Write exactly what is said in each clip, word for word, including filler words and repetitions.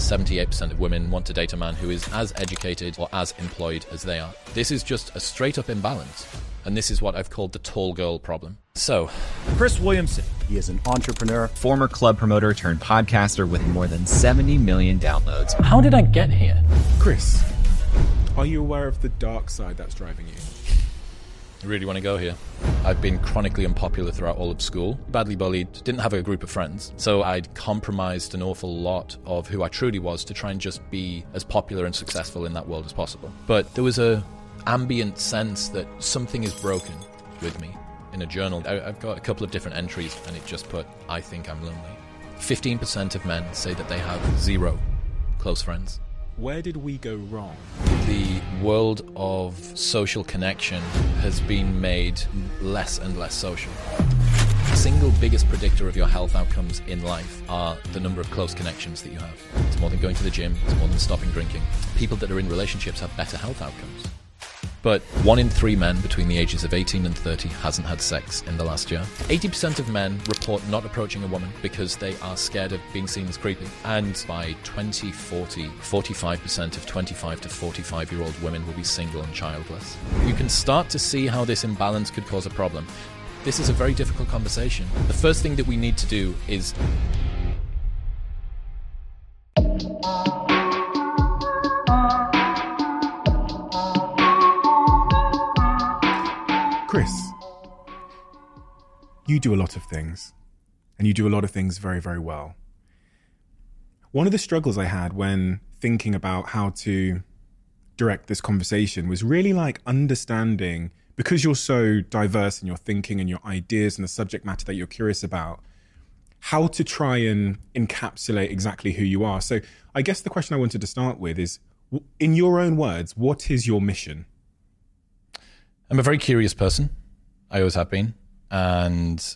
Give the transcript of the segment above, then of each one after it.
seventy-eight percent of women want to date a man who is as educated or as employed as they are. This is just a straight up imbalance. And this is what I've called the tall girl problem. So, Chris Williamson. He is an entrepreneur, former club promoter turned podcaster with more than seventy million downloads. How did I get here? Chris, are you aware of the dark side that's driving you? You really want to go here? I've been chronically unpopular throughout all of school, badly bullied, didn't have a group of friends. So I'd compromised an awful lot of who I truly was to try and just be as popular and successful in that world as possible. But there was a ambient sense that something is broken with me. In a journal, I, I've got a couple of different entries and it just put, I think I'm lonely. fifteen percent of men say that they have zero close friends. Where did we go wrong? The world of social connection has been made less and less social. The single biggest predictor of your health outcomes in life are the number of close connections that you have. It's more than going to the gym, it's more than stopping drinking. People that are in relationships have better health outcomes. But one in three men between the ages of eighteen and thirty hasn't had sex in the last year. eighty percent of men report not approaching a woman because they are scared of being seen as creepy. And by twenty forty, forty-five percent of twenty-five to forty-five-year-old women will be single and childless. You can start to see how this imbalance could cause a problem. This is a very difficult conversation. The first thing that we need to do is... Chris, you do a lot of things, and you do a lot of things very, very well. One of the struggles I had when thinking about how to direct this conversation was really like understanding, because you're so diverse in your thinking and your ideas and the subject matter that you're curious about, how to try and encapsulate exactly who you are. So I guess the question I wanted to start with is, in your own words, what is your mission? I'm a very curious person. I always have been. And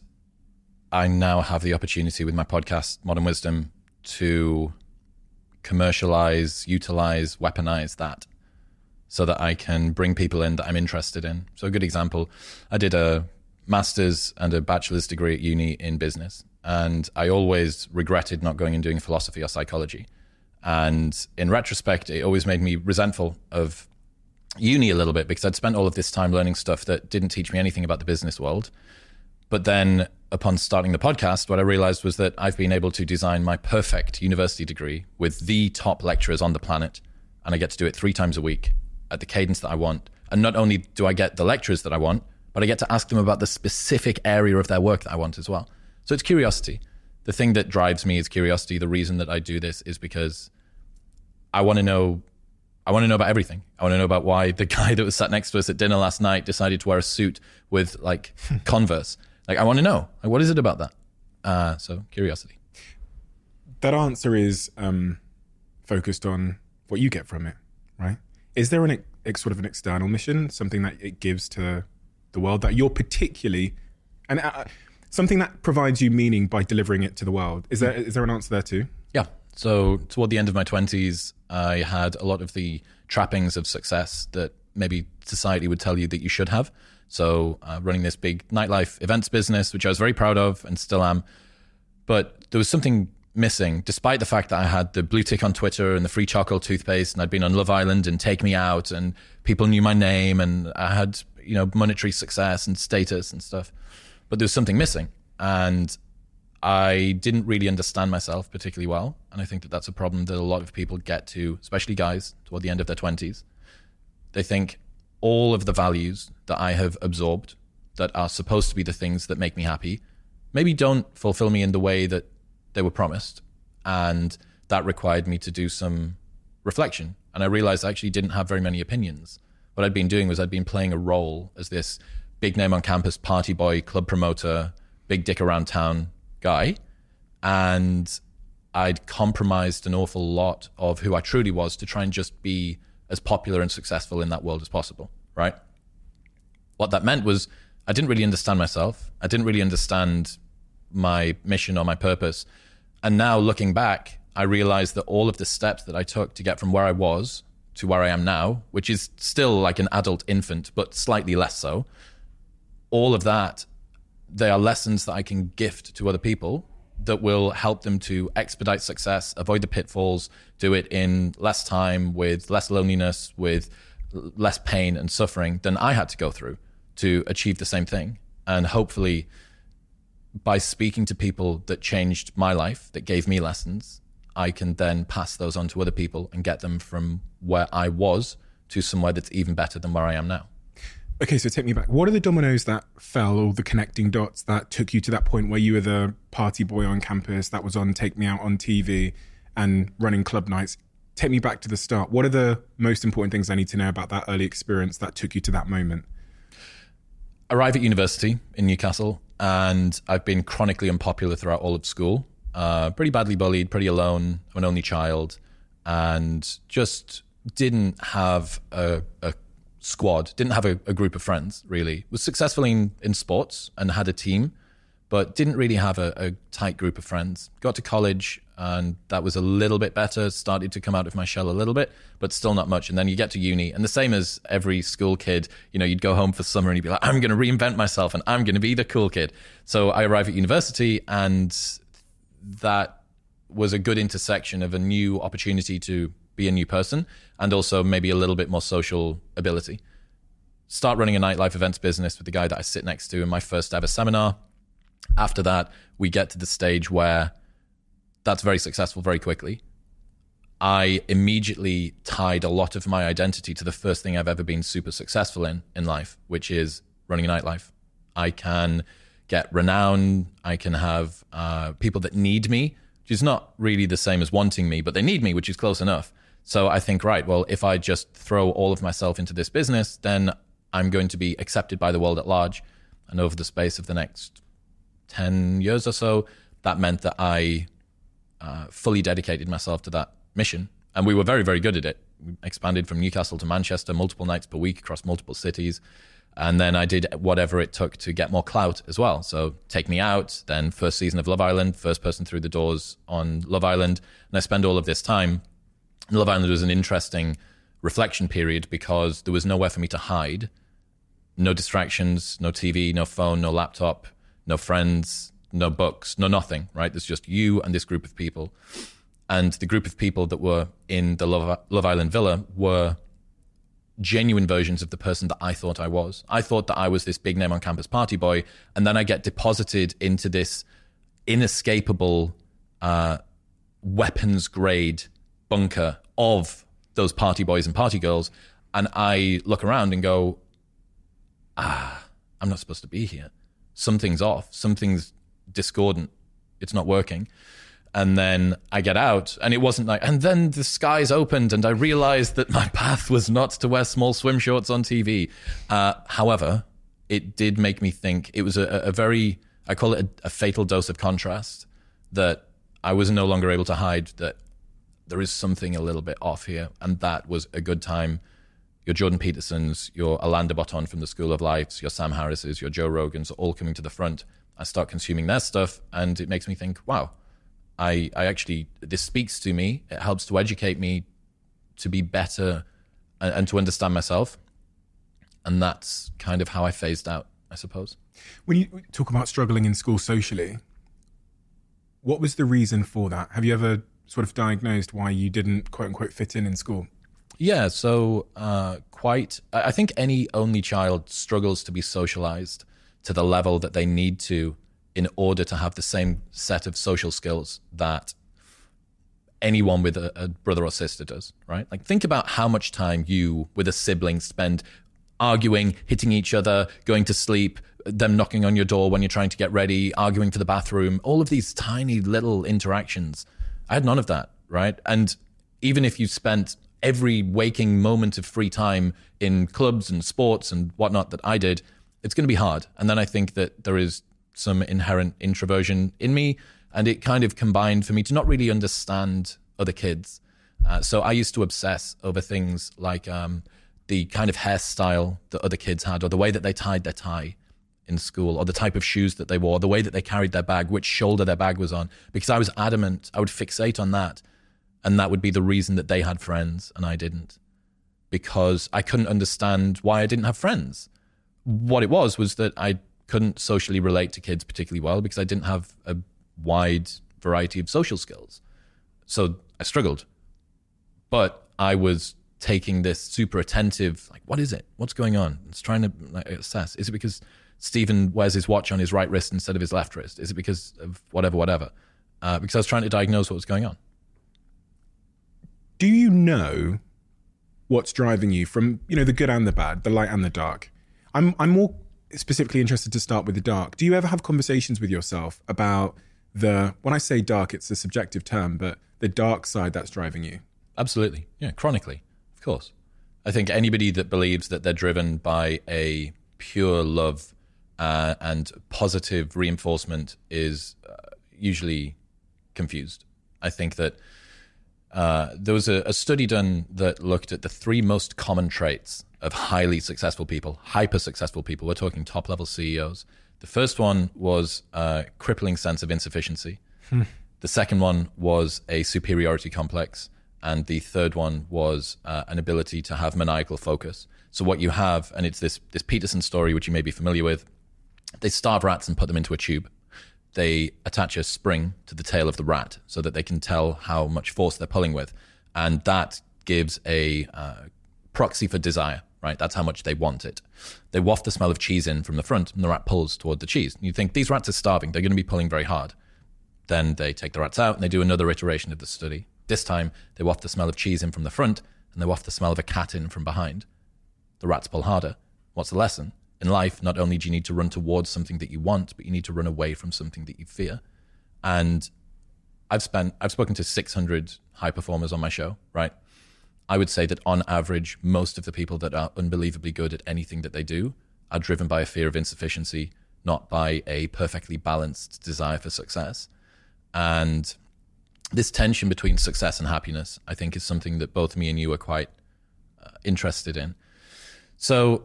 I now have the opportunity with my podcast, Modern Wisdom, to commercialize, utilize, weaponize that so that I can bring people in that I'm interested in. So a good example, I did a master's and a bachelor's degree at uni in business. And I always regretted not going and doing philosophy or psychology. And in retrospect, it always made me resentful of uni a little bit because I'd spent all of this time learning stuff that didn't teach me anything about the business world. But then upon starting the podcast, what I realized was that I've been able to design my perfect university degree with the top lecturers on the planet. And I get to do it three times a week at the cadence that I want. And not only do I get the lecturers that I want, but I get to ask them about the specific area of their work that I want as well. So it's curiosity. The thing that drives me is curiosity. The reason that I do this is because I want to know I want to know about everything. I want to know about why the guy that was sat next to us at dinner last night decided to wear a suit with like Converse. Like, I want to know, like, what is it about that? Uh, so curiosity. That answer is um, focused on what you get from it, right? Is there an ex- sort of an external mission, something that it gives to the world that you're particularly, and uh, something that provides you meaning by delivering it to the world? Is there is there an answer there too? Yeah. So toward the end of my twenties, I had a lot of the trappings of success that maybe society would tell you that you should have. So uh, running this big nightlife events business, which I was very proud of and still am. But there was something missing, despite the fact that I had the blue tick on Twitter and the free charcoal toothpaste, and I'd been on Love Island and Take Me Out, and people knew my name, and I had, you know, monetary success and status and stuff. But there was something missing. And I didn't really understand myself particularly well. And I think that that's a problem that a lot of people get to, especially guys, toward the end of their twenties. They think all of the values that I have absorbed that are supposed to be the things that make me happy maybe don't fulfill me in the way that they were promised. And that required me to do some reflection. And I realized I actually didn't have very many opinions. What I'd been doing was I'd been playing a role as this big name on campus, party boy, club promoter, big dick around town guy. And I'd compromised an awful lot of who I truly was to try and just be as popular and successful in that world as possible, right? What that meant was I didn't really understand myself. I didn't really understand my mission or my purpose. And now looking back, I realized that all of the steps that I took to get from where I was to where I am now, which is still like an adult infant, but slightly less so, all of that, they are lessons that I can gift to other people that will help them to expedite success, avoid the pitfalls, do it in less time, with less loneliness, with less pain and suffering than I had to go through to achieve the same thing. And hopefully by speaking to people that changed my life, that gave me lessons, I can then pass those on to other people and get them from where I was to somewhere that's even better than where I am now. Okay, so take me back. What are the dominoes that fell, or the connecting dots that took you to that point where you were the party boy on campus that was on Take Me Out on T V and running club nights? Take me back to the start. What are the most important things I need to know about that early experience that took you to that moment? Arrive at university in Newcastle, and I've been chronically unpopular throughout all of school. Uh, pretty badly bullied, pretty alone, I'm an only child, and just didn't have a, a squad, didn't have a, a group of friends, really. Was successful in, in sports and had a team, but didn't really have a, a tight group of friends. Got to college, and that was a little bit better, started to come out of my shell a little bit, but still not much. And then you get to uni, and the same as every school kid, you know, you'd go home for summer and you'd be like, I'm going to reinvent myself and I'm going to be the cool kid. So I arrive at university, and that was a good intersection of a new opportunity to be a new person and also maybe a little bit more social ability. Start running a nightlife events business with the guy that I sit next to in my first ever seminar. After that, we get to the stage where that's very successful very quickly. I immediately tied a lot of my identity to the first thing I've ever been super successful in in life, which is running a nightlife. I can get renown. I can have uh, people that need me, which is not really the same as wanting me, but they need me, which is close enough. So I think, right, well, if I just throw all of myself into this business, then I'm going to be accepted by the world at large. And over the space of the next ten years or so, that meant that I uh, fully dedicated myself to that mission. And we were very, very good at it. We expanded from Newcastle to Manchester multiple nights per week across multiple cities. And then I did whatever it took to get more clout as well. So Take Me Out, then first season of Love Island, first person through the doors on Love Island. And I spent all of this time. And Love Island was an interesting reflection period because there was nowhere for me to hide. No distractions, no T V, no phone, no laptop, no friends, no books, no nothing, right? There's just you and this group of people. And the group of people that were in the Love, Love Island villa were genuine versions of the person that I thought I was. I thought that I was this big name on campus party boy, and then I get deposited into this inescapable uh, weapons grade bunker of those party boys and party girls, and I look around and go, ah, I'm not supposed to be here. Something's off. Something's discordant. It's not working. And then I get out, and it wasn't like, and then the skies opened and I realized that my path was not to wear small swim shorts on T V. Uh, however, it did make me think. It was a, a very, I call it a, a fatal dose of contrast, that I was no longer able to hide that there is something a little bit off here. And that was a good time. Your Jordan Petersons, your Alain de Botton from the School of Life, your Sam Harris's, your Joe Rogans, all coming to the front. I start consuming their stuff, and it makes me think, wow, I, I actually, this speaks to me. It helps to educate me to be better and, and to understand myself. And that's kind of how I phased out, I suppose. When you talk about struggling in school socially, what was the reason for that? Have you ever sort of diagnosed why you didn't, quote unquote, fit in in school? Yeah, so uh, quite, I think any only child struggles to be socialized to the level that they need to in order to have the same set of social skills that anyone with a, a brother or sister does, right? Like, think about how much time you with a sibling spend arguing, hitting each other, going to sleep, them knocking on your door when you're trying to get ready, arguing for the bathroom, all of these tiny little interactions. I had none of that, right? And even if you spent every waking moment of free time in clubs and sports and whatnot that I did, it's going to be hard. And then I think that there is some inherent introversion in me, and it kind of combined for me to not really understand other kids. Uh, so I used to obsess over things like um, the kind of hairstyle that other kids had, or the way that they tied their tie in school, or the type of shoes that they wore, the way that they carried their bag, which shoulder their bag was on, because I was adamant, I would fixate on that. And that would be the reason that they had friends and I didn't, because I couldn't understand why I didn't have friends. What it was was that I couldn't socially relate to kids particularly well because I didn't have a wide variety of social skills. So I struggled. But I was taking this super attentive, like, what is it? What's going on? It's trying to like, assess. Is it because Stephen wears his watch on his right wrist instead of his left wrist? Is it because of whatever, whatever? Uh, because I was trying to diagnose what was going on. Do you know what's driving you from, you know, the good and the bad, the light and the dark? I'm I'm more specifically interested to start with the dark. Do you ever have conversations with yourself about the, when I say dark, it's a subjective term, but the dark side that's driving you? Absolutely. Yeah, chronically, of course. I think anybody that believes that they're driven by a pure love uh, and positive reinforcement is uh, usually confused. I think that uh, there was a, a study done that looked at the three most common traits of highly successful people, hyper successful people. We're talking top level C E Os. The first one was a crippling sense of insufficiency. Hmm. The second one was a superiority complex. And the third one was uh, an ability to have maniacal focus. So what you have, and it's this, this Peterson story, which you may be familiar with, they starve rats and put them into a tube. They attach a spring to the tail of the rat so that they can tell how much force they're pulling with. And that gives a uh, proxy for desire, right? That's how much they want it. They waft the smell of cheese in from the front, and the rat pulls toward the cheese. And you think, these rats are starving. They're going to be pulling very hard. Then they take the rats out, and they do another iteration of the study. This time, they waft the smell of cheese in from the front, and they waft the smell of a cat in from behind. The rats pull harder. What's the lesson? In life, not only do you need to run towards something that you want, but you need to run away from something that you fear. And I've spent, I've spoken to six hundred high performers on my show, right? I would say that on average, most of the people that are unbelievably good at anything that they do are driven by a fear of insufficiency, not by a perfectly balanced desire for success. And this tension between success and happiness, I think, is something that both me and you are quite uh, interested in. So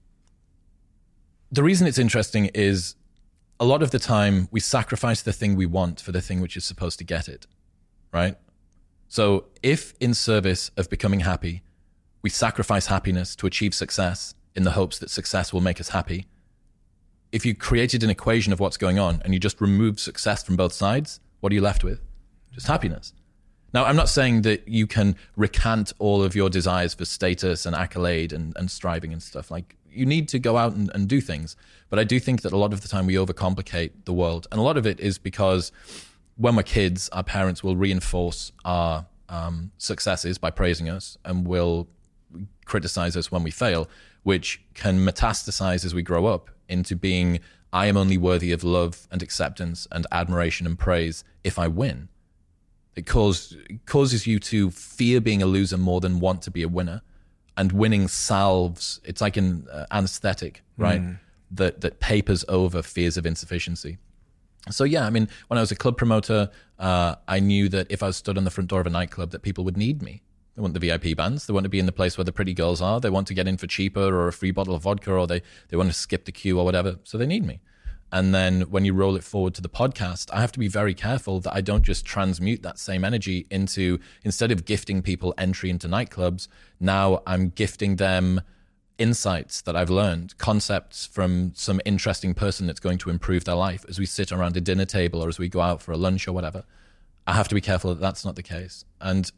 the reason it's interesting is a lot of the time we sacrifice the thing we want for the thing which is supposed to get it, right? So if in service of becoming happy, we sacrifice happiness to achieve success in the hopes that success will make us happy, if you created an equation of what's going on and you just remove success from both sides, what are you left with? Just happiness. Now, I'm not saying that you can recant all of your desires for status and accolade and, and striving and stuff. Like, you need to go out and, and do things. But I do think that a lot of the time we overcomplicate the world. And a lot of it is because when we're kids, our parents will reinforce our um, successes by praising us and will criticize us when we fail, which can metastasize as we grow up into being, I am only worthy of love and acceptance and admiration and praise if I win. It, cause, it causes you to fear being a loser more than want to be a winner. And winning salves, it's like an uh, anesthetic, right? Mm. That, that papers over fears of insufficiency. So yeah, I mean, when I was a club promoter, uh, I knew that if I was stood on the front door of a nightclub, that people would need me. They want the V I P bands. They want to be in the place where the pretty girls are. They want to get in for cheaper or a free bottle of vodka, or they, they want to skip the queue or whatever. So they need me. And then when you roll it forward to the podcast, I have to be very careful that I don't just transmute that same energy into, instead of gifting people entry into nightclubs, now I'm gifting them insights that I've learned, concepts from some interesting person that's going to improve their life as we sit around a dinner table or as we go out for a lunch or whatever. I have to be careful that that's not the case. And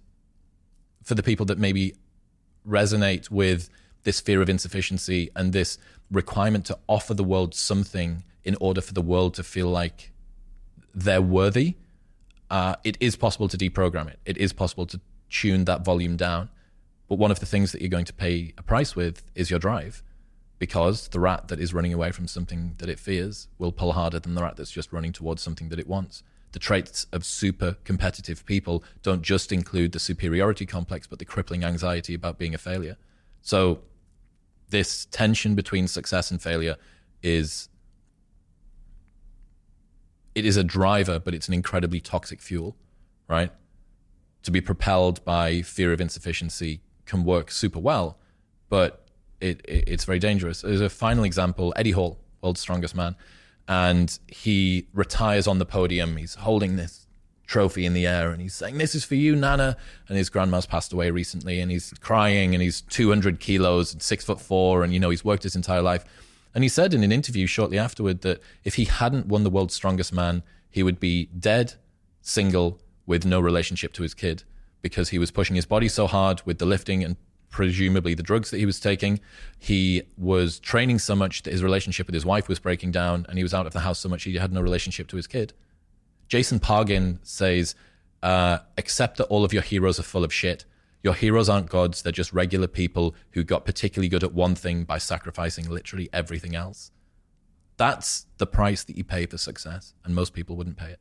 for the people that maybe resonate with this fear of insufficiency and this requirement to offer the world something in order for the world to feel like they're worthy, uh, it is possible to deprogram it. It is possible to tune that volume down. But one of the things that you're going to pay a price with is your drive, because the rat that is running away from something that it fears will pull harder than the rat that's just running towards something that it wants. The traits of super competitive people don't just include the superiority complex, but the crippling anxiety about being a failure. So this tension between success and failure is, it is a driver, but it's an incredibly toxic fuel, right? To be propelled by fear of insufficiency can work super well, but it, it it's very dangerous. There's a final example, Eddie Hall, world's strongest man, and he retires on the podium. He's holding this trophy in the air and he's saying, "This is for you, Nana." And his grandma's passed away recently and he's crying and he's two hundred kilos and six foot four and, you know, he's worked his entire life. And he said in an interview shortly afterward that if he hadn't won the world's strongest man, he would be dead, single, with no relationship to his kid, because he was pushing his body so hard with the lifting and presumably the drugs that he was taking. He was training so much that his relationship with his wife was breaking down, and he was out of the house so much he had no relationship to his kid. Jason Pargin says, uh, accept that all of your heroes are full of shit. Your heroes aren't gods. They're just regular people who got particularly good at one thing by sacrificing literally everything else. That's the price that you pay for success, and most people wouldn't pay it.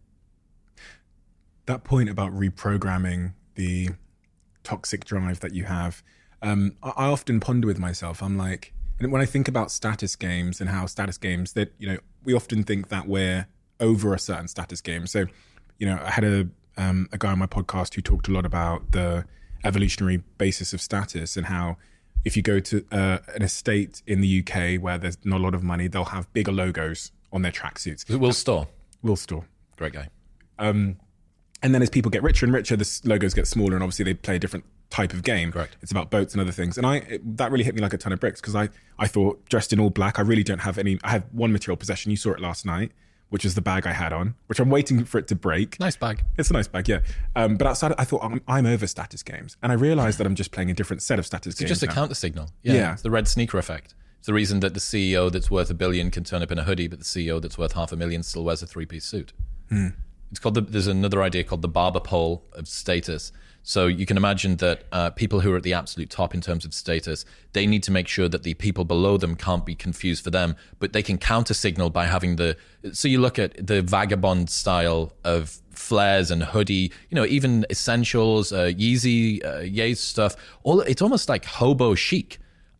That point about reprogramming the toxic drive that you have, um, I, I often ponder with myself. I'm like, and when I think about status games and how status games, that, you know, we often think that we're over a certain status game. So, you know, I had a um, a guy on my podcast who talked a lot about the evolutionary basis of status, and how if you go to uh, an estate in the U K where there's not a lot of money, they'll have bigger logos on their tracksuits. Is it Will Storr? Will Storr. Great guy. Um, and then as people get richer and richer, the logos get smaller, and obviously they play a different type of game. Correct. It's about boats and other things. And I it, that really hit me like a ton of bricks, because I, I thought, dressed in all black, I really don't have any, I have one material possession. You saw it last night, which is the bag I had on, which I'm waiting for it to break. Nice bag. It's a nice bag, yeah. Um, but outside, I thought, I'm, I'm over status games. And I realized that I'm just playing a different set of status It's games just a now. counter signal. Yeah, Yeah. It's the red sneaker effect. It's the reason that the C E O that's worth a billion can turn up in a hoodie, but the C E O that's worth half a million still wears a three-piece suit. Hmm. It's called the, there's another idea called the barber pole of status. So you can imagine that uh, people who are at the absolute top in terms of status, they need to make sure that the people below them can't be confused for them, but they can counter signal by having the, so you look at the vagabond style of flares and hoodie, you know, even essentials, uh, Yeezy, uh, Yeezy stuff, all, it's almost like hobo chic.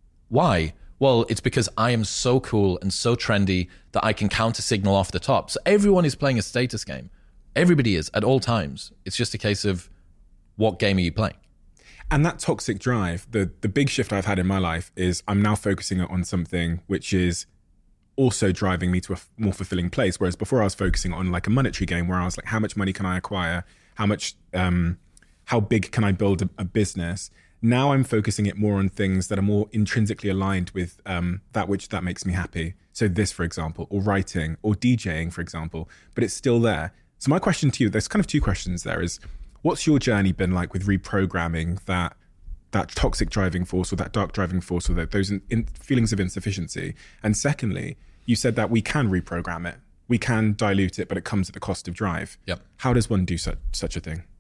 Why? Well, it's because I am so cool and so trendy that I can counter signal off the top. So everyone is playing a status game. Everybody is at all times. It's just a case of what game are you playing? And that toxic drive, the the big shift I've had in my life is I'm now focusing on something which is also driving me to a f- more fulfilling place. Whereas before I was focusing on like a monetary game where I was like, how much money can I acquire? How much, um, how big can I build a, a business? Now I'm focusing it more on things that are more intrinsically aligned with um, that which that makes me happy. So this, for example, or writing or DJing, for example, but it's still there. So my question to you, there's kind of two questions there is, what's your journey been like with reprogramming that that toxic driving force or that dark driving force or that, those in, in, feelings of insufficiency? And secondly, you said that we can reprogram it. We can dilute it, but it comes at the cost of drive. Yep. How does one do such, such a thing?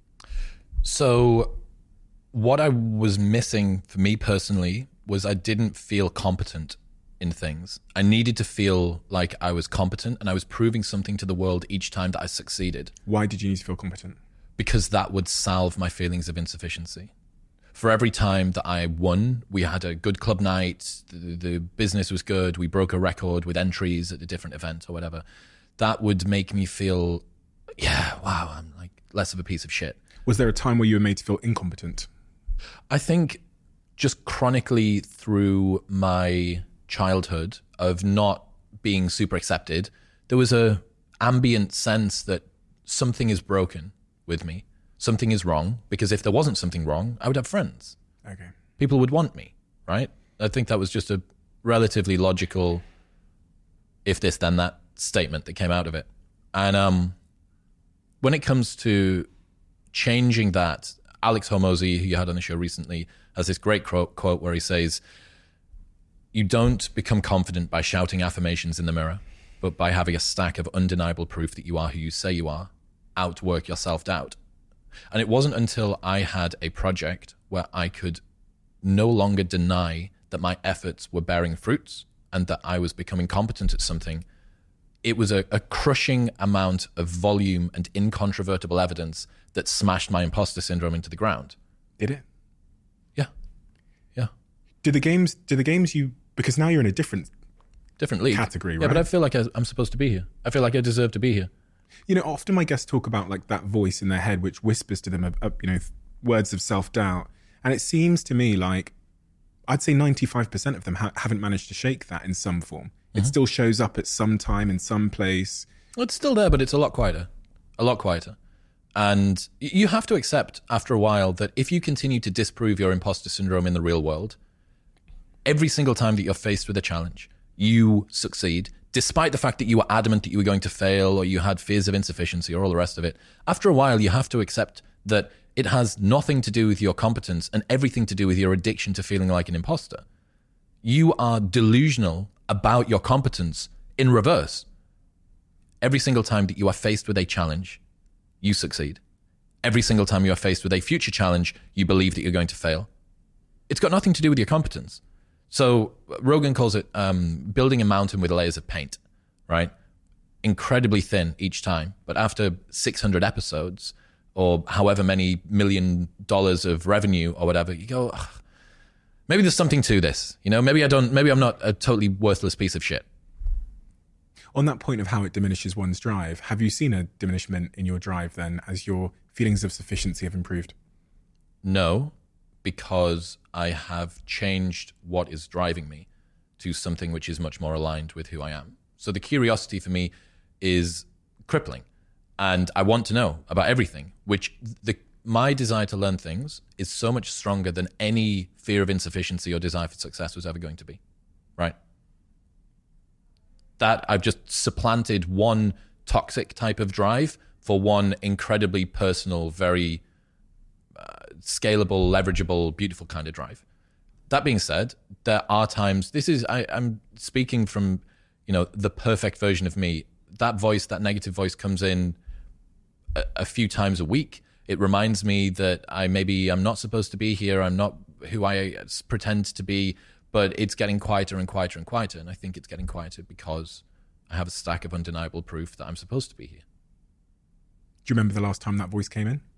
So what I was missing for me personally was I didn't feel competent in things. I needed to feel like I was competent and I was proving something to the world each time that I succeeded. Why did you need to feel competent? Because that would salve my feelings of insufficiency. For every time that I won, we had a good club night, the, the business was good, we broke a record with entries at a different event or whatever, that would make me feel, yeah, wow, I'm like less of a piece of shit. Was there a time where you were made to feel incompetent? I think just chronically through my childhood of not being super accepted, there was a ambient sense that something is broken with me. Something is wrong, because if there wasn't something wrong, I would have friends. Okay. People would want me, right? I think that was just a relatively logical if this then that statement that came out of it. And um, when it comes to changing that, Alex Hormozy, who you had on the show recently, has this great quote, quote where he says, you don't become confident by shouting affirmations in the mirror, but by having a stack of undeniable proof that you are who you say you are. Outwork your self-doubt. And it wasn't until I had a project where I could no longer deny that my efforts were bearing fruits and that I was becoming competent at something. It was a, a crushing amount of volume and incontrovertible evidence that smashed my imposter syndrome into the ground. Did it? Yeah. Yeah. Did the games, did the games you, because now you're in a different Different league. category, right? Yeah, but I feel like I, I'm supposed to be here. I feel like I deserve to be here. You know, often my guests talk about like that voice in their head which whispers to them, uh, uh, you know, th- words of self-doubt. And it seems to me like I'd say ninety-five percent of them ha- haven't managed to shake that in some form. Mm-hmm. It still shows up at some time in some place. Well, it's still there, but it's a lot quieter. A lot quieter. And you have to accept after a while that if you continue to disprove your imposter syndrome in the real world, every single time that you're faced with a challenge, you succeed despite the fact that you were adamant that you were going to fail or you had fears of insufficiency or all the rest of it, after a while you have to accept that it has nothing to do with your competence and everything to do with your addiction to feeling like an imposter. You are delusional about your competence in reverse. Every single time that you are faced with a challenge, you succeed. Every single time you are faced with a future challenge, you believe that you're going to fail. It's got nothing to do with your competence. So Rogan calls it um, building a mountain with layers of paint, right? Incredibly thin each time. But after six hundred episodes or however many million dollars of revenue or whatever, you go, ugh, maybe there's something to this. You know, maybe I don't, maybe I'm not a totally worthless piece of shit. On that point of how it diminishes one's drive, have you seen a diminishment in your drive then as your feelings of sufficiency have improved? No, because I have changed what is driving me to something which is much more aligned with who I am. So the curiosity for me is crippling, and I want to know about everything, which the my desire to learn things is so much stronger than any fear of insufficiency or desire for success was ever going to be, right? That I've just supplanted one toxic type of drive for one incredibly personal, very uh, scalable, leverageable, beautiful kind of drive. That being said, there are times, this is, I, I'm speaking from, you know, the perfect version of me. That voice, that negative voice comes in a, a few times a week. It reminds me that I maybe I'm not supposed to be here. I'm not who I pretend to be, but it's getting quieter and quieter and quieter. And I think it's getting quieter because I have a stack of undeniable proof that I'm supposed to be here. Do you remember the last time that voice came in?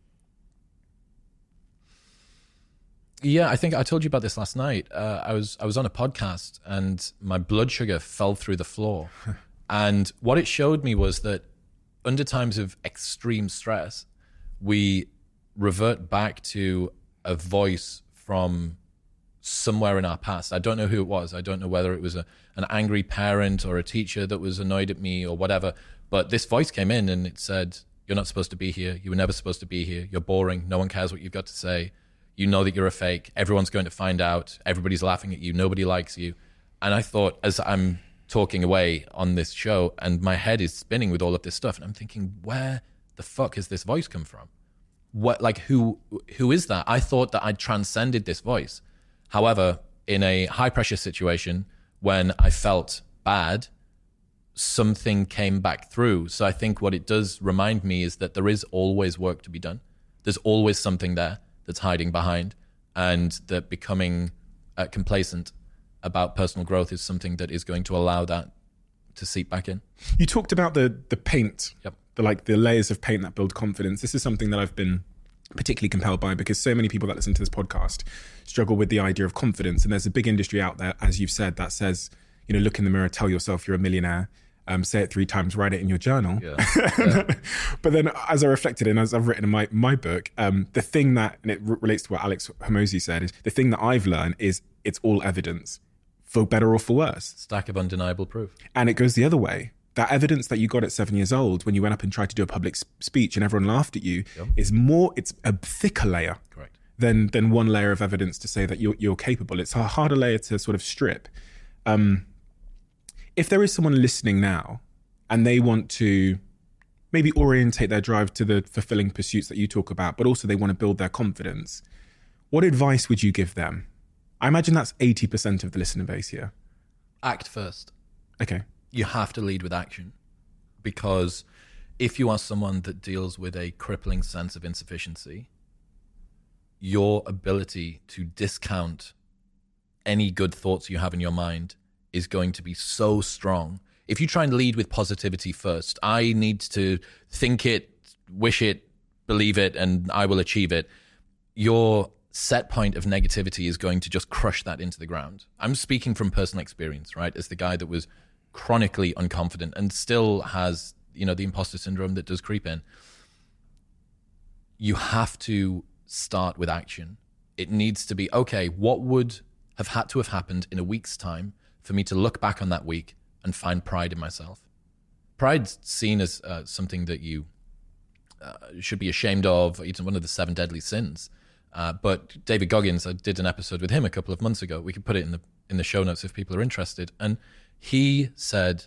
Yeah, I think I told you about this last night. Uh, I was I was on a podcast and my blood sugar fell through the floor. And what it showed me was that under times of extreme stress, we revert back to a voice from somewhere in our past. I don't know who it was. I don't know whether it was a, an angry parent or a teacher that was annoyed at me or whatever. But this voice came in and it said, you're not supposed to be here. You were never supposed to be here. You're boring. No one cares what you've got to say. You know that you're a fake. Everyone's going to find out. Everybody's laughing at you. Nobody likes you. And I thought, as I'm talking away on this show and my head is spinning with all of this stuff, and I'm thinking, where the fuck has this voice come from? What, like, who, who is that? I thought that I'd transcended this voice. However, in a high pressure situation, when I felt bad, something came back through. So I think what it does remind me is that there is always work to be done. There's always something there that's hiding behind, and that becoming uh, complacent about personal growth is something that is going to allow that to seep back in. You talked about the the paint, Yep. the like the layers of paint that build confidence. This is something that I've been particularly compelled by because so many people that listen to this podcast struggle with the idea of confidence. And there's a big industry out there, as you've said, that says, you know, look in the mirror, tell yourself you're a millionaire, um, say it three times, write it in your journal. Yeah. Yeah. But then as I reflected and as I've written in my, my book, um, the thing that, and it r- relates to what Alex Hormozi said, is the thing that I've learned is it's all evidence, for better or for worse. Stack of undeniable proof. And it goes the other way. That evidence that you got at seven years old when you went up and tried to do a public speech and everyone laughed at you Yep. is more, it's a thicker layer Correct. than than one layer of evidence to say that you're, you're capable. It's a harder layer to sort of strip. Um, if there is someone listening now and they want to maybe orientate their drive to the fulfilling pursuits that you talk about, but also they want to build their confidence, what advice would you give them? I imagine that's eighty percent of the listener base here. Act first. Okay. You have to lead with action, because if you are someone that deals with a crippling sense of insufficiency, your ability to discount any good thoughts you have in your mind is going to be so strong. If you try and lead with positivity first, I need to think it, wish it, believe it, and I will achieve it, your set point of negativity is going to just crush that into the ground. I'm speaking from personal experience, right? As the guy that was chronically unconfident and still has, you know, the imposter syndrome that does creep in. You have to start with action. It needs to be, okay, what would have had to have happened in a week's time for me to look back on that week and find pride in myself? Pride's seen as uh, something that you uh, should be ashamed of. It's one of the seven deadly sins. Uh, but David Goggins, I did an episode with him a couple of months ago. We could put it in the in the show notes if people are interested. And he said,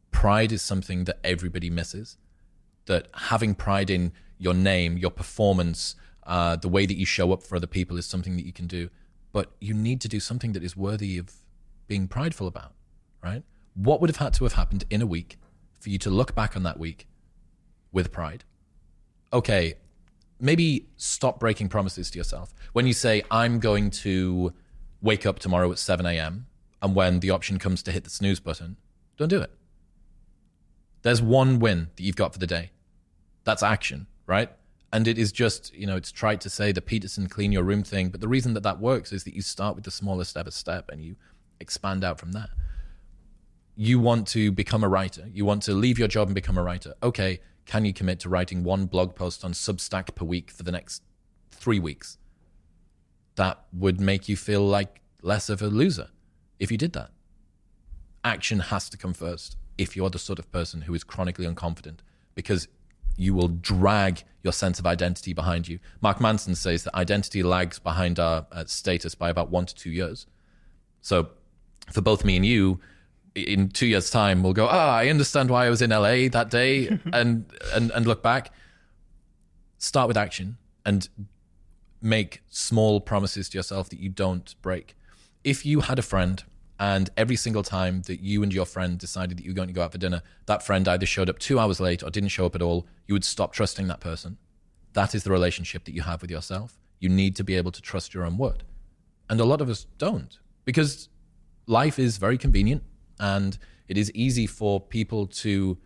pride is something that everybody misses. That having pride in your name, your performance, uh, the way that you show up for other people is something that you can do. But you need to do something that is worthy of being prideful about, right? What would have had to have happened in a week for you to look back on that week with pride? Okay, maybe stop breaking promises to yourself. When you say, I'm going to wake up tomorrow at seven a.m., and when the option comes to hit the snooze button, don't do it. There's one win that you've got for the day. That's action, right? And it is just, you know, it's tried to say the Peterson clean your room thing, but the reason that that works is that you start with the smallest ever step and you expand out from that. You want to become a writer. You want to leave your job and become a writer. Okay, can you commit to writing one blog post on Substack per week for the next three weeks? That would make you feel like less of a loser if you did that. Action has to come first if you're the sort of person who is chronically unconfident, because you will drag your sense of identity behind you. Mark Manson says that identity lags behind our uh, status by about one to two years. So for both me and you, in two years' time, we'll go, ah, I understand why I was in L A that day, and, and, and look back. Start with action and make small promises to yourself that you don't break. If you had a friend and every single time that you and your friend decided that you were going to go out for dinner, that friend either showed up two hours late or didn't show up at all, you would stop trusting that person. That is the relationship that you have with yourself. You need to be able to trust your own word. And a lot of us don't, because life is very convenient and it is easy for people to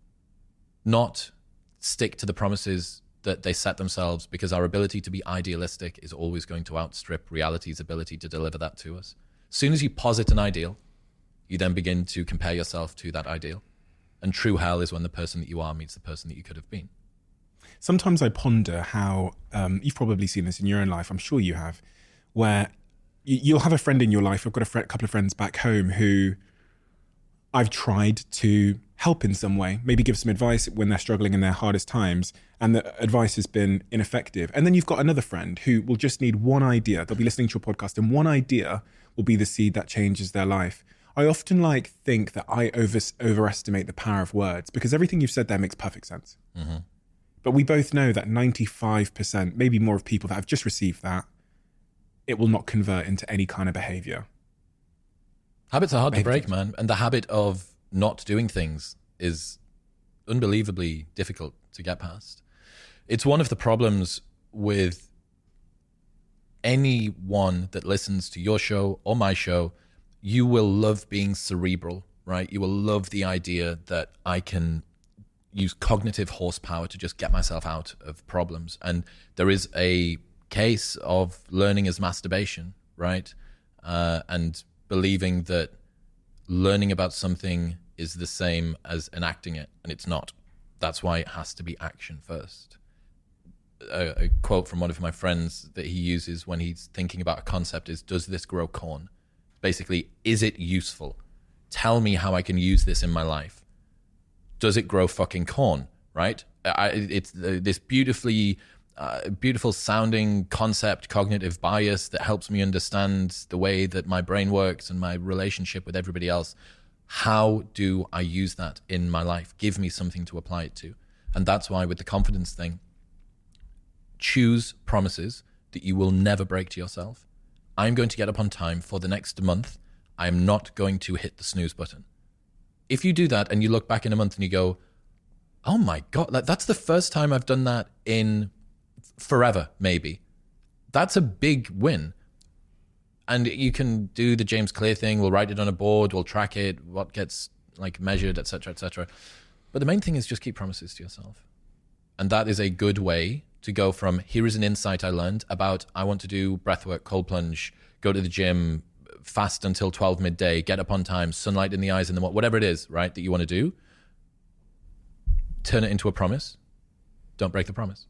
not stick to the promises that they set themselves, because our ability to be idealistic is always going to outstrip reality's ability to deliver that to us. As soon as you posit an ideal, you then begin to compare yourself to that ideal. And true hell is when the person that you are meets the person that you could have been. Sometimes I ponder how, um, you've probably seen this in your own life, I'm sure you have, where you'll have a friend in your life. I've got a fr- couple of friends back home who I've tried to help in some way, maybe give some advice when they're struggling in their hardest times, and the advice has been ineffective. And then you've got another friend who will just need one idea. They'll be listening to your podcast and one idea will be the seed that changes their life. I often like think that I over, overestimate the power of words, because everything you've said there makes perfect sense. Mm-hmm. But we both know that ninety-five percent, maybe more, of people that have just received that, it will not convert into any kind of behavior. Habits are hard behavior to break, man. And the habit of not doing things is unbelievably difficult to get past. It's one of the problems with anyone that listens to your show or my show. You will love being cerebral, right? You will love the idea that I can use cognitive horsepower to just get myself out of problems. And there is a case of learning as masturbation, right? Uh, and believing that learning about something is the same as enacting it, and it's not. That's why it has to be action first. A, a quote from one of my friends that he uses when he's thinking about a concept is, does this grow corn? Basically, is it useful? Tell me how I can use this in my life. Does it grow fucking corn, right? I, it's uh, this beautifully, uh, beautiful sounding concept, cognitive bias that helps me understand the way that my brain works and my relationship with everybody else. How do I use that in my life? Give me something to apply it to. And that's why with the confidence thing, choose promises that you will never break to yourself. I'm going to get up on time for the next month. I'm not going to hit the snooze button. If you do that and you look back in a month and you go, oh my God, like that's the first time I've done that in forever, maybe. That's a big win. And you can do the James Clear thing. We'll write it on a board. We'll track it, what gets like measured, et cetera, et cetera. But the main thing is just keep promises to yourself. And that is a good way to go from, here is an insight I learned about, I want to do breathwork, cold plunge, go to the gym, fast until twelve midday, get up on time, sunlight in the eyes, and then whatever it is, right, that you want to do, turn it into a promise. Don't break the promise.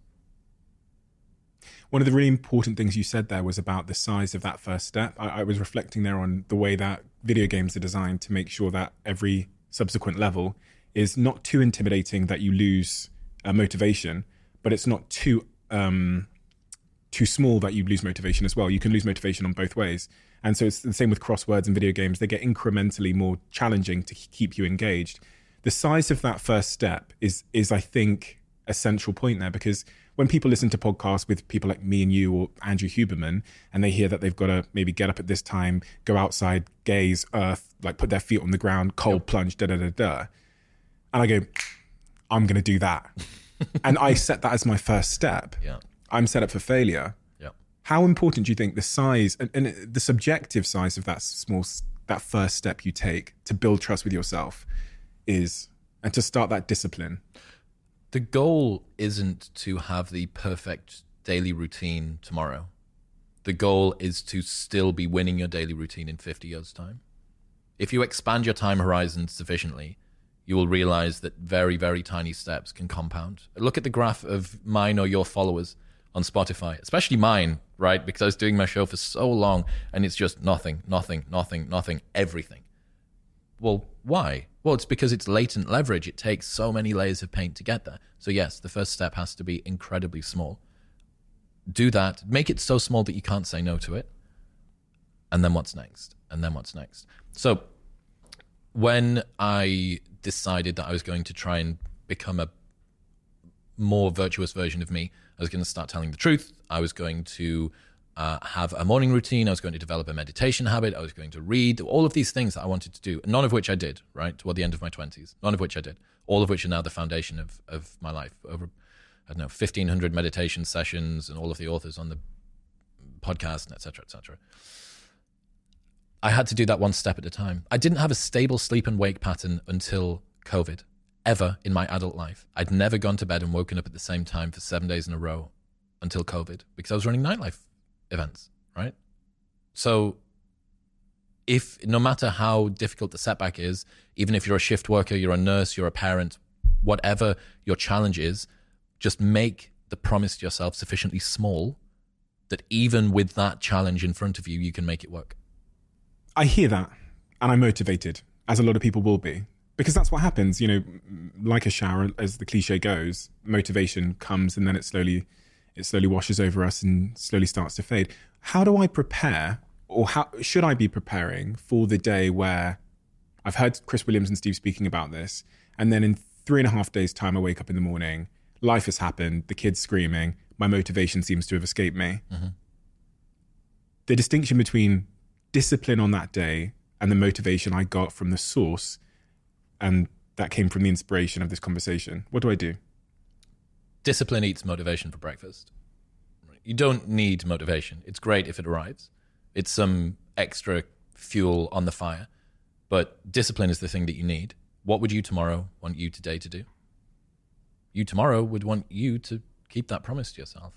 One of the really important things you said there was about the size of that first step. I, I was reflecting there on the way that video games are designed to make sure that every subsequent level is not too intimidating that you lose uh, motivation, but it's not too um, too small that you lose motivation as well. You can lose motivation on both ways. And so it's the same with crosswords and video games. They get incrementally more challenging to keep you engaged. the size of that first step is, is I think, a central point there, because when people listen to podcasts with people like me and you or Andrew Huberman, and they hear that they've got to maybe get up at this time, go outside, gaze, earth, like put their feet on the ground, cold yep. plunge, da da da da. And I go, I'm going to do that. And I set that as my first step. Yeah. I'm set up for failure. Yep. How important do you think the size and, and the subjective size of that small, that first step you take to build trust with yourself is, and to start that discipline? The goal isn't to have the perfect daily routine tomorrow. The goal is to still be winning your daily routine in fifty years' time. If you expand your time horizon sufficiently, you will realize that very, very tiny steps can compound. Look at the graph of mine or your followers on Spotify, especially mine, right? Because I was doing my show for so long and it's just nothing, nothing, nothing, nothing, everything. Well, why? Well, it's because it's latent leverage. It takes so many layers of paint to get there. So yes, the first step has to be incredibly small. Do that. Make it so small that you can't say no to it. And then what's next? And then what's next? So when I decided that I was going to try and become a more virtuous version of me, I was going to start telling the truth. I was going to Uh, have a morning routine. I was going to develop a meditation habit. I was going to read, all of these things that I wanted to do, none of which I did, right, toward the end of my twenties. None of which I did. All of which are now the foundation of, of my life. Over, I don't know, fifteen hundred meditation sessions and all of the authors on the podcast, et cetera, et cetera. I had to do that one step at a time. I didn't have a stable sleep and wake pattern until COVID, ever in my adult life. I'd never gone to bed and woken up at the same time for seven days in a row until COVID, because I was running nightlife events, right? So if, no matter how difficult the setback is, even if you're a shift worker, you're a nurse, you're a parent, whatever your challenge is, just make the promise to yourself sufficiently small that even with that challenge in front of you, you can make it work. I hear that and I'm motivated, as a lot of people will be, because that's what happens, you know, like a shower, as the cliche goes, motivation comes and then it slowly It slowly washes over us and slowly starts to fade. How do I prepare, or how should I be preparing for the day where I've heard Chris Williams and Steve speaking about this, and then in three and a half days' time, I wake up in the morning, life has happened, the kid's screaming, my motivation seems to have escaped me. Mm-hmm. The distinction between discipline on that day and the motivation I got from the source, and that came from the inspiration of this conversation. What do I do? Discipline eats motivation for breakfast. You don't need motivation. It's great if it arrives. It's some extra fuel on the fire. But discipline is the thing that you need. What would you tomorrow want you today to do? You tomorrow would want you to keep that promise to yourself.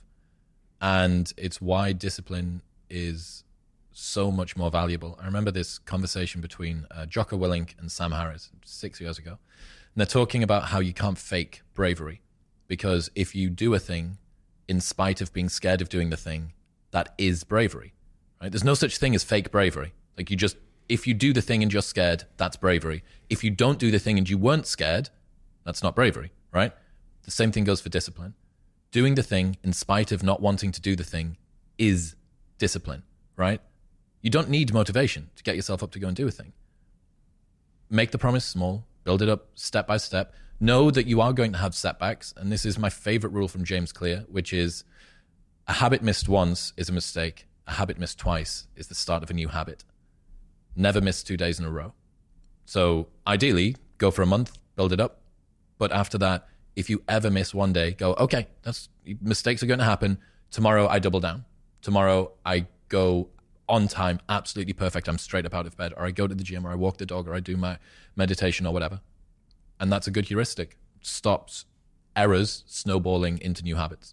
And it's why discipline is so much more valuable. I remember this conversation between uh, Jocko Willink and Sam Harris six years ago. And they're talking about how you can't fake bravery. Because if you do a thing in spite of being scared of doing the thing, that is bravery, right? There's no such thing as fake bravery. Like you just, if you do the thing and you're scared, that's bravery. If you don't do the thing and you weren't scared, that's not bravery, right? The same thing goes for discipline. Doing the thing in spite of not wanting to do the thing is discipline, right? You don't need motivation to get yourself up to go and do a thing. Make the promise small, build it up step by step. Know that you are going to have setbacks, and this is my favorite rule from James Clear, which is a habit missed once is a mistake. A habit missed twice is the start of a new habit. Never miss two days in a row. So ideally, go for a month, build it up. But after that, if you ever miss one day, go, okay, that's mistakes are going to happen. Tomorrow, I double down. Tomorrow, I go on time, absolutely perfect. I'm straight up out of bed, or I go to the gym, or I walk the dog, or I do my meditation or whatever. And that's a good heuristic. Stops errors snowballing into new habits.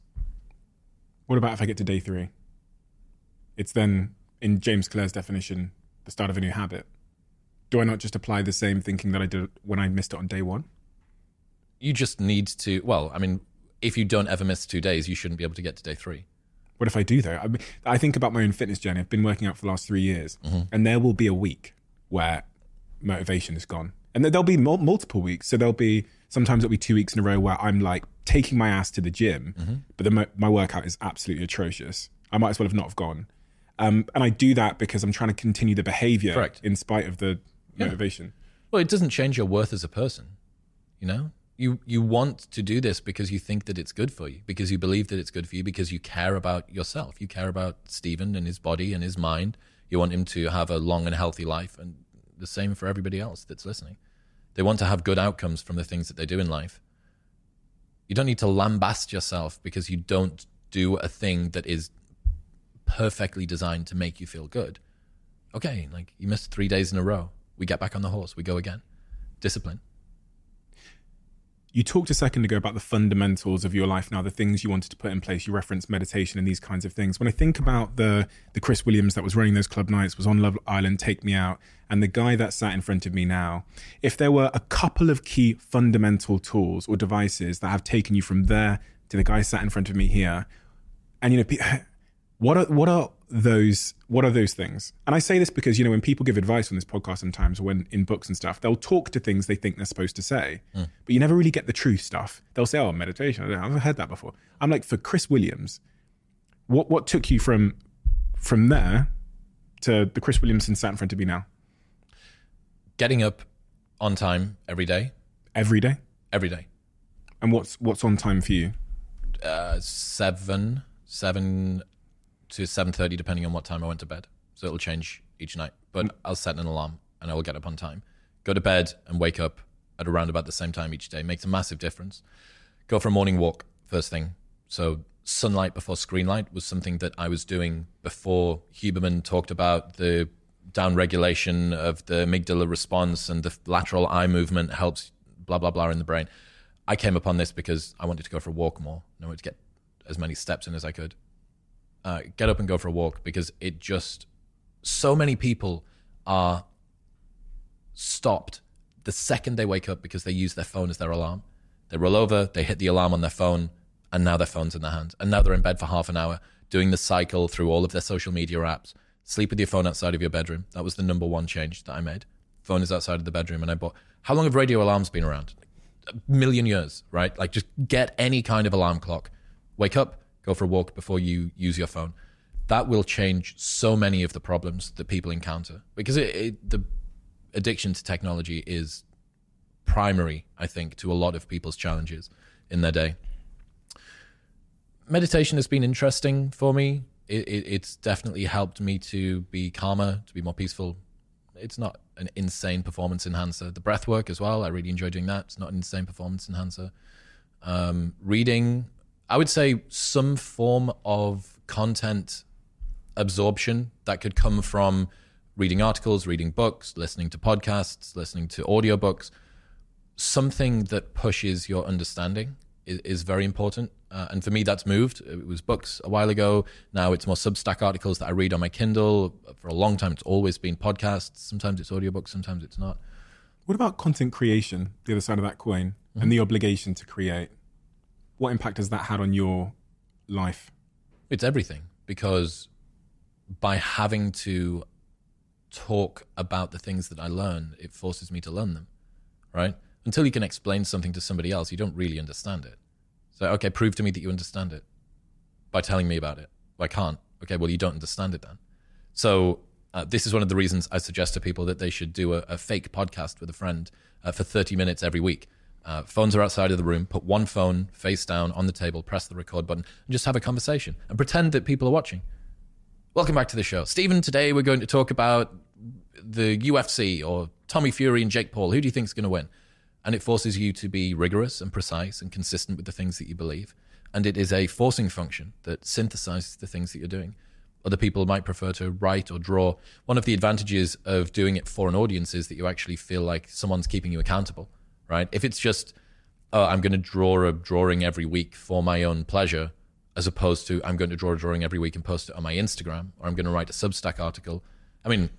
What about if I get to day three? It's then, in James Clear's definition, the start of a new habit. Do I not just apply the same thinking that I did when I missed it on day one? You just need to, well, I mean, if you don't ever miss two days, you shouldn't be able to get to day three. What if I do though? I, mean, I think about my own fitness journey. I've been working out for the last three years mm-hmm. and there will be a week where motivation is gone. And there'll be mul- multiple weeks. So there'll be, sometimes it'll be two weeks in a row where I'm like taking my ass to the gym, mm-hmm. but the, my workout is absolutely atrocious. I might as well have not have gone. Um, and I do that because I'm trying to continue the behavior Correct. in spite of the yeah. motivation. Well, it doesn't change your worth as a person. You know, you you want to do this because you think that it's good for you, because you believe that it's good for you, because you care about yourself. You care about Stephen and his body and his mind. You want him to have a long and healthy life, and the same for everybody else that's listening. They want to have good outcomes from the things that they do in life. You don't need to lambast yourself because you don't do a thing that is perfectly designed to make you feel good. Okay, like you missed three days in a row. We get back on the horse. We go again. Discipline. You talked a second ago about the fundamentals of your life now, the things you wanted to put in place. You referenced meditation and these kinds of things. When I think about the the Chris Williams that was running those club nights, was on Love Island, Take Me Out, and the guy that sat in front of me now, if there were a couple of key fundamental tools or devices that have taken you from there to the guy sat in front of me here, and you know, what are what are those what are those things? And I say this because, you know, when people give advice on this podcast sometimes, or when in books and stuff, they'll talk to things they think they're supposed to say, mm. but you never really get the truth stuff. They'll say, oh, meditation, I don't know, I've heard that before. I'm like, for Chris Williams, what what took you from from there to the Chris Williams sat in front of me now? Getting up on time every day. Every day? Every day. And what's what's on time for you? Uh, seven, seven to seven thirty, depending on what time I went to bed. So it'll change each night. But mm. I'll set an alarm and I will get up on time. Go to bed and wake up at around about the same time each day. Makes a massive difference. Go for a morning walk first thing. So sunlight before screen light was something that I was doing before Huberman talked about the down regulation of the amygdala response and the lateral eye movement helps blah, blah, blah in the brain. I came upon this because I wanted to go for a walk more. I wanted to get as many steps in as I could. Uh, get up and go for a walk, because it just, so many people are stopped the second they wake up because they use their phone as their alarm. They roll over, they hit the alarm on their phone, and now their phone's in their hand. And now they're in bed for half an hour doing the cycle through all of their social media apps. Sleep with your phone outside of your bedroom. That was the number one change that I made. Phone is outside of the bedroom. And I bought, how long have radio alarms been around? A million years, right? Like, just get any kind of alarm clock. Wake up, go for a walk before you use your phone. That will change so many of the problems that people encounter, because it, it, the addiction to technology is primary, I think, to a lot of people's challenges in their day. Meditation has been interesting for me. It, it, it's definitely helped me to be calmer, to be more peaceful. It's not an insane performance enhancer. The breath work as well, I really enjoy doing that. It's not an insane performance enhancer. Um, reading, I would say some form of content absorption that could come from reading articles, reading books, listening to podcasts, listening to audiobooks. Something that pushes your understanding is, is very important. Uh, and for me, that's moved. It was books a while ago. Now it's more Substack articles that I read on my Kindle. For a long time, it's always been podcasts. Sometimes it's audiobooks, sometimes it's not. What about content creation, the other side of that coin, mm-hmm. and the obligation to create? What impact has that had on your life? It's everything, because by having to talk about the things that I learn, it forces me to learn them, right? Until you can explain something to somebody else, you don't really understand it. So, okay, prove to me that you understand it by telling me about it. Well, I can't. Okay, well, you don't understand it then. So uh, this is one of the reasons I suggest to people that they should do a, a fake podcast with a friend uh, for thirty minutes every week. Uh, phones are outside of the room. Put one phone face down on the table, press the record button, and just have a conversation and pretend that people are watching. Welcome back to the show. Stephen, today we're going to talk about the U F C or Tommy Fury and Jake Paul. Who do you think is going to win? And it forces you to be rigorous and precise and consistent with the things that you believe. And it is a forcing function that synthesizes the things that you're doing. Other people might prefer to write or draw. One of the advantages of doing it for an audience is that you actually feel like someone's keeping you accountable, right? If it's just, oh, I'm going to draw a drawing every week for my own pleasure, as opposed to I'm going to draw a drawing every week and post it on my Instagram, or I'm going to write a Substack article. I mean,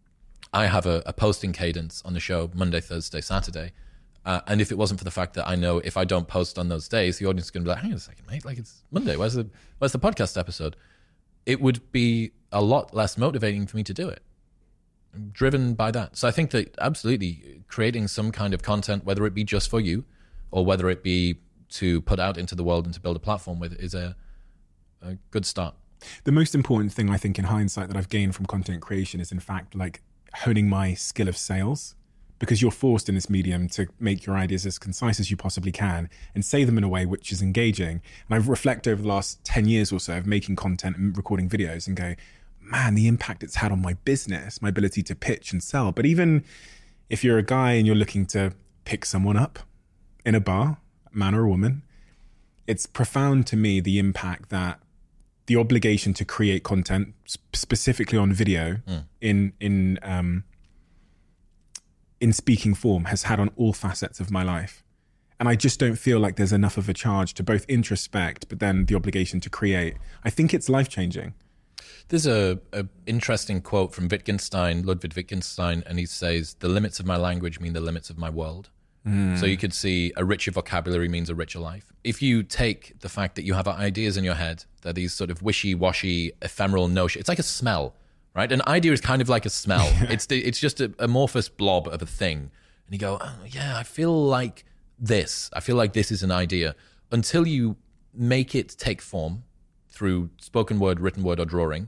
I have a, a posting cadence on the show Monday, Thursday, Saturday. Uh, and if it wasn't for the fact that I know if I don't post on those days, the audience is going to be like, hang on a second, mate, like it's Monday. Where's the, where's the podcast episode? It would be a lot less motivating for me to do it. I'm driven by that. So I think that absolutely creating some kind of content, whether it be just for you or whether it be to put out into the world and to build a platform with, is a, a good start. The most important thing I think in hindsight that I've gained from content creation is in fact like honing my skill of sales. because you're forced in this medium to make your ideas as concise as you possibly can and say them in a way which is engaging. And I've reflected over the last ten years or so of making content and recording videos and go, man, the impact it's had on my business, my ability to pitch and sell. But even if you're a guy and you're looking to pick someone up in a bar, man or a woman, it's profound to me the impact that the obligation to create content, specifically on video, mm. in in um, in speaking form, has had on all facets of my life. And I just don't feel like there's enough of a charge to both introspect, but then the obligation to create. I think it's life-changing. There's a, a interesting quote from Wittgenstein, Ludwig Wittgenstein, and he says, the limits of my language mean the limits of my world. Mm. So you could see a richer vocabulary means a richer life. If you take the fact that you have ideas in your head, they're these sort of wishy-washy, ephemeral notion. It's like a smell, right? An idea is kind of like a smell. Yeah. It's the, it's just an amorphous blob of a thing. And you go, oh, yeah, I feel like this. I feel like this is an idea. Until you make it take form through spoken word, written word, or drawing,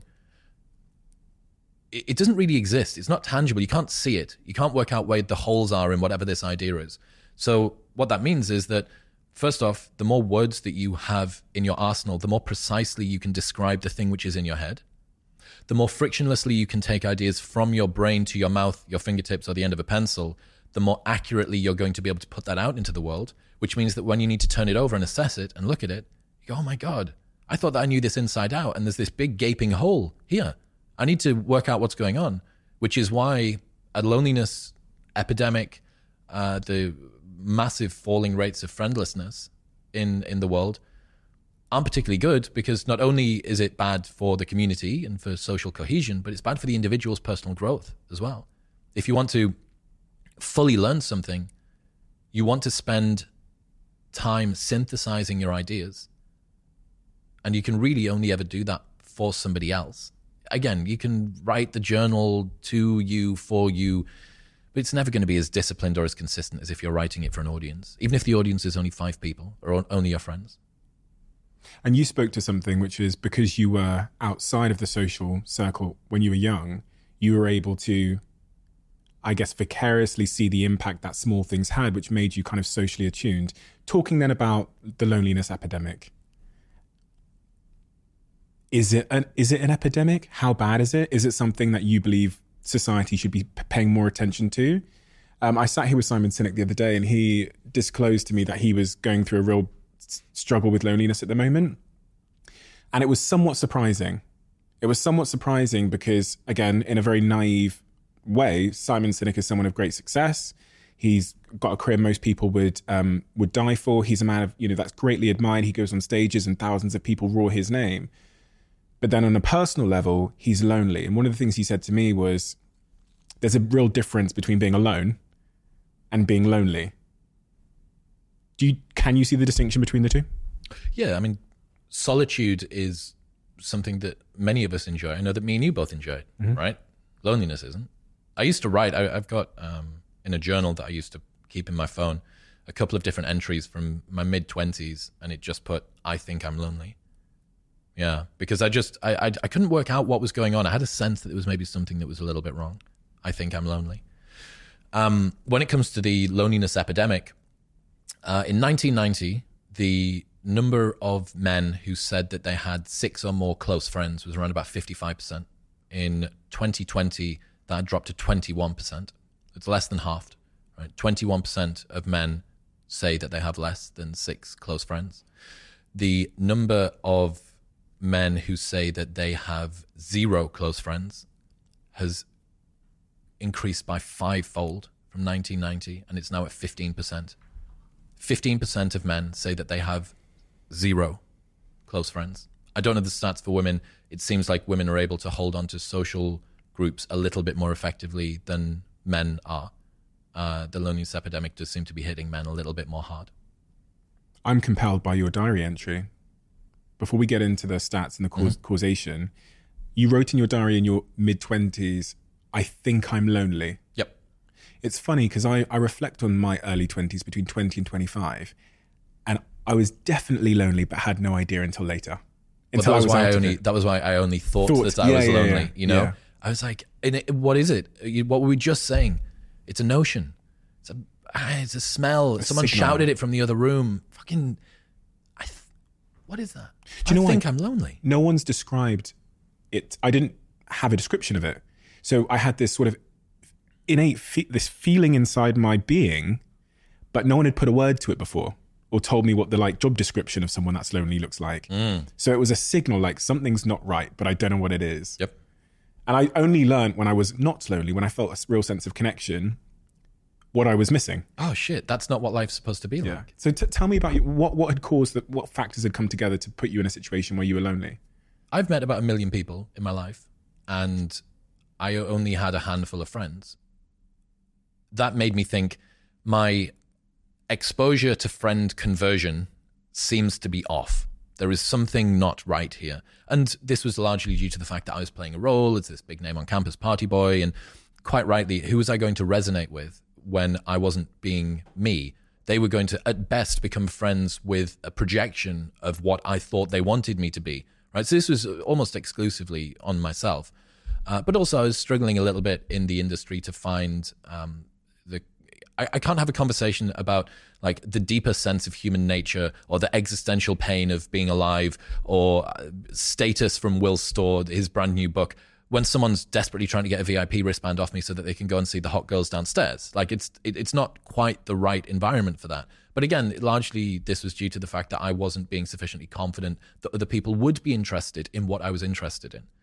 it doesn't really exist. It's not tangible. You can't see it. You can't work out where the holes are in whatever this idea is. So what that means is that, first off, the more words that you have in your arsenal, the more precisely you can describe the thing which is in your head. The more frictionlessly you can take ideas from your brain to your mouth, your fingertips, or the end of a pencil, the more accurately you're going to be able to put that out into the world, which means that when you need to turn it over and assess it and look at it, you go, oh my God, I thought that I knew this inside out, and there's this big gaping hole here. I need to work out what's going on, which is why a loneliness epidemic, uh, the massive falling rates of friendlessness in, in the world aren't particularly good, because not only is it bad for the community and for social cohesion, but it's bad for the individual's personal growth as well. If you want to fully learn something, you want to spend time synthesizing your ideas. And you can really only ever do that for somebody else. Again, you can write the journal to you, for you, but it's never going to be as disciplined or as consistent as if you're writing it for an audience, even if the audience is only five people or only your friends. And you spoke to something which is, because you were outside of the social circle when you were young, you were able to, I guess, vicariously see the impact that small things had, which made you kind of socially attuned. Talking then about the loneliness epidemic. Is it an, is it an epidemic? How bad is it? Is it something that you believe society should be p- paying more attention to? Um, I sat here with Simon Sinek the other day, and he disclosed to me that he was going through a real s- struggle with loneliness at the moment. And it was somewhat surprising. It was somewhat surprising because, again, in a very naive way, Simon Sinek is someone of great success. He's got a career most people would um, would die for. He's a man of, you know, that's greatly admired. He goes on stages and thousands of people roar his name. But then on a personal level, he's lonely. And one of the things he said to me was, there's a real difference between being alone and being lonely. Do you, can you see the distinction between the two? Yeah, I mean, solitude is something that many of us enjoy. I know that me and you both enjoy it, mm-hmm. right? Loneliness isn't. I used to write, I, I've got um, in a journal that I used to keep in my phone, a couple of different entries from my mid-twenties, and it just put, I think I'm lonely. Yeah, because I just, I, I I couldn't work out what was going on. I had a sense that there was maybe something that was a little bit wrong. I think I'm lonely. Um, when it comes to the loneliness epidemic, uh, in nineteen ninety, the number of men who said that they had six or more close friends was around about fifty-five percent. In twenty twenty, that dropped to twenty-one percent. It's less than halved, right? twenty-one percent of men say that they have less than six close friends. The number of men who say that they have zero close friends has increased by fivefold from nineteen ninety, and it's now at fifteen percent. fifteen percent of men say that they have zero close friends. I don't know the stats for women. It seems like women are able to hold on to social groups a little bit more effectively than men are. Uh, the loneliness epidemic does seem to be hitting men a little bit more hard. I'm compelled by your diary entry. Before we get into the stats and the cause, mm-hmm. causation, you wrote in your diary in your mid-twenties, I think I'm lonely. Yep. It's funny because I, I reflect on my early twenties, between twenty and twenty-five, and I was definitely lonely, but had no idea until later. Until well, that was, I was why I only that was why I only thought, thought that I yeah, was yeah, lonely. yeah, you know, yeah. I was like, what is it? What were we just saying? It's a notion. It's a, ah, it's a smell. A Someone signal. shouted it from the other room. Fucking, I th- what is that? Do you know I what? think I'm lonely. No one's described it. I didn't have a description of it. So I had this sort of innate, fe- this feeling inside my being, but no one had put a word to it before or told me what the like job description of someone that's lonely looks like. Mm. So it was a signal like something's not right, but I don't know what it is. Yep. And I only learned when I was not lonely, when I felt a real sense of connection, what I was missing. Oh shit, that's not what life's supposed to be Yeah. like. So t- tell me about you. What what had caused that? What factors had come together to put you in a situation where you were lonely? I've met about a million people in my life, and I only had a handful of friends. That made me think my exposure to friend conversion seems to be off. There is something not right here. And this was largely due to the fact that I was playing a role as this big name on campus party boy. And quite rightly, who was I going to resonate with when I wasn't being me? They were going to, at best, become friends with a projection of what I thought they wanted me to be. Right? So this was almost exclusively on myself. Uh, but also I was struggling a little bit in the industry to find um, the I, I can't have a conversation about like the deeper sense of human nature or the existential pain of being alive or uh, status from Will Storr, his brand new book, when someone's desperately trying to get a V I P wristband off me so that they can go and see the hot girls downstairs. Like it's it, it's not quite the right environment for that. But again, largely this was due to the fact that I wasn't being sufficiently confident that other people would be interested in what I was interested in.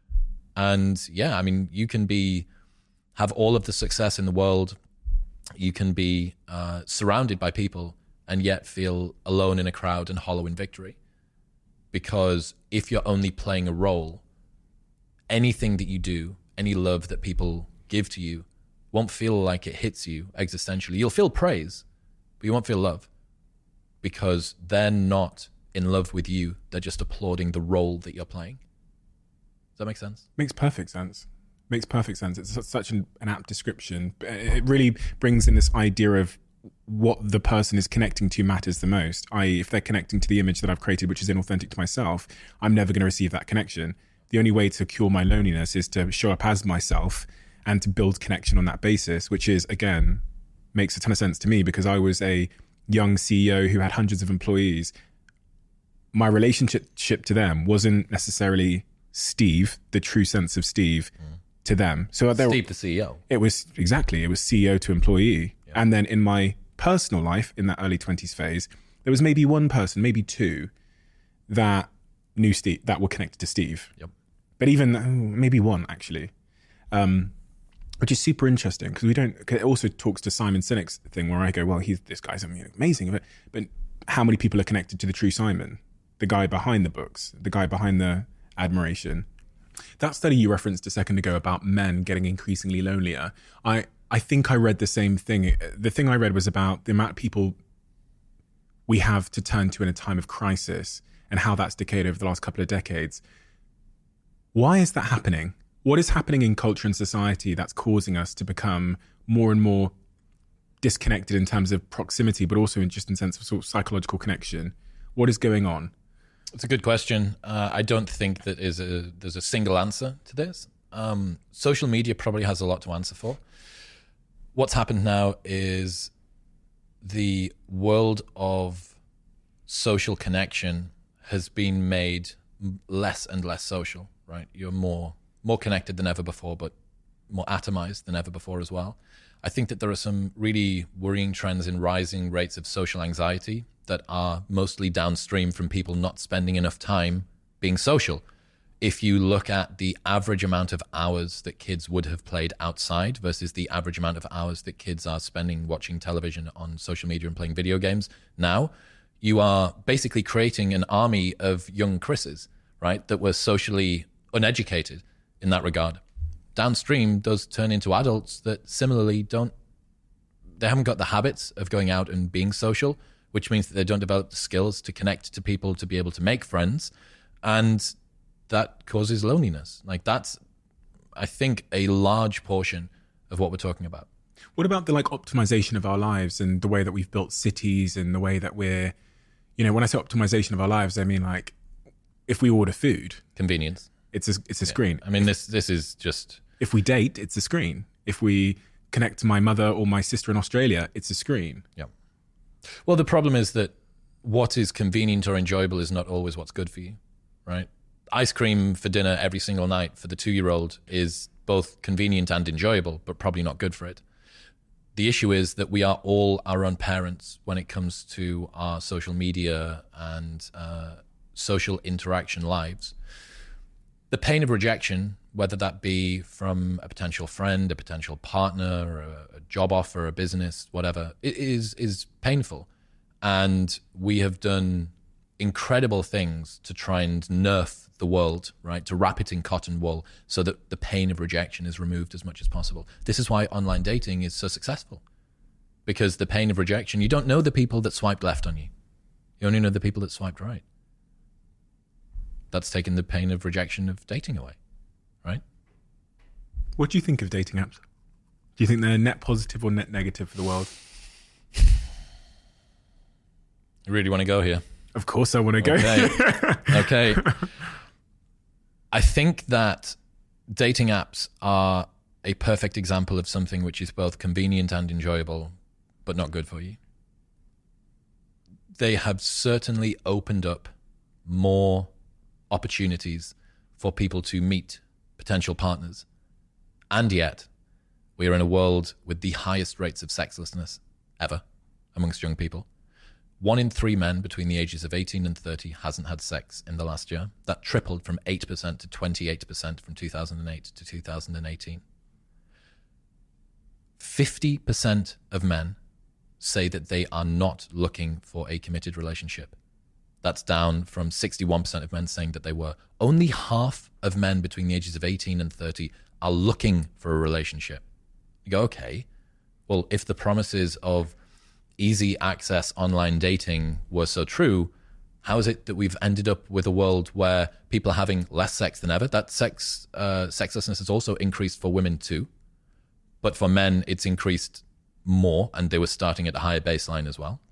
And yeah, I mean, you can be have all of the success in the world. You can be uh, surrounded by people and yet feel alone in a crowd and hollow in victory. Because if you're only playing a role, anything that you do, any love that people give to you, won't feel like it hits you existentially. You'll feel praise, but you won't feel love. Because they're not in love with you. They're just applauding the role that you're playing. Does that make sense? Makes perfect sense. Makes perfect sense. It's such an, an apt description. It really brings in this idea of what the person is connecting to matters the most. that is, if they're connecting to the image that I've created, which is inauthentic to myself, I'm never going to receive that connection. The only way to cure my loneliness is to show up as myself and to build connection on that basis, which is, again, makes a ton of sense to me because I was a young C E O who had hundreds of employees. My relationship to them wasn't necessarily Steve, the true sense of Steve, mm. to them. So there, Steve, the C E O. It was exactly, it was C E O to employee. Yeah. And then in my personal life, in that early twenties phase, there was maybe one person, maybe two, that knew Steve, that were connected to Steve. Yep. But even, oh, maybe one actually, um, which is super interesting because we don't, cause it also talks to Simon Sinek's thing where I go, well, he's, this guy's amazing, but, but how many people are connected to the true Simon? The guy behind the books, the guy behind the admiration. That study you referenced a second ago about men getting increasingly lonelier, I, I think I read the same thing. The thing I read was about the amount of people we have to turn to in a time of crisis and how that's decayed over the last couple of decades. Why is that happening? What is happening in culture and society that's causing us to become more and more disconnected in terms of proximity, but also in just in sense of sort of psychological connection? What is going on? It's a good question. Uh, I don't think that is a there's a single answer to this. Um, social media probably has a lot to answer for. What's happened now is the world of social connection has been made less and less social, right? You're more more connected than ever before, but more atomized than ever before as well. I think that there are some really worrying trends in rising rates of social anxiety that are mostly downstream from people not spending enough time being social. If you look at the average amount of hours that kids would have played outside versus the average amount of hours that kids are spending watching television on social media and playing video games now, you are basically creating an army of young Chris's, right, that were socially uneducated in that regard. Downstream, those turn into adults that similarly don't, they haven't got the habits of going out and being social, which means that they don't develop the skills to connect to people, to be able to make friends. And that causes loneliness. Like that's, I think, a large portion of what we're talking about. What about the like optimization of our lives and the way that we've built cities and the way that we're, you know, when I say optimization of our lives, I mean like if we order food. Convenience. It's a, it's a yeah. screen. I mean, this this is just... If we date, it's a screen. If we connect to my mother or my sister in Australia, it's a screen. Yeah. Well, the problem is that what is convenient or enjoyable is not always what's good for you, right? Ice cream for dinner every single night for the two-year-old is both convenient and enjoyable, but probably not good for it. The issue is that we are all our own parents when it comes to our social media and uh, social interaction lives. The pain of rejection, whether that be from a potential friend, a potential partner, or a, a job offer, a business, whatever, it is is painful. And we have done incredible things to try and nerf the world, right? To wrap it in cotton wool so that the pain of rejection is removed as much as possible. This is why online dating is so successful. Because the pain of rejection, you don't know the people that swiped left on you. You only know the people that swiped right. That's taken the pain of rejection of dating away, right? What do you think of dating apps? Do you think they're net positive or net negative for the world? You really want to go here? Of course I want to go. Okay. Okay. I think that dating apps are a perfect example of something which is both convenient and enjoyable, but not good for you. They have certainly opened up more opportunities for people to meet potential partners. And yet, we are in a world with the highest rates of sexlessness ever amongst young people. One in three men between the ages of eighteen and thirty hasn't had sex in the last year. That tripled from eight percent to twenty-eight percent from two thousand eight to two thousand eighteen. fifty percent of men say that they are not looking for a committed relationship. That's down from sixty-one percent of men saying that they were. Only half of men between the ages of eighteen and thirty are looking for a relationship. You go, okay, well, if the promises of easy access online dating were so true, how is it that we've ended up with a world where people are having less sex than ever? That sex uh, sexlessness has also increased for women too. But for men, it's increased more, and they were starting at a higher baseline as well.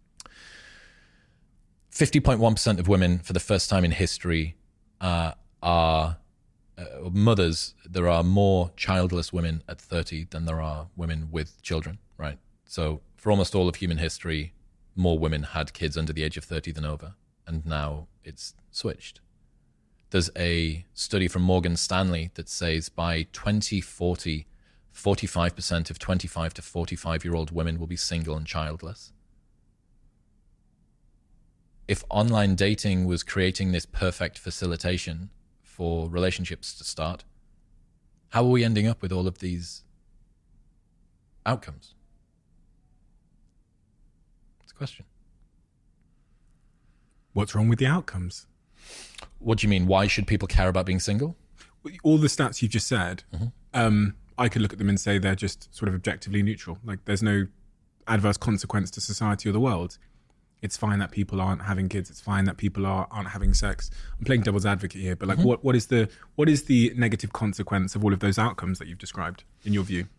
fifty point one percent of women, for the first time in history, uh, are uh, mothers. There are more childless women at thirty than there are women with children, right? So for almost all of human history, more women had kids under the age of thirty than over, and now it's switched. There's a study from Morgan Stanley that says by twenty forty, forty-five percent of twenty-five to forty-five-year-old women will be single and childless. If online dating was creating this perfect facilitation for relationships to start, how are we ending up with all of these outcomes? It's a question. What's wrong with the outcomes? What do you mean? Why should people care about being single? All the stats you've just said, Mm-hmm. um, I could look at them and say they're just sort of objectively neutral. Like there's no adverse consequence to society or the world. It's fine that people aren't having kids. It's fine that people are, aren't having sex. I'm playing devil's advocate here, but like, mm-hmm. what, what is the what is the negative consequence of all of those outcomes that you've described, in your view?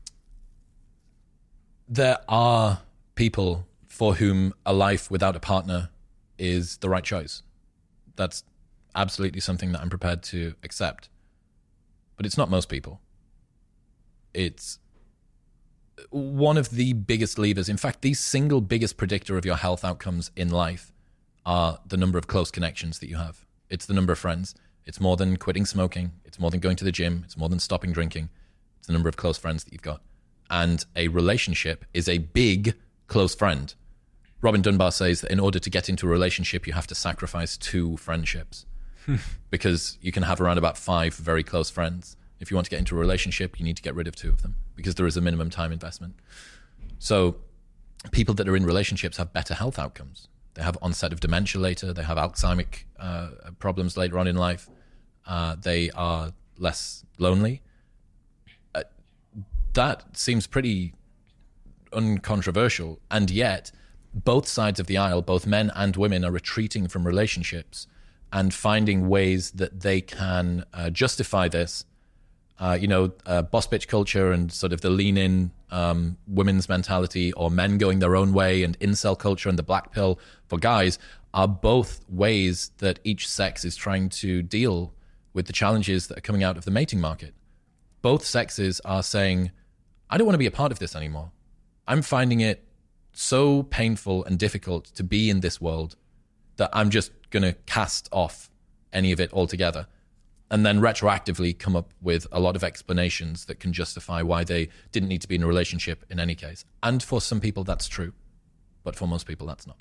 There are people for whom a life without a partner is the right choice. That's absolutely something that I'm prepared to accept. But it's not most people. It's one of the biggest levers. In fact, the single biggest predictor of your health outcomes in life are the number of close connections that you have. It's the number of friends. It's more than quitting smoking. It's more than going to the gym. It's more than stopping drinking. It's the number of close friends that you've got. And a relationship is a big close friend. Robin Dunbar says that in order to get into a relationship, you have to sacrifice two friendships because you can have around about five very close friends. If you want to get into a relationship, you need to get rid of two of them because there is a minimum time investment. So people that are in relationships have better health outcomes. They have onset of dementia later. They have Alzheimer's uh, problems later on in life. Uh, they are less lonely. Uh, that seems pretty uncontroversial. And yet, both sides of the aisle, both men and women, are retreating from relationships and finding ways that they can uh, justify this. Uh, you know, uh, boss bitch culture and sort of the lean-in um, women's mentality, or men going their own way, and incel culture and the black pill for guys are both ways that each sex is trying to deal with the challenges that are coming out of the mating market. Both sexes are saying, I don't want to be a part of this anymore. I'm finding it so painful and difficult to be in this world that I'm just going to cast off any of it altogether, and then retroactively come up with a lot of explanations that can justify why they didn't need to be in a relationship in any case. And for some people, that's true. But for most people, that's not.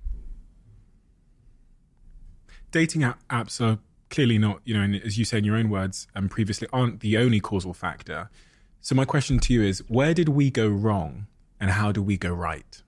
Dating app apps are clearly not, you know, and as you say in your own words, and previously, aren't the only causal factor. So my question to you is, where did we go wrong and how do we go right?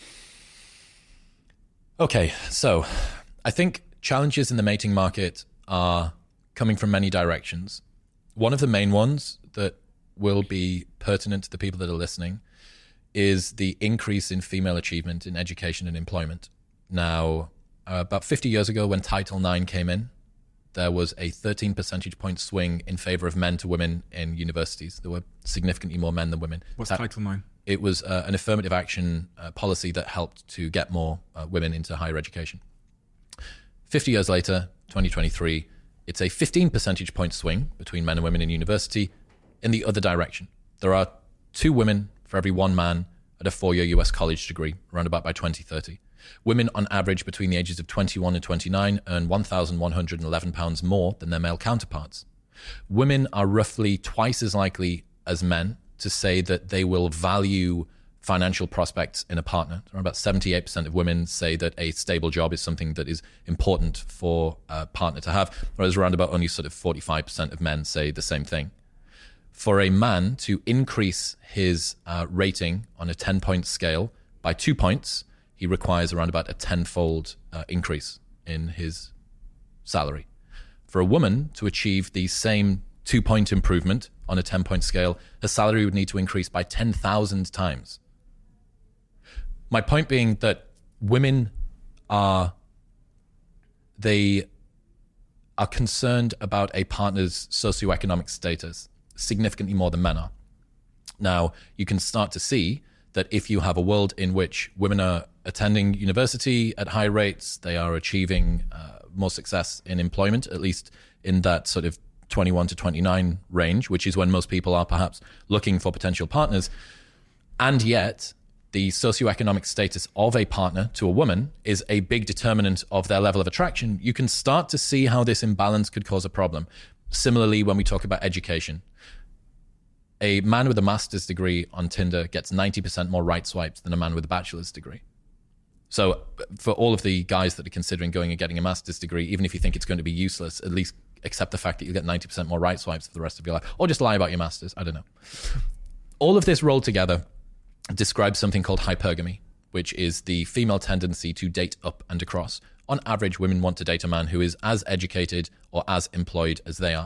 Okay, so I think challenges in the mating market are coming from many directions. One of the main ones that will be pertinent to the people that are listening is the increase in female achievement in education and employment. Now, uh, about fifty years ago when Title nine came in, there was a thirteen percentage point swing in favor of men to women in universities. There were significantly more men than women. What's that, Title nine? It was uh, an affirmative action uh, policy that helped to get more uh, women into higher education. fifty years later, twenty twenty-three, it's a fifteen percentage point swing between men and women in university in the other direction. There are two women for every one man at a four-year U S college degree, around about by twenty thirty. Women on average between the ages of twenty-one and twenty-nine earn one thousand one hundred eleven pounds more than their male counterparts. Women are roughly twice as likely as men to say that they will value financial prospects in a partner. Around about seventy-eight percent of women say that a stable job is something that is important for a partner to have, whereas around about only sort of forty-five percent of men say the same thing. For a man to increase his uh, rating on a ten-point scale by two points, he requires around about a tenfold uh, increase in his salary. For a woman to achieve the same two-point improvement on a ten-point scale, her salary would need to increase by ten thousand times. My point being that women are, they are concerned about a partner's socioeconomic status significantly more than men are. Now, you can start to see that if you have a world in which women are attending university at high rates, they are achieving uh, more success in employment, at least in that sort of twenty-one to twenty-nine range, which is when most people are perhaps looking for potential partners. And yet, the socioeconomic status of a partner to a woman is a big determinant of their level of attraction. You can start to see how this imbalance could cause a problem. Similarly, when we talk about education, a man with a master's degree on Tinder gets ninety percent more right swipes than a man with a bachelor's degree. So for all of the guys that are considering going and getting a master's degree, even if you think it's going to be useless, at least accept the fact that you get ninety percent more right swipes for the rest of your life, or just lie about your master's. I don't know. All of this rolled together describes something called hypergamy, which is the female tendency to date up and across. On average, women want to date a man who is as educated or as employed as they are.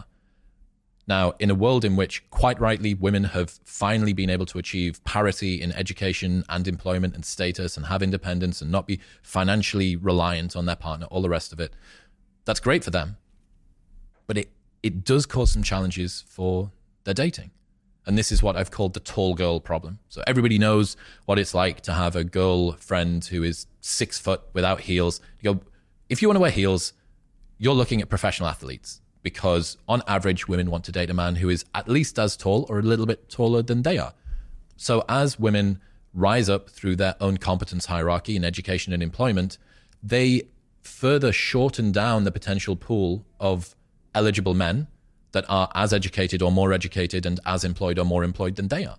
Now, in a world in which, quite rightly, women have finally been able to achieve parity in education and employment and status and have independence and not be financially reliant on their partner, all the rest of it, that's great for them. But it, it does cause some challenges for their dating. And this is what I've called the tall girl problem. So everybody knows what it's like to have a girl friend who is six foot without heels. You go, if you want to wear heels, you're looking at professional athletes, because on average, women want to date a man who is at least as tall or a little bit taller than they are. So as women rise up through their own competence hierarchy in education and employment, they further shorten down the potential pool of eligible men that are as educated or more educated and as employed or more employed than they are.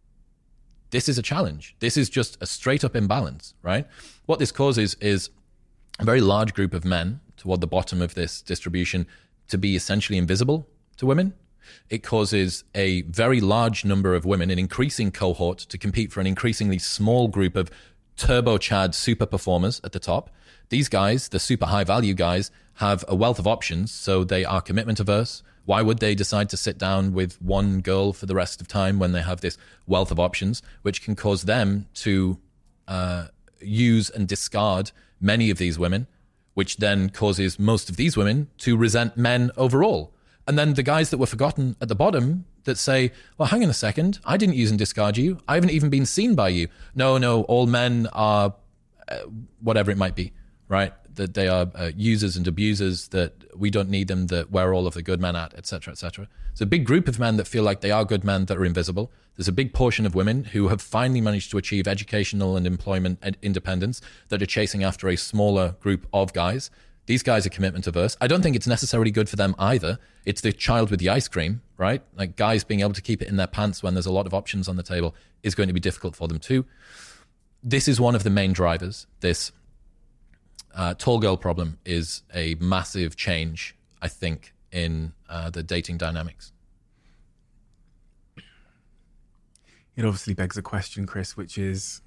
This is a challenge. This is just a straight up imbalance, right? What this causes is a very large group of men toward the bottom of this distribution to be essentially invisible to women. It causes a very large number of women, an increasing cohort, to compete for an increasingly small group of turbo-chad super performers at the top. These guys, the super high value guys, have a wealth of options, so they are commitment averse. Why would they decide to sit down with one girl for the rest of time when they have this wealth of options, which can cause them to uh, use and discard many of these women, which then causes most of these women to resent men overall. And then the guys that were forgotten at the bottom that say, well, hang on a second, I didn't use and discard you. I haven't even been seen by you. No, no, all men are uh, whatever it might be, right? that they are uh, users and abusers, that we don't need them, that where are all of the good men at, et cetera, et cetera. There's a big group of men that feel like they are good men that are invisible. There's a big portion of women who have finally managed to achieve educational and employment and independence that are chasing after a smaller group of guys. These guys are commitment averse. I don't think it's necessarily good for them either. It's the child with the ice cream, right? Like guys being able to keep it in their pants when there's a lot of options on the table is going to be difficult for them too. This is one of the main drivers. This uh, tall girl problem is a massive change, I think, in uh, the dating dynamics. It obviously begs a question, Chris, which is,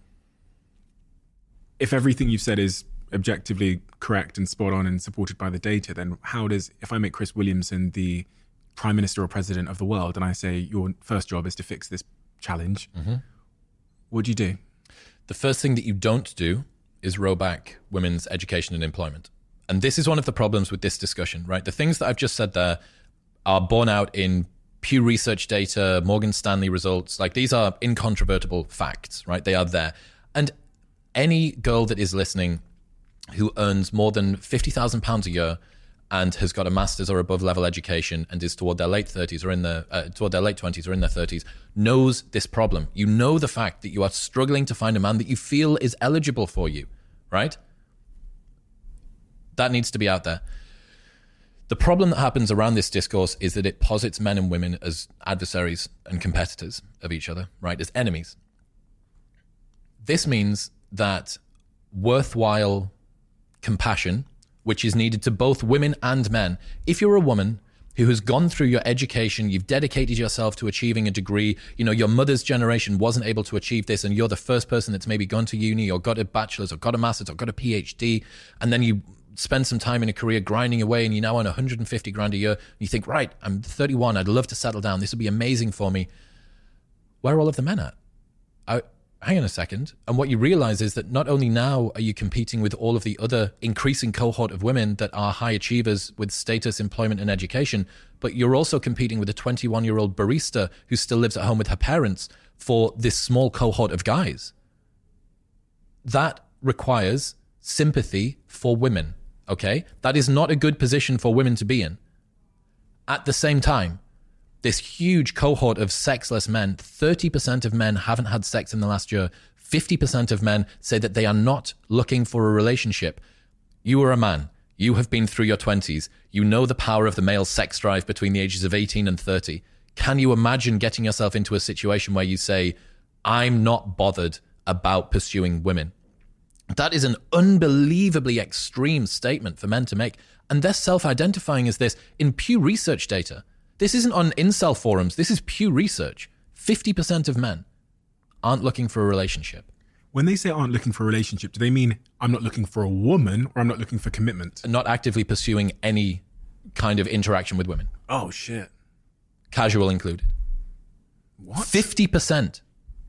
if everything you've said is objectively correct and spot on and supported by the data, then how does, if I make Chris Williamson the prime minister or president of the world and I say your first job is to fix this challenge, mm-hmm. what do you do? The first thing that you don't do is roll back women's education and employment. And this is one of the problems with this discussion, right? The things that I've just said there are borne out in Pew Research data, Morgan Stanley results. Like these are incontrovertible facts, right? They are there. And any girl that is listening who earns more than fifty thousand pounds a year and has got a master's or above level education and is toward their late thirties or in their uh, toward their late twenties or in their thirties knows this problem. You know the fact that you are struggling to find a man that you feel is eligible for you, right? That needs to be out there. The problem that happens around this discourse is that it posits men and women as adversaries and competitors of each other, right? As enemies. This means that worthwhile compassion, which is needed to both women and men. If you're a woman who has gone through your education, you've dedicated yourself to achieving a degree, you know, your mother's generation wasn't able to achieve this and you're the first person that's maybe gone to uni or got a bachelor's or got a master's or got a PhD, and then you spend some time in a career grinding away and you now earn one hundred fifty grand a year, and you think, right, I'm thirty-one, I'd love to settle down, this would be amazing for me. Where are all of the men at? I, hang on a second. And what you realize is that not only now are you competing with all of the other increasing cohort of women that are high achievers with status, employment, and education, but you're also competing with a twenty-one-year-old barista who still lives at home with her parents for this small cohort of guys. That requires sympathy for women, okay? That is not a good position for women to be in. At the same time, this huge cohort of sexless men, thirty percent of men haven't had sex in the last year. fifty percent of men say that they are not looking for a relationship. You are a man. You have been through your twenties. You know the power of the male sex drive between the ages of eighteen and thirty. Can you imagine getting yourself into a situation where you say, I'm not bothered about pursuing women? That is an unbelievably extreme statement for men to make. And they're self-identifying as this in Pew Research data. This isn't on incel forums. This is Pew Research. fifty percent of men aren't looking for a relationship. When they say aren't looking for a relationship, do they mean I'm not looking for a woman or I'm not looking for commitment? And not actively pursuing any kind of interaction with women. Oh, shit. Casual included. What? fifty percent.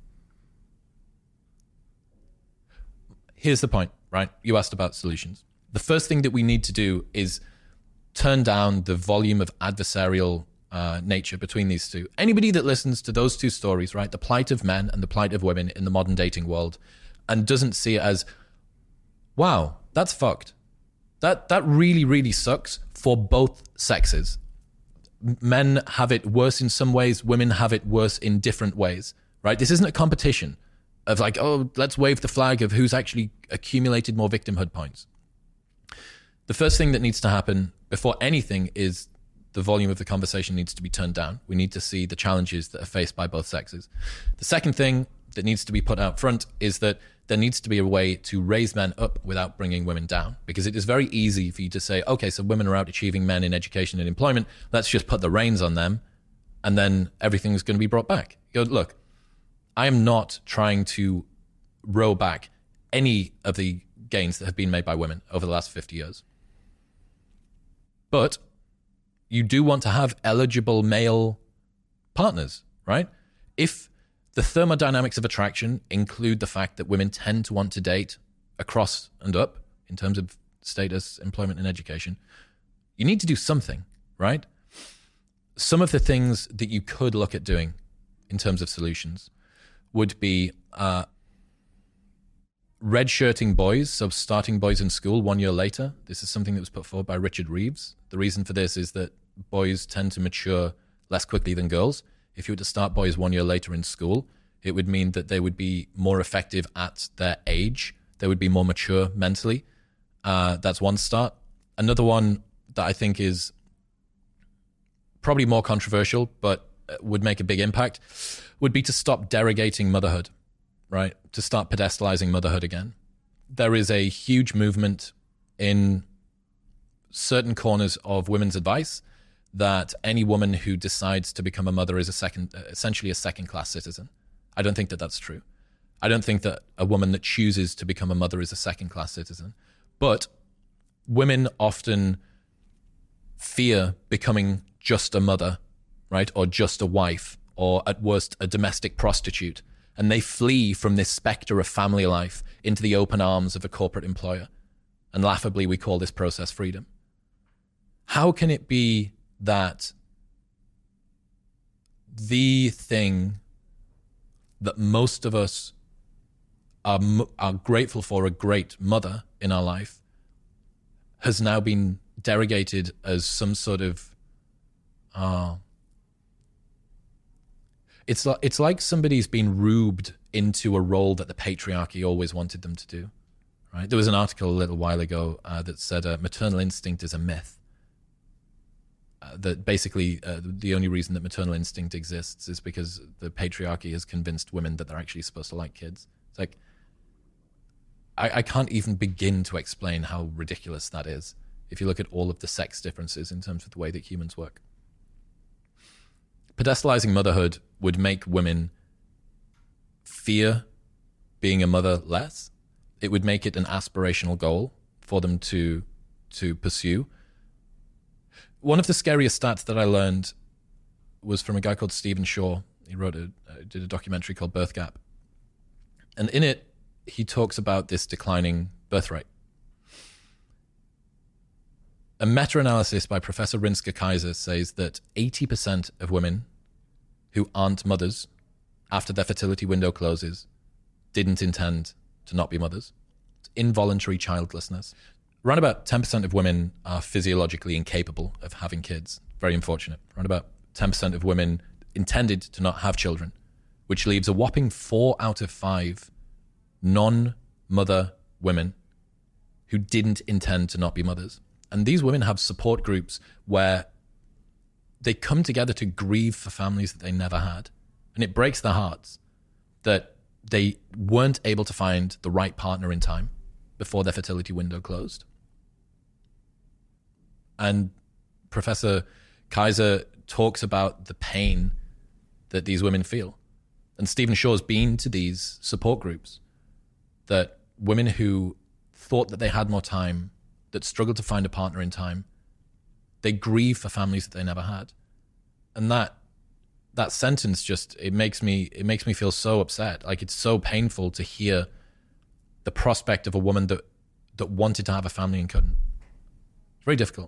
Here's the point, right? You asked about solutions. The first thing that we need to do is turn down the volume of adversarial uh, nature between these two. Anybody that listens to those two stories, right, the plight of men and the plight of women in the modern dating world, and doesn't see it as, wow, that's fucked. That that really, really sucks for both sexes. Men have it worse in some ways, women have it worse in different ways, right? This isn't a competition of like, oh, let's wave the flag of who's actually accumulated more victimhood points. The first thing that needs to happen before anything is the volume of the conversation needs to be turned down. We need to see the challenges that are faced by both sexes. The second thing that needs to be put out front is that there needs to be a way to raise men up without bringing women down, because it is very easy for you to say, okay, so women are out achieving men in education and employment. Let's just put the reins on them and then everything's going to be brought back. You go, look, I am not trying to row back any of the gains that have been made by women over the last fifty years. But you do want to have eligible male partners, right? If the thermodynamics of attraction include the fact that women tend to want to date across and up in terms of status, employment, and education, you need to do something, right? Some of the things that you could look at doing in terms of solutions would be uh, redshirting boys, so starting boys in school one year later. This is something that was put forward by Richard Reeves. The reason for this is that boys tend to mature less quickly than girls. If you were to start boys one year later in school, it would mean that they would be more effective at their age. They would be more mature mentally. Uh, that's one start. Another one that I think is probably more controversial, but would make a big impact, would be to stop derogating motherhood, right? To start pedestalizing motherhood again. There is a huge movement in certain corners of women's advice that any woman who decides to become a mother is a second, essentially a second-class citizen. I don't think that that's true. I don't think that a woman that chooses to become a mother is a second-class citizen. But women often fear becoming just a mother, right? Or just a wife, or at worst, a domestic prostitute. And they flee from this specter of family life into the open arms of a corporate employer. And laughably, we call this process freedom. How can it be that the thing that most of us are, are grateful for, a great mother in our life, has now been derogated as some sort of uh, it's like, it's like somebody's been rubed into a role that the patriarchy always wanted them to do, right? There was an article a little while ago uh, that said uh, maternal instinct is a myth. Uh, that basically uh, the only reason that maternal instinct exists is because the patriarchy has convinced women that they're actually supposed to like kids. It's like, I, I can't even begin to explain how ridiculous that is if you look at all of the sex differences in terms of the way that humans work. Pedestalizing motherhood would make women fear being a mother less. It would make it an aspirational goal for them to to pursue. One of the scariest stats that I learned was from a guy called Stephen Shaw. He wrote a uh, did a documentary called Birth Gap, and in it he talks about this declining birth rate. A meta-analysis by Professor Rinska Kaiser says that eighty percent of women who aren't mothers after their fertility window closes didn't intend to not be mothers. It's involuntary childlessness. Around about ten percent of women are physiologically incapable of having kids. Very unfortunate. Around about ten percent of women intended to not have children, which leaves a whopping four out of five non-mother women who didn't intend to not be mothers. And these women have support groups where they come together to grieve for families that they never had. And it breaks their hearts that they weren't able to find the right partner in time before their fertility window closed. And Professor Kaiser talks about the pain that these women feel. And Stephen Shaw's been to these support groups, that women who thought that they had more time, that struggled to find a partner in time, they grieve for families that they never had. And that that sentence just, it makes me it makes me feel so upset. Like, it's so painful to hear the prospect of a woman that that wanted to have a family and couldn't. It's very difficult.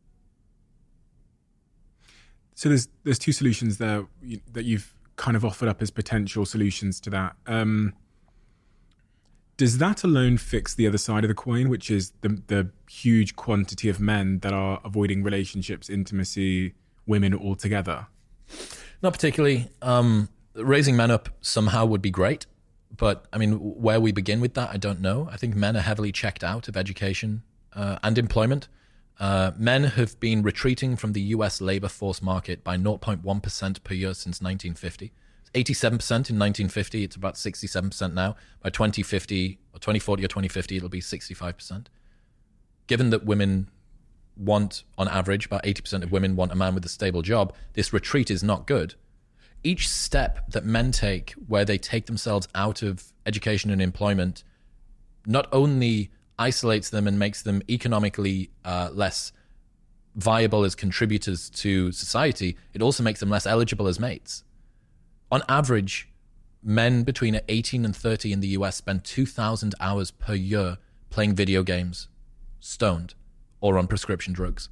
So there's there's two solutions there that you've kind of offered up as potential solutions to that. Um, does that alone fix the other side of the coin, which is the the huge quantity of men that are avoiding relationships, intimacy, women altogether? Not particularly. Um, raising men up somehow would be great. But, I mean, where we begin with that, I don't know. I think men are heavily checked out of education uh, and employment. Uh, men have been retreating from the U S labor force market by zero point one percent per year since nineteen fifty. It's eighty-seven percent in nineteen fifty. It's about sixty-seven percent now. By twenty fifty, or twenty forty or twenty fifty, it'll be sixty-five percent. Given that women want, on average, about eighty percent of women want a man with a stable job, this retreat is not good. Each step that men take where they take themselves out of education and employment not only isolates them and makes them economically uh, less viable as contributors to society, it also makes them less eligible as mates. On average, men between eighteen and thirty in the U S spend two thousand hours per year playing video games, stoned, or on prescription drugs.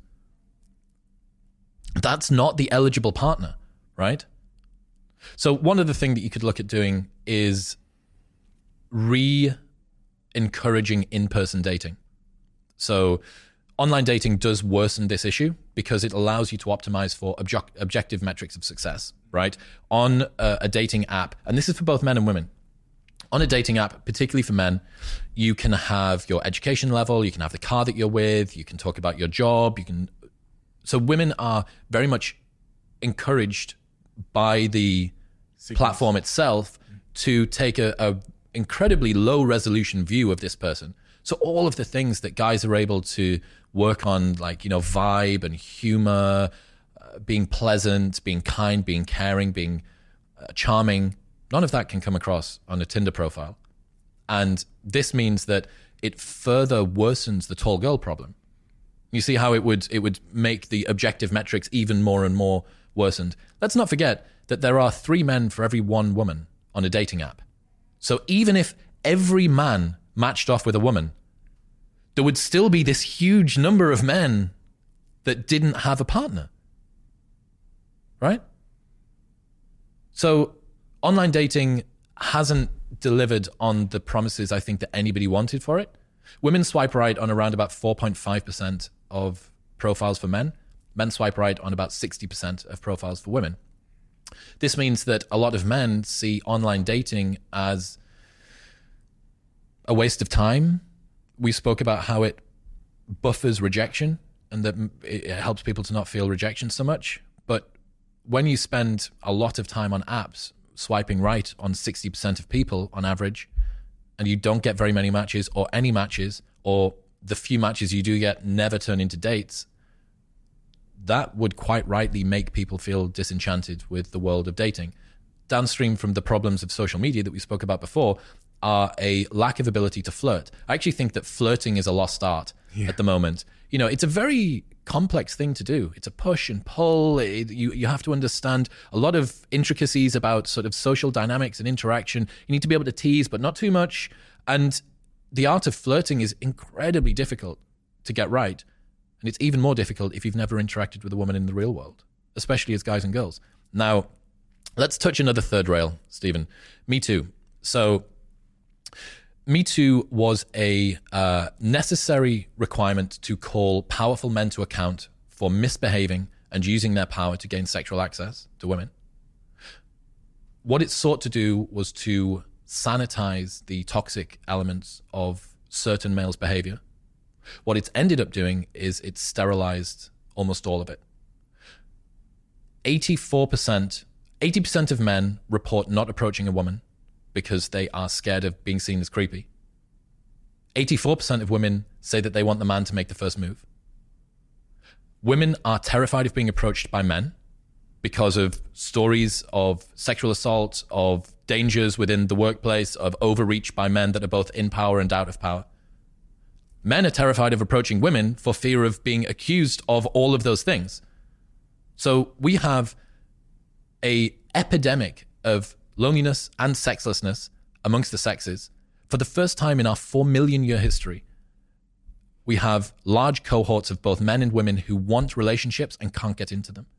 That's not the eligible partner, right? So one other thing that you could look at doing is re-encouraging encouraging in-person dating. So online dating does worsen this issue because it allows you to optimize for object- objective metrics of success, right? On a, a dating app, and this is for both men and women. On a dating app, particularly for men, you can have your education level, you can have the car that you're with, you can talk about your job, you can. So women are very much encouraged by the Signals. platform itself to take a, a incredibly low resolution view of this person. So all of the things that guys are able to work on, like, you know, vibe and humor, uh, being pleasant, being kind, being caring, being uh, charming, none of that can come across on a Tinder profile. And this means that it further worsens the tall girl problem. You see how it would it would make the objective metrics even more and more worsened. Let's not forget that there are three men for every one woman on a dating app. So even if every man matched off with a woman, there would still be this huge number of men that didn't have a partner. Right? So online dating hasn't delivered on the promises I think that anybody wanted for it. Women swipe right on around about four point five percent of profiles for men. Men swipe right on about sixty percent of profiles for women. This means that a lot of men see online dating as a waste of time. We spoke about how it buffers rejection and that it helps people to not feel rejection so much. But when you spend a lot of time on apps, swiping right on sixty percent of people on average, and you don't get very many matches or any matches, or the few matches you do get never turn into dates, that would quite rightly make people feel disenchanted with the world of dating. Downstream from the problems of social media that we spoke about before are a lack of ability to flirt. I actually think that flirting is a lost art yeah. at the moment. You know, it's a very complex thing to do. It's a push and pull. It, you, you have to understand a lot of intricacies about sort of social dynamics and interaction. You need to be able to tease, but not too much. And the art of flirting is incredibly difficult to get right. And it's even more difficult if you've never interacted with a woman in the real world, especially as guys and girls. Now, let's touch another third rail, Stephen. Me Too. So Me Too was a uh, necessary requirement to call powerful men to account for misbehaving and using their power to gain sexual access to women. What it sought to do was to sanitize the toxic elements of certain males' behavior. What it's ended up doing is it's sterilized almost all of it. eighty-four percent, eighty percent of men report not approaching a woman because they are scared of being seen as creepy. eighty-four percent of women say that they want the man to make the first move. Women are terrified of being approached by men because of stories of sexual assault, of dangers within the workplace, of overreach by men that are both in power and out of power. Men are terrified of approaching women for fear of being accused of all of those things. So we have an epidemic of loneliness and sexlessness amongst the sexes. For the first time in our four million year history, we have large cohorts of both men and women who want relationships and can't get into them.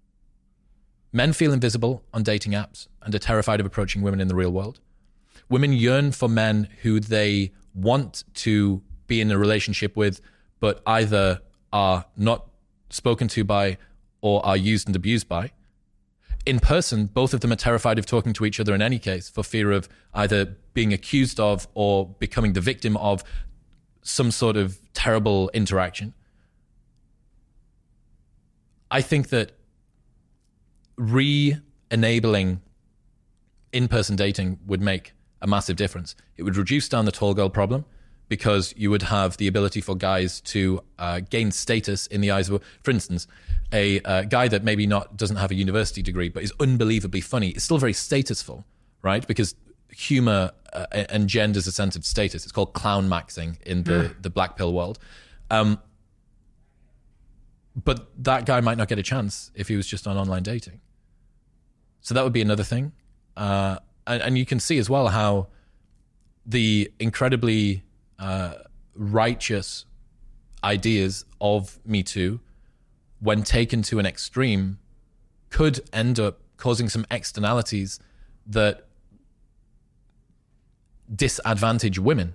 Men feel invisible on dating apps and are terrified of approaching women in the real world. Women yearn for men who they want to be in a relationship with, but either are not spoken to by or are used and abused by. In person, both of them are terrified of talking to each other in any case for fear of either being accused of or becoming the victim of some sort of terrible interaction. I think that re-enabling in-person dating would make a massive difference. It would reduce down the tall girl problem because you would have the ability for guys to uh, gain status in the eyes of, for instance, a uh, guy that maybe not doesn't have a university degree but is unbelievably funny is still very statusful, right? Because humor uh, engenders a sense of status. It's called clown maxing in the, mm. the black pill world. Um, but that guy might not get a chance if he was just on online dating. So that would be another thing. Uh, and, and you can see as well how the incredibly uh, righteous ideas of Me Too, when taken to an extreme, could end up causing some externalities that disadvantage women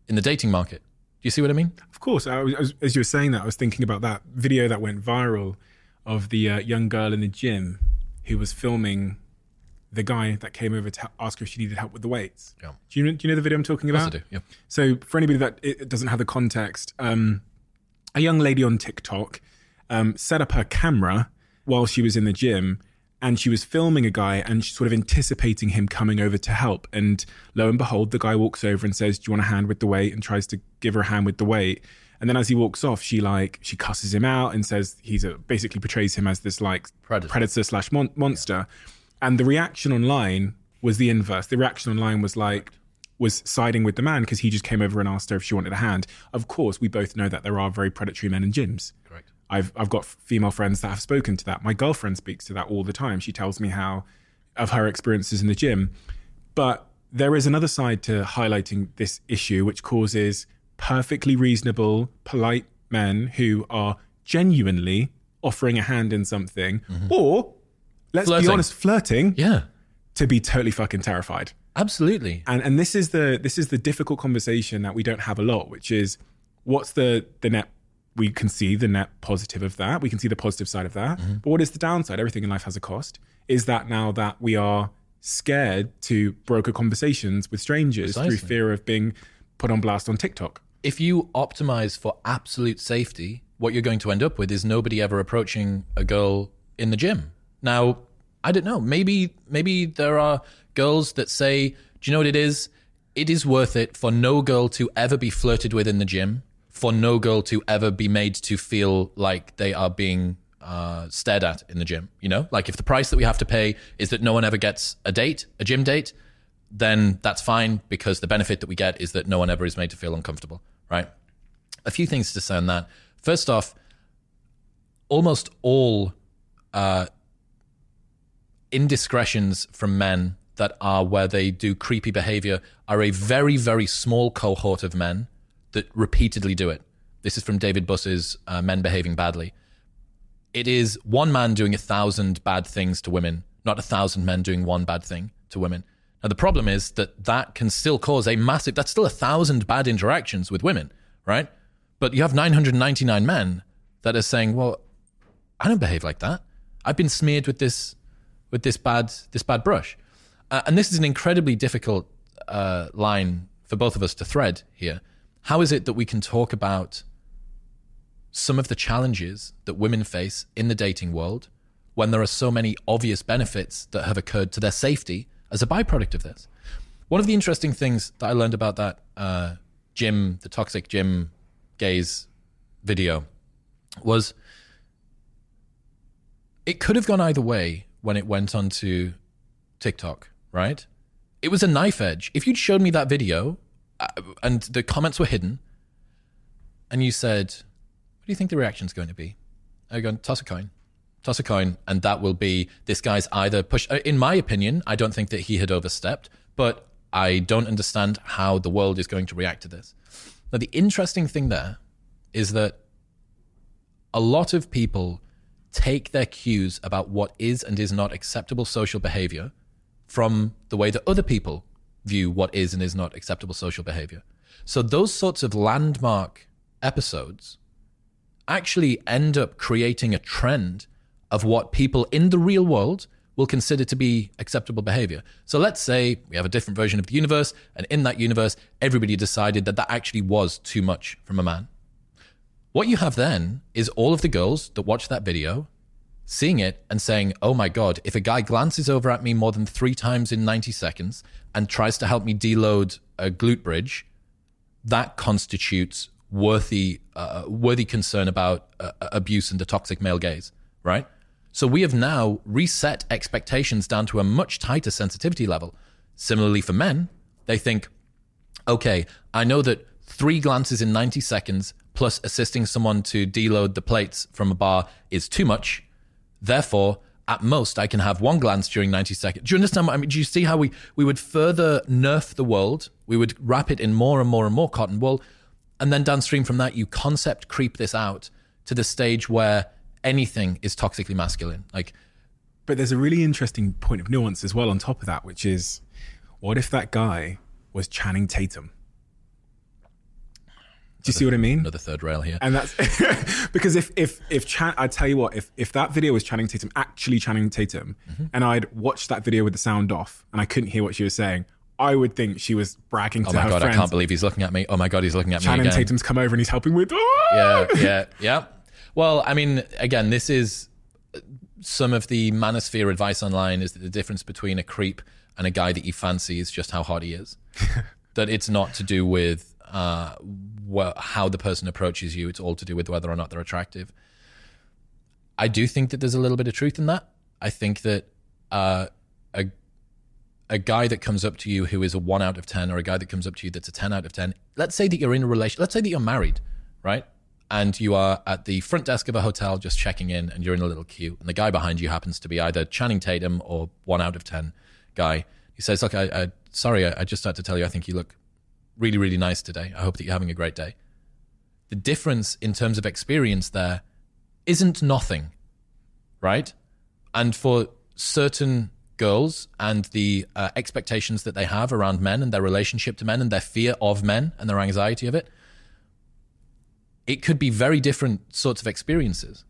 in the dating market. Do you see what I mean? Of course. I was, I was, as you were saying that, I was thinking about that video that went viral of the uh, young girl in the gym who was filming the guy that came over to ask her if she needed help with the weights. Yeah. Do you, do you know the video I'm talking about? Yes, I do, yeah. So for anybody that it doesn't have the context, um, a young lady on TikTok um, set up her camera while she was in the gym, and she was filming a guy and sort of anticipating him coming over to help. And lo and behold, the guy walks over and says, do you want a hand with the weight? And tries to give her a hand with the weight. And then as he walks off, she like, she cusses him out and says he's a, basically portrays him as this like Predator, predator slash mon- monster. Yeah. And the reaction online was the inverse. The reaction online was like, was siding with the man because he just came over and asked her if she wanted a hand. Of course, we both know that there are very predatory men in gyms. Correct. I've I've got female friends that have spoken to that. My girlfriend speaks to that all the time. She tells me how of her experiences in the gym. But there is another side to highlighting this issue, which causes perfectly reasonable, polite men who are genuinely offering a hand in something, mm-hmm. or let's flirting. be honest, flirting. Yeah. To be totally fucking terrified. Absolutely. And and this is the this is the difficult conversation that we don't have a lot, which is what's the the net. We can see the net positive of that. We can see the positive side of that. Mm-hmm. But what is the downside? Everything in life has a cost. Is that now that we are scared to broker conversations with strangers Precisely. Through fear of being put on blast on TikTok? If you optimize for absolute safety, what you're going to end up with is nobody ever approaching a girl in the gym. Now, I don't know. Maybe maybe there are girls that say, do you know what it is? It is worth it for no girl to ever be flirted with in the gym, for no girl to ever be made to feel like they are being uh, stared at in the gym. You know, like if the price that we have to pay is that no one ever gets a date, a gym date, then that's fine, because the benefit that we get is that no one ever is made to feel uncomfortable, right? A few things to say on that. First off, almost all uh, indiscretions from men that are where they do creepy behavior are a very, very small cohort of men that repeatedly do it. This is from David Buss's uh, Men Behaving Badly. It is one man doing a thousand bad things to women, not a thousand men doing one bad thing to women. Now, the problem is that that can still cause a massive, that's still a thousand bad interactions with women, right? But you have nine hundred ninety-nine men that are saying, well, I don't behave like that. I've been smeared with this, with this bad, this bad brush. Uh, and this is an incredibly difficult uh, line for both of us to thread here. How is it that we can talk about some of the challenges that women face in the dating world when there are so many obvious benefits that have occurred to their safety as a byproduct of this? One of the interesting things that I learned about that uh, gym, the toxic gym gaze video, was it could have gone either way when it went onto TikTok, right? It was a knife edge. If you'd showed me that video uh, and the comments were hidden and you said, what do you think the reaction's going to be? I'm going, toss a coin. Toss a coin, and that will be, this guy's either push. In my opinion, I don't think that he had overstepped, but I don't understand how the world is going to react to this. Now, the interesting thing there is that a lot of people take their cues about what is and is not acceptable social behavior from the way that other people view what is and is not acceptable social behavior. So those sorts of landmark episodes actually end up creating a trend of what people in the real world will consider to be acceptable behavior. So let's say we have a different version of the universe, and in that universe, everybody decided that that actually was too much from a man. What you have then is all of the girls that watch that video seeing it and saying, oh my God, if a guy glances over at me more than three times in ninety seconds and tries to help me deload a glute bridge, that constitutes worthy, uh, worthy concern about uh, abuse and the toxic male gaze, right? So we have now reset expectations down to a much tighter sensitivity level. Similarly for men, they think, okay, I know that three glances in ninety seconds plus assisting someone to deload the plates from a bar is too much. Therefore, at most, I can have one glance during ninety seconds. Do you understand what I mean? Do you see how we, we would further nerf the world? We would wrap it in more and more and more cotton wool. And then downstream from that, you concept creep this out to the stage where anything is toxically masculine. Like, but there's a really interesting point of nuance as well on top of that, which is, what if that guy was Channing Tatum? you see what I mean? Another third rail here. And that's because if if if Chan, I tell you what, if if that video was Channing Tatum, actually Channing Tatum, mm-hmm. and I'd watched that video with the sound off and I couldn't hear what she was saying, I would think she was bragging oh to her God, friends. Oh my God, I can't believe he's looking at me. Oh my God, he's looking at Channing me again. Channing Tatum's come over and he's helping with... Oh! Yeah, yeah, yeah. Well, I mean, again, this is some of the manosphere advice online is that the difference between a creep and a guy that you fancy is just how hot he is. That it's not to do with uh, wh- how the person approaches you. It's all to do with whether or not they're attractive. I do think that there's a little bit of truth in that. I think that uh, a a guy that comes up to you who is a one out of ten, or a guy that comes up to you that's a ten out of ten, let's say that you're in a relation, let's say that you're married, right? And you are at the front desk of a hotel just checking in, and you're in a little queue, and the guy behind you happens to be either Channing Tatum or one out of ten guy. He says, look, I, I sorry, I, I just had to tell you, I think you look really, really nice today. I hope that you're having a great day. The difference in terms of experience there isn't nothing, right? And for certain girls and the uh, expectations that they have around men and their relationship to men and their fear of men and their anxiety of it, it could be very different sorts of experiences.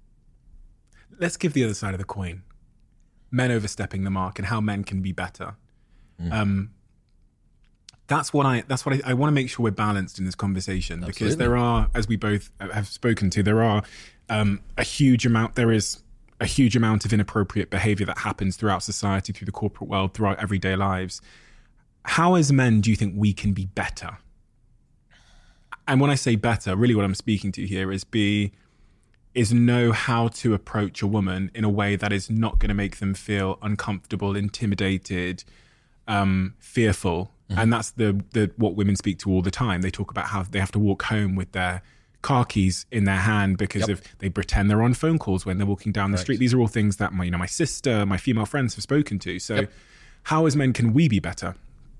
Let's give the other side of the coin. Men overstepping the mark and how men can be better. Mm. Um, that's what I. That's what I, I want to make sure we're balanced in this conversation. Absolutely. Because there are, as we both have spoken to, there are um, a huge amount. There is a huge amount of inappropriate behavior that happens throughout society, through the corporate world, through our everyday lives. How, as men, do you think we can be better? And when I say better, really what I'm speaking to here is be, is know how to approach a woman in a way that is not going to make them feel uncomfortable, intimidated, um, fearful. Mm-hmm. And that's the, the what women speak to all the time. They talk about how they have to walk home with their car keys in their hand because yep. of they pretend they're on phone calls when they're walking down the right. street. These are all things that my, you know, my sister, my female friends have spoken to. So yep. how as men can we be better?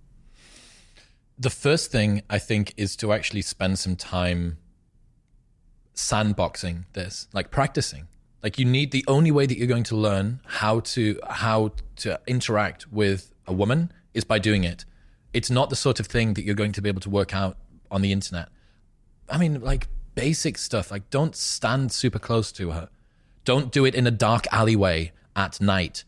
The first thing I think is to actually spend some time sandboxing this, like practicing. Like you need, the only way that you're going to learn how to how to interact with a woman is by doing it. It's not the sort of thing that you're going to be able to work out on the internet. I mean, like basic stuff, like don't stand super close to her. Don't do it in a dark alleyway at night.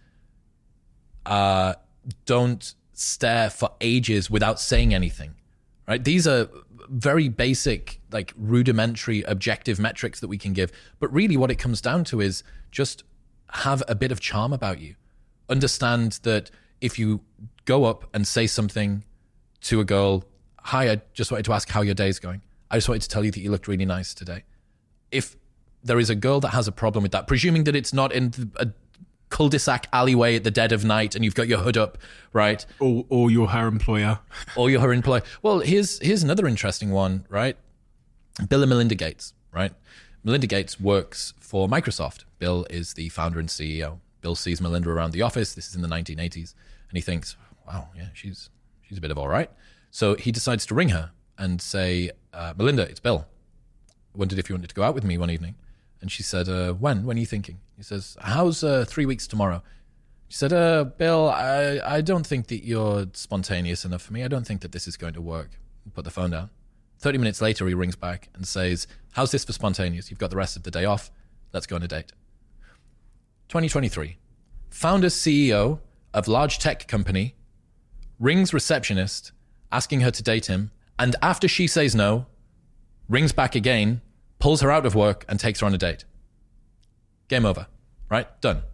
Uh, don't stare for ages without saying anything, right? These are very basic, like rudimentary objective metrics that we can give. But really what it comes down to is just have a bit of charm about you. Understand that if you go up and say something to a girl, hi, I just wanted to ask how your day's going. I just wanted to tell you that you looked really nice today. If there is a girl that has a problem with that, presuming that it's not in a cul-de-sac alleyway at the dead of night and you've got your hood up, right? Or, or you're her employer. Or you're her employer. Well, here's here's another interesting one, right? Bill and Melinda Gates, right? Melinda Gates works for Microsoft. Bill is the founder and C E O. Bill sees Melinda around the office. This is in the nineteen eighties. And he thinks, wow, yeah, she's she's a bit of all right. So he decides to ring her and say, uh, Melinda, it's Bill. I wondered if you wanted to go out with me one evening. And she said, uh, when? When are you thinking? He says, how's uh, three weeks tomorrow? She said, uh, Bill, I, I don't think that you're spontaneous enough for me. I don't think that this is going to work. Put the phone down. thirty minutes later, he rings back and says, how's this for spontaneous? You've got the rest of the day off. Let's go on a date. twenty twenty-three. Founder, C E O of large tech company, rings receptionist asking her to date him. And after she says no, rings back again, pulls her out of work and takes her on a date. Game over, right? Done.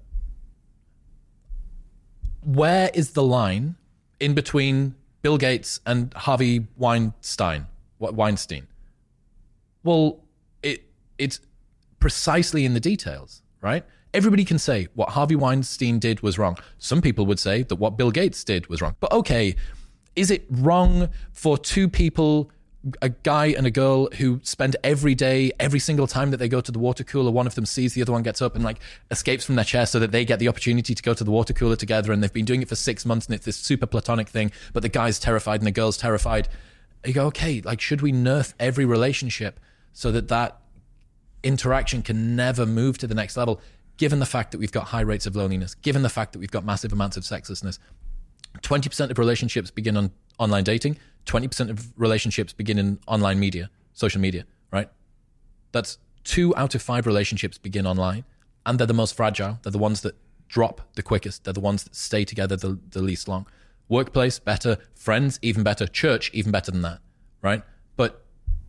Where is the line in between Bill Gates and Harvey Weinstein? Weinstein? Well, it it's precisely in the details, right? Everybody can say what Harvey Weinstein did was wrong. Some people would say that what Bill Gates did was wrong. But okay, is it wrong for two people, a guy and a girl, who spend every day, every single time that they go to the water cooler, one of them sees the other one gets up and like escapes from their chair so that they get the opportunity to go to the water cooler together, and they've been doing it for six months and it's this super platonic thing, but the guy's terrified and the girl's terrified. You go, okay, like should we nerf every relationship so that that interaction can never move to the next level, given the fact that we've got high rates of loneliness, given the fact that we've got massive amounts of sexlessness? twenty percent of relationships begin on online dating, twenty percent of relationships begin in online media, social media, right? That's two out of five relationships begin online, and they're the most fragile. They're the ones that drop the quickest. They're the ones that stay together the, the least long. Workplace, better. Friends, even better. Church, even better than that, right? But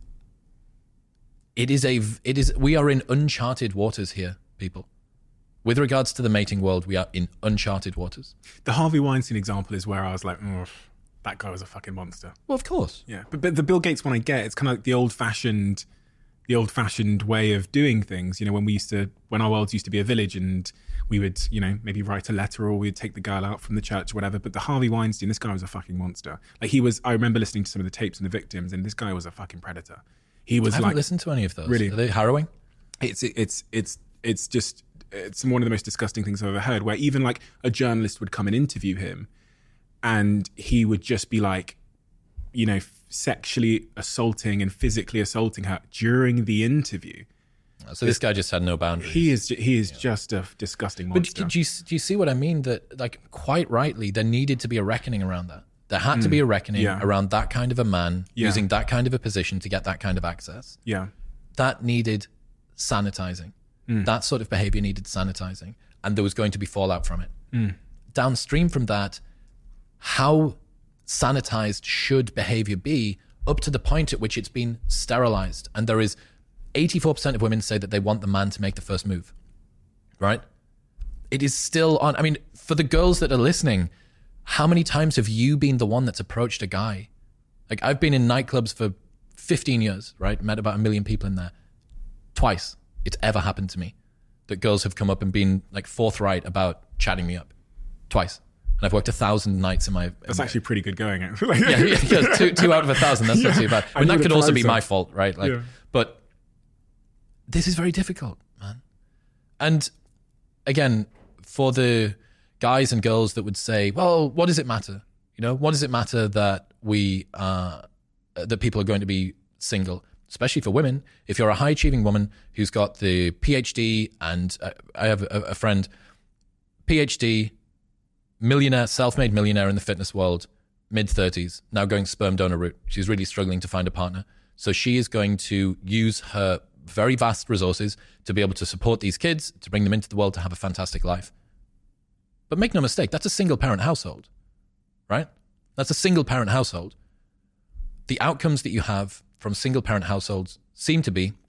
it is a, it is, we are in uncharted waters here, people. With regards to the mating world, we are in uncharted waters. The Harvey Weinstein example is where I was like, oh, that guy was a fucking monster. Well, of course. Yeah, but, but the Bill Gates one I get, it's kind of like the old-fashioned, the old-fashioned way of doing things. You know, when we used to, when our worlds used to be a village, and we would, you know, maybe write a letter, or we'd take the girl out from the church or whatever. But the Harvey Weinstein, this guy was a fucking monster. Like he was. I remember listening to some of the tapes and the victims, and this guy was a fucking predator. He was I haven't like, listened to any of those. Really? Are they harrowing? It's it's it's it's just it's one of the most disgusting things I've ever heard. Where even like a journalist would come and interview him, and he would just be like, you know, sexually assaulting and physically assaulting her during the interview. So this guy just had no boundaries. He is he is yeah. just a disgusting monster. But do you, do you see what I mean? That, like, quite rightly, there needed to be a reckoning around that. There had mm. to be a reckoning yeah. around that kind of a man yeah. using that kind of a position to get that kind of access. Yeah. That needed sanitizing. Mm. That sort of behavior needed sanitizing. And there was going to be fallout from it. Mm. Downstream from that, how sanitized should behavior be up to the point at which it's been sterilized? And there is eighty-four percent of women say that they want the man to make the first move, right? It is still on. I mean, for the girls that are listening, how many times have you been the one that's approached a guy? Like, I've been in nightclubs for fifteen years, right? Met about a million people in there. Twice it's ever happened to me that girls have come up and been like forthright about chatting me up. Twice. And I've worked a thousand nights in my... That's in actually my, pretty good going, actually. yeah, yeah, yeah two, two out of a thousand. That's yeah, not too bad. I mean, that could also be my fault, right? Like, yeah. But this is very difficult, man. And again, for the guys and girls that would say, well, what does it matter? You know, what does it matter that we, uh, that people are going to be single? Especially for women. If you're a high achieving woman who's got the PhD, and uh, I have a, a friend, PhD, millionaire, self-made millionaire in the fitness world, mid thirties, now going sperm donor route. She's really struggling to find a partner. So she is going to use her very vast resources to be able to support these kids, to bring them into the world, to have a fantastic life. But make no mistake, that's a single parent household, right? That's a single parent household. The outcomes that you have from single parent households seem to be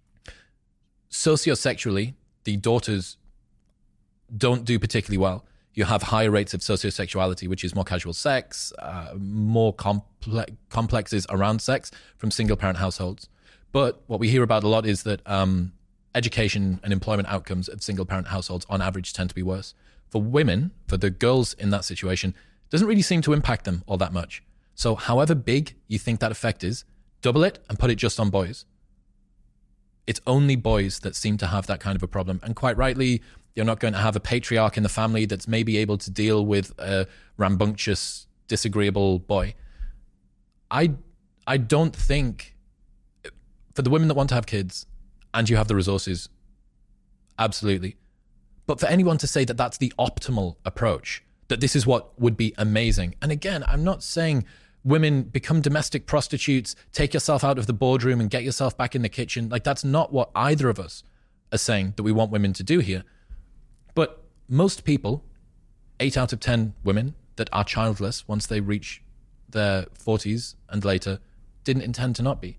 sociosexually, the daughters don't do particularly well. You have higher rates of sociosexuality, which is more casual sex, uh, more comple- complexes around sex from single parent households. But what we hear about a lot is that um, education and employment outcomes of single parent households on average tend to be worse. For women, for the girls in that situation, it doesn't really seem to impact them all that much. So however big you think that effect is, double it and put it just on boys. It's only boys that seem to have that kind of a problem. And quite rightly, you're not going to have a patriarch in the family that's maybe able to deal with a rambunctious, disagreeable boy. I, I don't think, for the women that want to have kids and you have the resources, absolutely. But for anyone to say that that's the optimal approach, that this is what would be amazing. And again, I'm not saying women become domestic prostitutes, take yourself out of the boardroom and get yourself back in the kitchen. Like, that's not what either of us are saying that we want women to do here. But most people, eight out of ten women that are childless once they reach their forties and later, didn't intend to not be.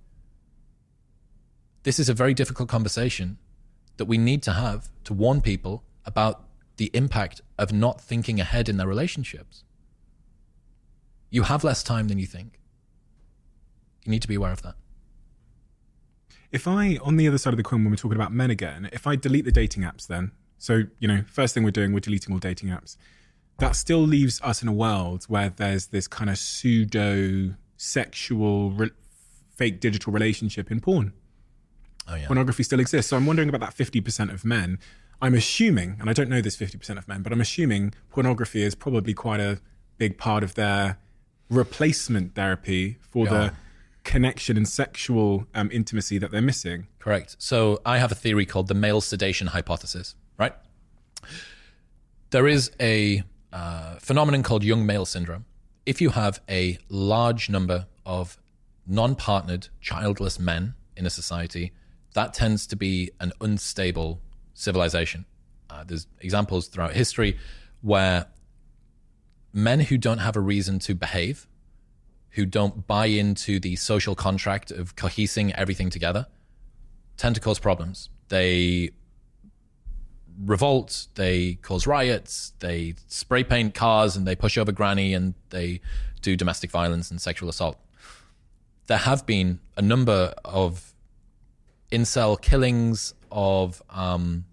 This is a very difficult conversation that we need to have to warn people about the impact of not thinking ahead in their relationships. You have less time than you think. You need to be aware of that. If I, on the other side of the coin, when we're talking about men again, if I delete the dating apps then, so, you know, first thing we're doing, we're deleting all dating apps. That still leaves us in a world where there's this kind of pseudo-sexual, re- fake digital relationship in porn. Oh, yeah. Pornography still exists. So I'm wondering about that fifty percent of men. I'm assuming, and I don't know this fifty percent of men, but I'm assuming pornography is probably quite a big part of their replacement therapy for yeah. the connection and sexual um, intimacy that they're missing. Correct. So I have a theory called the male sedation hypothesis, right? There is a uh, phenomenon called young male syndrome. If you have a large number of non-partnered, childless men in a society, that tends to be an unstable civilization. Uh, there's examples throughout history where men who don't have a reason to behave, who don't buy into the social contract of cohesing everything together, tend to cause problems. They revolt, they cause riots, they spray paint cars, and they push over granny, and they do domestic violence and sexual assault. There have been a number of incel killings of um,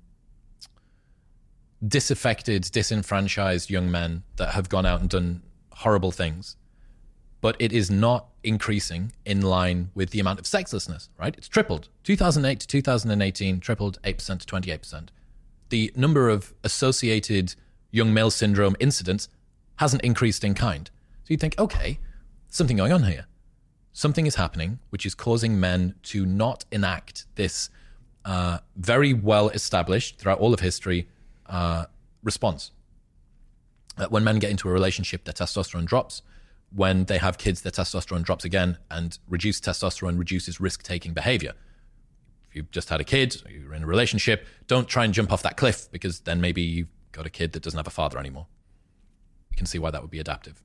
disaffected, disenfranchised young men that have gone out and done horrible things. But it is not increasing in line with the amount of sexlessness, right? It's tripled. two thousand eight to two thousand eighteen, tripled eight percent to twenty-eight percent. The number of associated young male syndrome incidents hasn't increased in kind. So you think, okay, something going on here. Something is happening which is causing men to not enact this uh, very well established throughout all of history uh, response. Uh, when men get into a relationship, their testosterone drops. When they have kids, their testosterone drops again, and reduced testosterone reduces risk-taking behavior. If you've just had a kid, or you're in a relationship, don't try and jump off that cliff, because then maybe you've got a kid that doesn't have a father anymore. You can see why that would be adaptive.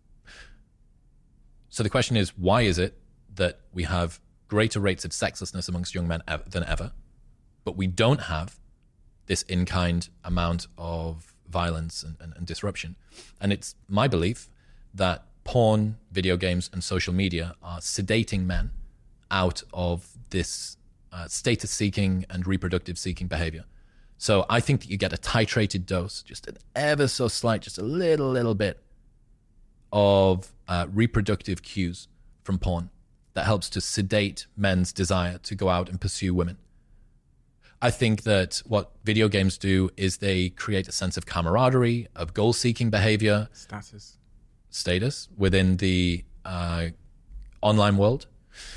So the question is, why is it that we have greater rates of sexlessness amongst young men ever, than ever, but we don't have this in-kind amount of violence and, and, and disruption? And it's my belief that porn, video games, and social media are sedating men out of this uh, status-seeking and reproductive-seeking behavior. So I think that you get a titrated dose, just an ever so slight, just a little, little bit of uh, reproductive cues from porn that helps to sedate men's desire to go out and pursue women. I think that what video games do is they create a sense of camaraderie, of goal-seeking behavior. Status. Status within the uh, online world.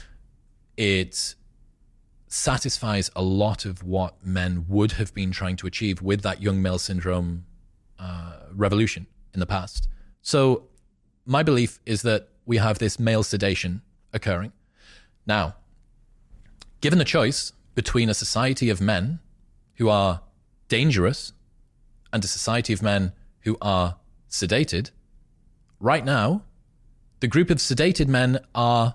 It satisfies a lot of what men would have been trying to achieve with that young male syndrome uh, revolution in the past. So my belief is that we have this male sedation occurring. Now, given the choice between a society of men who are dangerous and a society of men who are sedated, right now, the group of sedated men are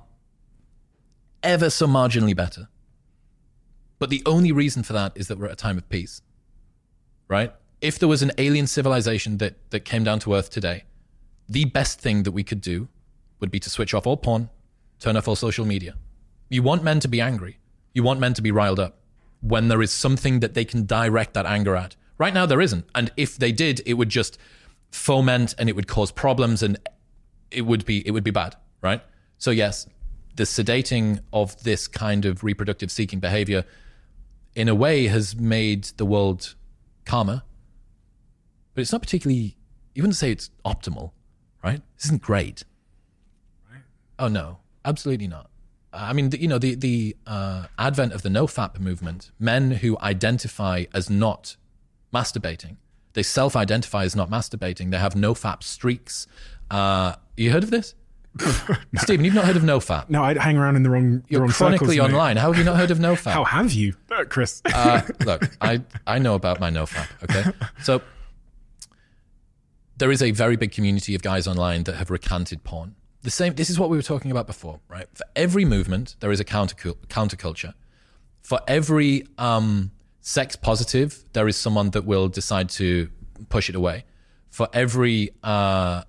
ever so marginally better. But the only reason for that is that we're at a time of peace, right? If there was an alien civilization that, that came down to Earth today, the best thing that we could do would be to switch off all porn, turn off all social media. You want men to be angry. You want men to be riled up when there is something that they can direct that anger at. Right now, there isn't. And if they did, it would just foment and it would cause problems, and it would be it would be bad, right? So yes, the sedating of this kind of reproductive seeking behavior in a way has made the world calmer, but it's not particularly, you wouldn't say it's optimal, right? This isn't great. Right. Oh no, absolutely not. I mean, the, you know, the, the uh, advent of the no-fap movement, men who identify as not masturbating, they self-identify as not masturbating. They have no-fap streaks. Uh, you heard of this? Stephen, you've not heard of no-fap? No, I hang around in the wrong the You're wrong chronically circles, online. mate. How have you not heard of no-fap? How have you, uh, Chris? uh, look, I, I know about my no-fap, okay? So there is a very big community of guys online that have recanted porn. The same. This is what we were talking about before, right? For every movement, there is a counter counterculture. For every um, sex positive, there is someone that will decide to push it away. For every uh,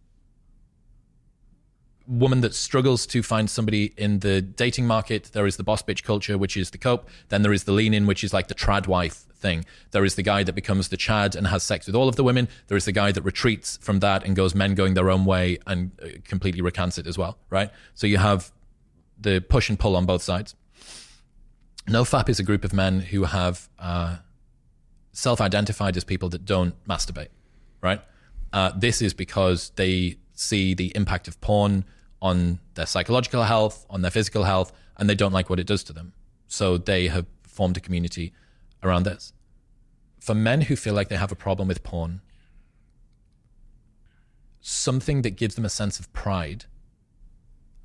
woman that struggles to find somebody in the dating market, there is the boss bitch culture, which is the cope. Then there is the lean in, which is like the trad wife thing. There is the guy that becomes the Chad and has sex with all of the women. There is the guy that retreats from that and goes men going their own way and uh, completely recants it as well, right? So you have the push and pull on both sides. No-fap is a group of men who have uh, self-identified as people that don't masturbate, right? Uh, this is because they see the impact of porn on their psychological health, on their physical health, and they don't like what it does to them. So they have formed a community around this. For men who feel like they have a problem with porn, something that gives them a sense of pride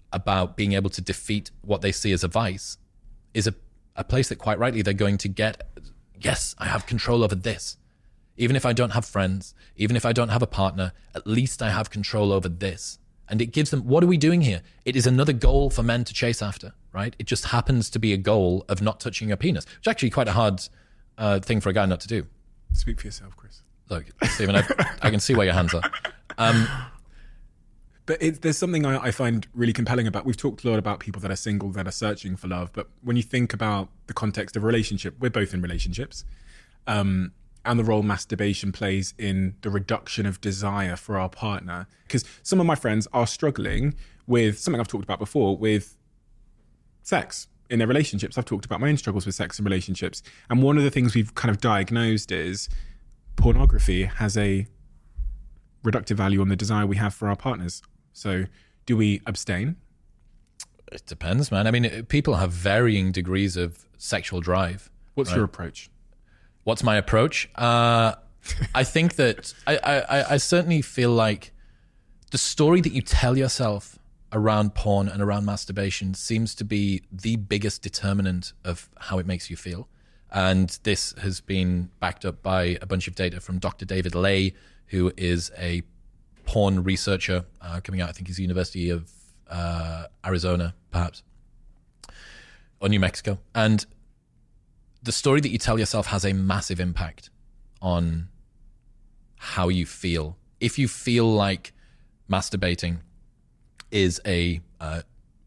about being able to defeat what they see as a vice is a, a place that quite rightly they're going to get, yes, I have control over this. Even if I don't have friends, even if I don't have a partner, at least I have control over this. And it gives them, what are we doing here? It is another goal for men to chase after, right? It just happens to be a goal of not touching your penis, which is actually quite a hard uh, thing for a guy not to do. Speak for yourself, Chris. Look, Stephen, I, I can see where your hands are. Um, But it, there's something I, I find really compelling about, we've talked a lot about people that are single, that are searching for love. But when you think about the context of a relationship, we're both in relationships. Um, and the role masturbation plays in the reduction of desire for our partner. Because some of my friends are struggling with something I've talked about before, with sex in their relationships. I've talked about my own struggles with sex in relationships. And one of the things we've kind of diagnosed is pornography has a reductive value on the desire we have for our partners. So do we abstain? It depends, man. I mean, people have varying degrees of sexual drive. What's right? your approach? What's my approach? Uh, I think that I, I, I certainly feel like the story that you tell yourself around porn and around masturbation seems to be the biggest determinant of how it makes you feel. And this has been backed up by a bunch of data from Doctor David Ley, who is a porn researcher uh, coming out, I think he's the University of uh, Arizona, perhaps, or New Mexico. And the story that you tell yourself has a massive impact on how you feel. If you feel like masturbating is a uh,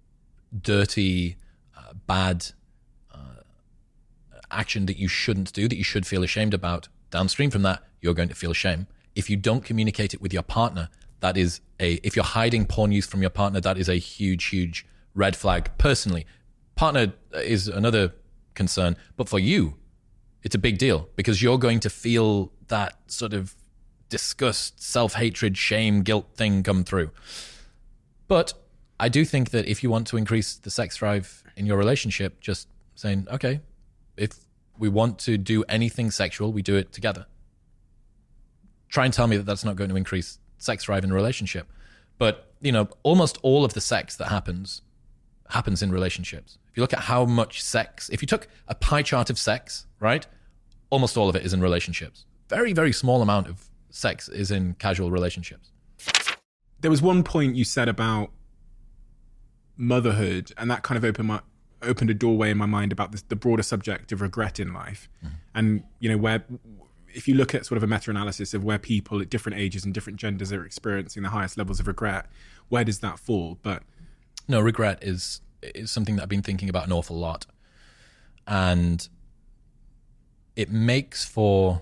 dirty, uh, bad uh, action that you shouldn't do, that you should feel ashamed about, downstream from that, you're going to feel shame. If you don't communicate it with your partner, that is a, if you're hiding porn use from your partner, that is a huge, huge red flag. Personally, partner is another concern, but for you, it's a big deal because you're going to feel that sort of disgust, self-hatred, shame, guilt thing come through. But I do think that if you want to increase the sex drive in your relationship, just saying, okay, if we want to do anything sexual, we do it together. Try and tell me that that's not going to increase sex drive in a relationship. But, you know, almost all of the sex that happens happens in relationships. If you look at how much sex, if you took a pie chart of sex, right, almost all of it is in relationships. Very, very small amount of sex is in casual relationships. There was one point you said about motherhood, and that kind of opened my opened a doorway in my mind about this, the broader subject of regret in life. Mm. And, you know, where if you look at sort of a meta-analysis of where people at different ages and different genders are experiencing the highest levels of regret, where does that fall? But no, regret is is something that I've been thinking about an awful lot. And it makes for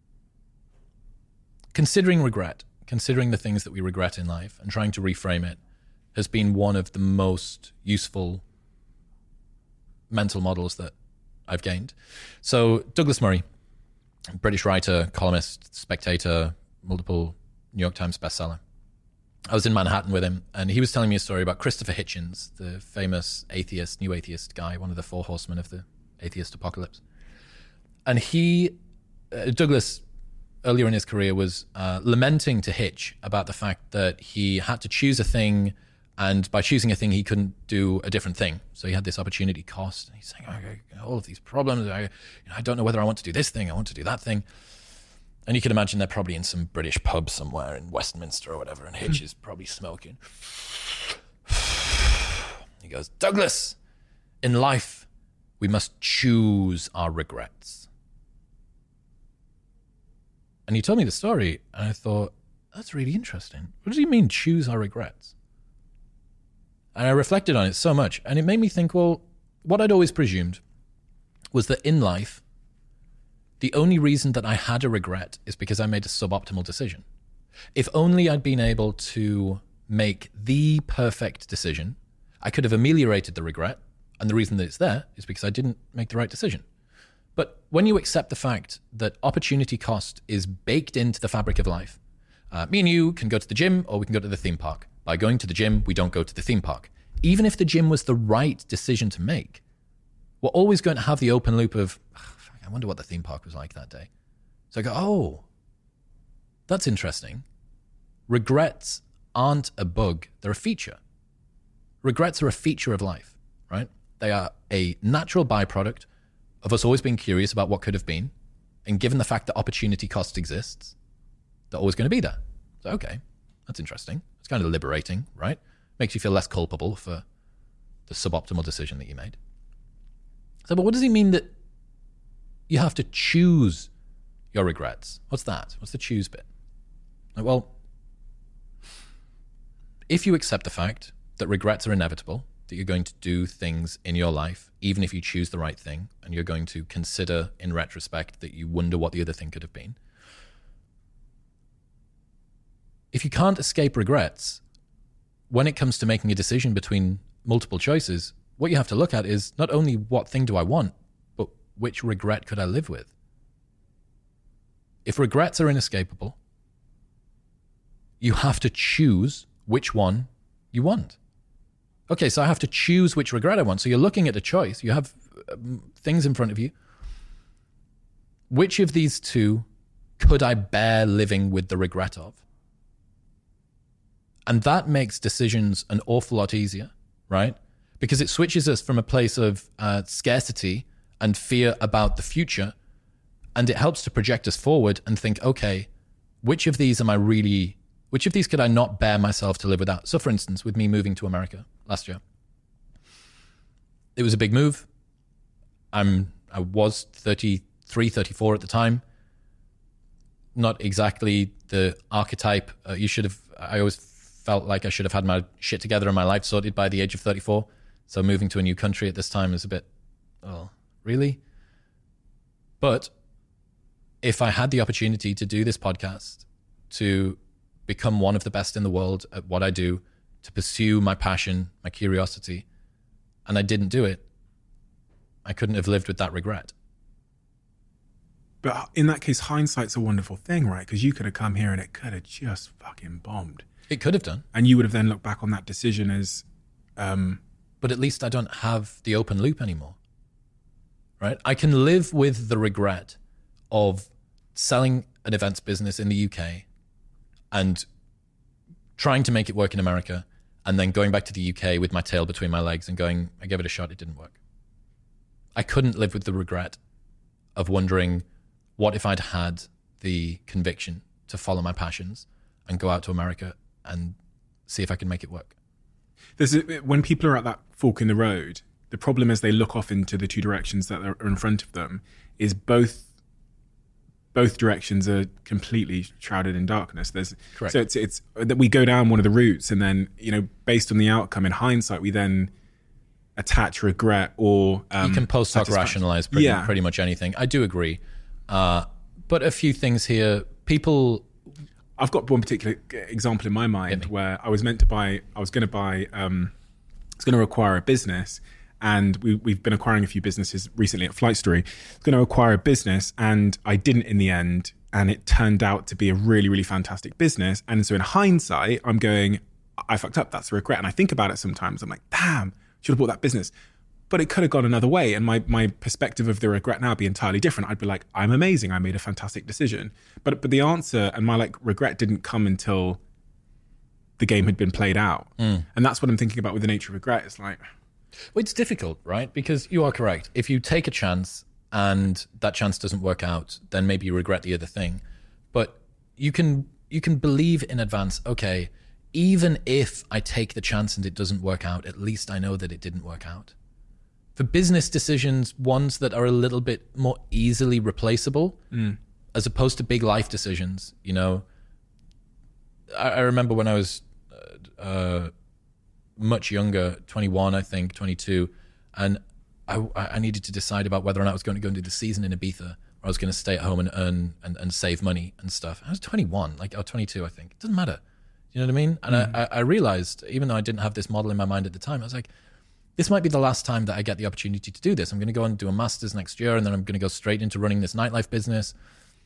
considering regret, considering the things that we regret in life and trying to reframe it has been one of the most useful mental models that I've gained. So Douglas Murray, British writer, columnist, Spectator, multiple New York Times bestseller. I was in Manhattan with him, and he was telling me a story about Christopher Hitchens, the famous atheist, new atheist guy, one of the four horsemen of the atheist apocalypse. And he, uh, Douglas, earlier in his career, was uh, lamenting to Hitch about the fact that he had to choose a thing, and by choosing a thing, he couldn't do a different thing. So he had this opportunity cost. And he's saying, okay, all of these problems, I, you know, I don't know whether I want to do this thing, I want to do that thing. And you can imagine they're probably in some British pub somewhere in Westminster or whatever, and Hitch is probably smoking. He goes, Douglas, in life, we must choose our regrets. And he told me the story, and I thought, that's really interesting. What does he mean, choose our regrets? And I reflected on it so much, and it made me think, well, what I'd always presumed was that in life, the only reason that I had a regret is because I made a suboptimal decision. If only I'd been able to make the perfect decision, I could have ameliorated the regret, and the reason that it's there is because I didn't make the right decision. But when you accept the fact that opportunity cost is baked into the fabric of life, uh, me and you can go to the gym or we can go to the theme park. By going to the gym, we don't go to the theme park. Even if the gym was the right decision to make, we're always going to have the open loop of, I wonder what the theme park was like that day. So I go, oh, that's interesting. Regrets aren't a bug, they're a feature, regrets are a feature of life, right? They are a natural byproduct of us always being curious about what could have been. And given the fact that opportunity cost exists, they're always going to be there. So, okay, that's interesting. It's kind of liberating, right? Makes you feel less culpable for the suboptimal decision that you made. So, but what does he mean that you have to choose your regrets? What's that? What's the choose bit? Like, well, if you accept the fact that regrets are inevitable, that you're going to do things in your life, even if you choose the right thing, and you're going to consider in retrospect that you wonder what the other thing could have been. If you can't escape regrets, when it comes to making a decision between multiple choices, what you have to look at is not only what thing do I want, but which regret could I live with? If regrets are inescapable, you have to choose which one you want. Okay, so I have to choose which regret I want. So you're looking at a choice. You have um, things in front of you. Which of these two could I bear living with the regret of? And that makes decisions an awful lot easier, right? Because it switches us from a place of uh, scarcity and fear about the future, and it helps to project us forward and think, okay, which of these am I really, which of these could I not bear myself to live without? So for instance, with me moving to America last year, it was a big move. I'm, I was thirty-three, thirty-four at the time. Not exactly the archetype. Uh, you should have, I always felt like I should have had my shit together and my life sorted by the age of thirty-four. So moving to a new country at this time is a bit, oh, really? But if I had the opportunity to do this podcast, to become one of the best in the world at what I do, to pursue my passion, my curiosity, and I didn't do it, I couldn't have lived with that regret. But in that case, hindsight's a wonderful thing, right? Because you could have come here and it could have just fucking bombed. It could have done. And you would have then looked back on that decision as... Um, but at least I don't have the open loop anymore, right? I can live with the regret of selling an events business in the U K and trying to make it work in America, and then going back to the U K with my tail between my legs and going, I gave it a shot, it didn't work. I couldn't live with the regret of wondering, what if I'd had the conviction to follow my passions and go out to America and see if I can make it work? There's a, when people are at that fork in the road, the problem is they look off into the two directions that are in front of them, is both both directions are completely shrouded in darkness. There's Correct. So it's it's that we go down one of the routes, and then, you know, based on the outcome in hindsight, we then attach regret or um, you can post hoc rationalize pretty, yeah. pretty much anything. I do agree, uh, but a few things here. People, I've got one particular example in my mind where I was meant to buy. I was going to buy. Um, I was going to acquire a business. And we, we've been acquiring a few businesses recently at Flight Story. I was going to acquire a business, and I didn't in the end. And it turned out to be a really, really fantastic business. And so in hindsight, I'm going, I fucked up. That's a regret. And I think about it sometimes. I'm like, damn, should have bought that business. But it could have gone another way. And my, my perspective of the regret now would be entirely different. I'd be like, I'm amazing. I made a fantastic decision. But but the answer and my like regret didn't come until the game had been played out. Mm. And that's what I'm thinking about with the nature of regret. It's like... Well, it's difficult, right? Because you are correct. If you take a chance and that chance doesn't work out, then maybe you regret the other thing. But you can you can believe in advance, okay, even if I take the chance and it doesn't work out, at least I know that it didn't work out. For business decisions, ones that are a little bit more easily replaceable, mm. as opposed to big life decisions, you know. I, I remember when I was... Uh, uh, much younger, twenty-one, I think, twenty-two, and I, I needed to decide about whether or not I was going to go and do the season in Ibiza, or I was going to stay at home and earn and, and save money and stuff. I was twenty-one, like, or twenty-two, I think. It doesn't matter. You know what I mean? And mm. I, I realized, even though I didn't have this model in my mind at the time, I was like, this might be the last time that I get the opportunity to do this. I'm going to go and do a master's next year, and then I'm going to go straight into running this nightlife business.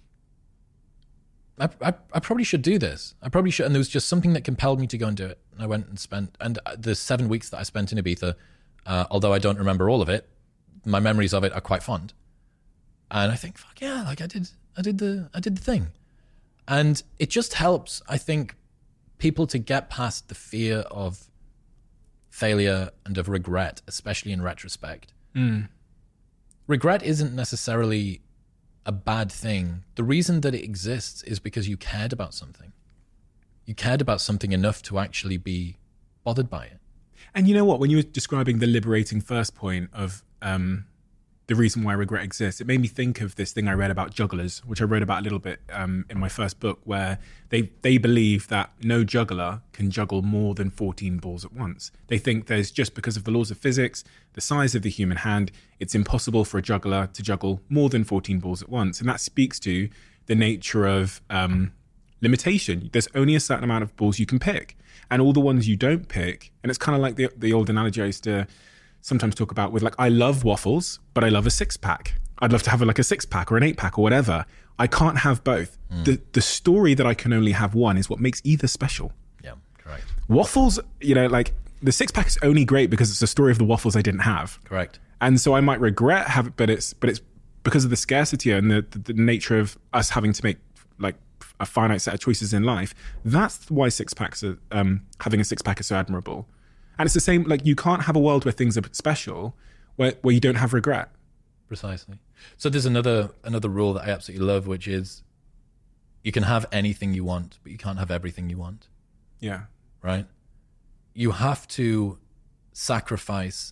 I, I, I probably should do this. I probably should. And there was just something that compelled me to go and do it. And I went and spent, and the seven weeks that I spent in Ibiza, uh, although I don't remember all of it, my memories of it are quite fond. And I think, fuck yeah, like I did, I did the, I did the thing. And it just helps, I think, people to get past the fear of failure and of regret, especially in retrospect. Mm. Regret isn't necessarily a bad thing. The reason that it exists is because you cared about something. You cared about something enough to actually be bothered by it. And you know what? When you were describing the liberating first point of um, the reason why regret exists, it made me think of this thing I read about jugglers, which I wrote about a little bit um, in my first book, where they, they believe that no juggler can juggle more than fourteen balls at once. They think there's, just because of the laws of physics, the size of the human hand, it's impossible for a juggler to juggle more than fourteen balls at once. And that speaks to the nature of um, limitation. There's only a certain amount of balls you can pick. And all the ones you don't pick, and it's kind of like the the old analogy I used to sometimes talk about with, like, I love waffles, but I love a six pack. I'd love to have a, like a six pack or an eight pack or whatever. I can't have both. Mm. The the story that I can only have one is what makes either special. Yeah, correct. Waffles, you know, like the six pack is only great because it's the story of the waffles I didn't have. Correct. And so I might regret having, but it's but it's because of the scarcity and the, the, the nature of us having to make like a finite set of choices in life. That's why six packs are, um, having a six pack is so admirable. And it's the same, like, you can't have a world where things are special where, where you don't have regret. Precisely. So there's another another rule that I absolutely love, which is you can have anything you want, but you can't have everything you want. Yeah. Right? You have to sacrifice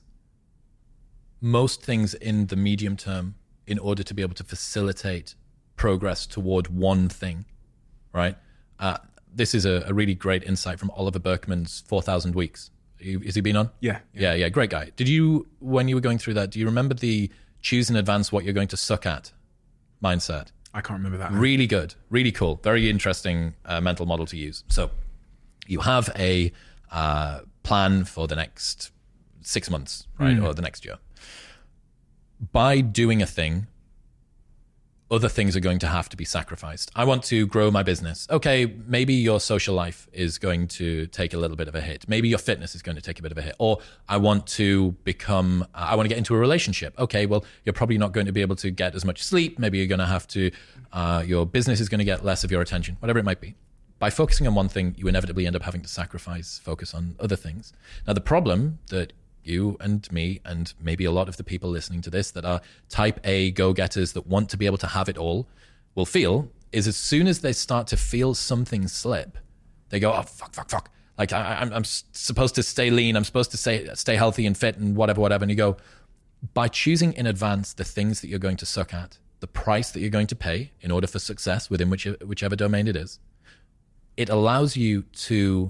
most things in the medium term in order to be able to facilitate progress toward one thing. Right? Uh, this is a, a really great insight from Oliver Berkman's four thousand Weeks. You, has he been on? Yeah, yeah. Yeah, yeah. Great guy. Did you, when you were going through that, do you remember the choose in advance what you're going to suck at mindset? I can't remember that. Really good. Really cool. Very interesting uh, mental model to use. So you have a uh, plan for the next six months, right? Mm. Or the next year. By doing a thing, other things are going to have to be sacrificed. I want to grow my business. Okay, maybe your social life is going to take a little bit of a hit. Maybe your fitness is going to take a bit of a hit. Or I want to become, uh, I want to get into a relationship. Okay, well, you're probably not going to be able to get as much sleep. Maybe you're going to have to, uh, your business is going to get less of your attention, whatever it might be. By focusing on one thing, you inevitably end up having to sacrifice focus on other things. Now, the problem that you and me and maybe a lot of the people listening to this that are type A go-getters that want to be able to have it all will feel is as soon as they start to feel something slip, they go, oh, fuck, fuck, fuck. Like I, I'm, I'm supposed to stay lean. I'm supposed to stay, stay healthy and fit and whatever, whatever. And you go, by choosing in advance the things that you're going to suck at, the price that you're going to pay in order for success within which, whichever domain it is, it allows you to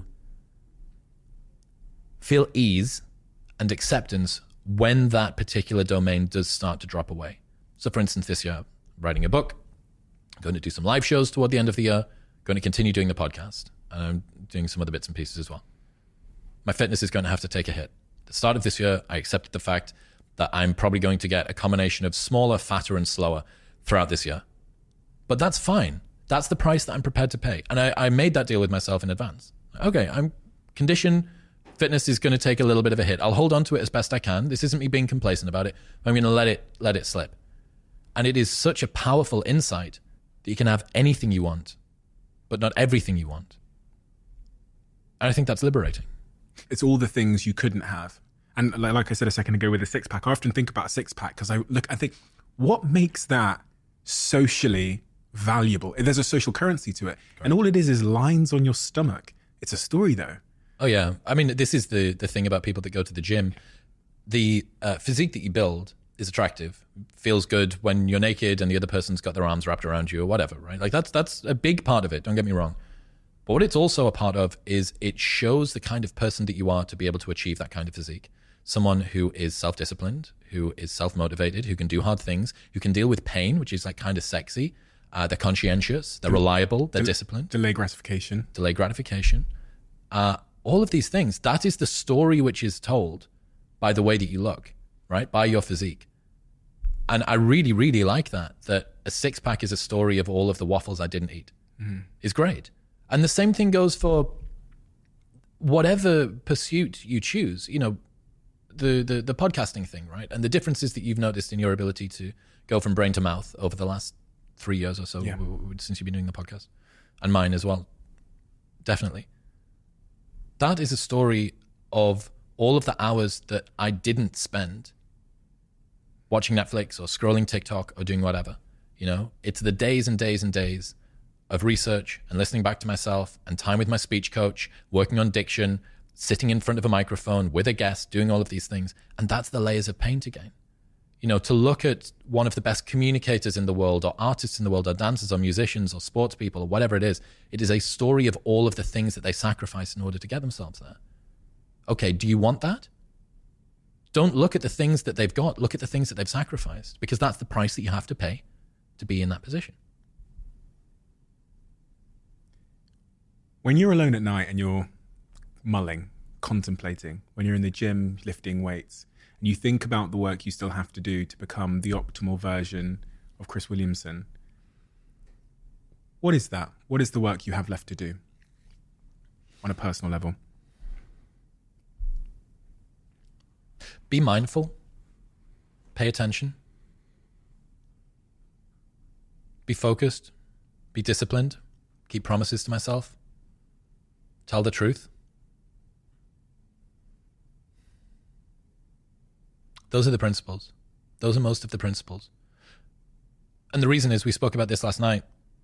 feel ease and acceptance when that particular domain does start to drop away. So for instance, this year, I'm writing a book, I'm going to do some live shows toward the end of the year, going to continue doing the podcast, and I'm doing some other bits and pieces as well. My fitness is going to have to take a hit. At the start of this year, I accepted the fact that I'm probably going to get a combination of smaller, fatter, and slower throughout this year. But that's fine. That's the price that I'm prepared to pay. And I, I made that deal with myself in advance. Okay, I'm conditioned. Fitness is going to take a little bit of a hit. I'll hold on to it as best I can. This isn't me being complacent about it. I'm going to let it let it slip. And it is such a powerful insight that you can have anything you want, but not everything you want. And I think that's liberating. It's all the things you couldn't have. And like I said a second ago with a six pack, I often think about a six pack because I look, I think, what makes that socially valuable? There's a social currency to it. Right. And all it is is lines on your stomach. It's a story though. Oh yeah, I mean, this is the the thing about people that go to the gym. The uh, physique that you build is attractive, feels good when you're naked and the other person's got their arms wrapped around you or whatever, right? Like that's that's a big part of it. Don't get me wrong, but what it's also a part of is it shows the kind of person that you are to be able to achieve that kind of physique. Someone who is self-disciplined, who is self-motivated, who can do hard things, who can deal with pain, which is like kind of sexy. Uh, they're conscientious, they're reliable, they're Del- disciplined. Delay gratification. Delay gratification. Uh, all of these things, that is the story which is told by the way that you look, right? By your physique. And I really, really like that, that a six pack is a story of all of the waffles I didn't eat. Mm. Is great. And the same thing goes for whatever pursuit you choose, you know, the, the, the podcasting thing, right? And the differences that you've noticed in your ability to go from brain to mouth over the last three years or so yeah. w- w- since you've been doing the podcast, and mine as well. Definitely. That is a story of all of the hours that I didn't spend watching Netflix or scrolling TikTok or doing whatever. You know, it's the days and days and days of research and listening back to myself and time with my speech coach, working on diction, sitting in front of a microphone with a guest, doing all of these things. And that's the layers of pain again. You know, to look at one of the best communicators in the world or artists in the world or dancers or musicians or sports people or whatever it is, it is a story of all of the things that they sacrifice in order to get themselves there. Okay, do you want that? Don't look at the things that they've got. Look at the things that they've sacrificed, because that's the price that you have to pay to be in that position. When you're alone at night and you're mulling, contemplating, when you're in the gym lifting weights, and you think about the work you still have to do to become the optimal version of Chris Williamson, what is that? What is the work you have left to do on a personal level? Be mindful. Pay attention. Be focused. Be disciplined. Keep promises to myself. Tell the truth. Those are the principles. Those are most of the principles. And the reason is, we spoke about this last night.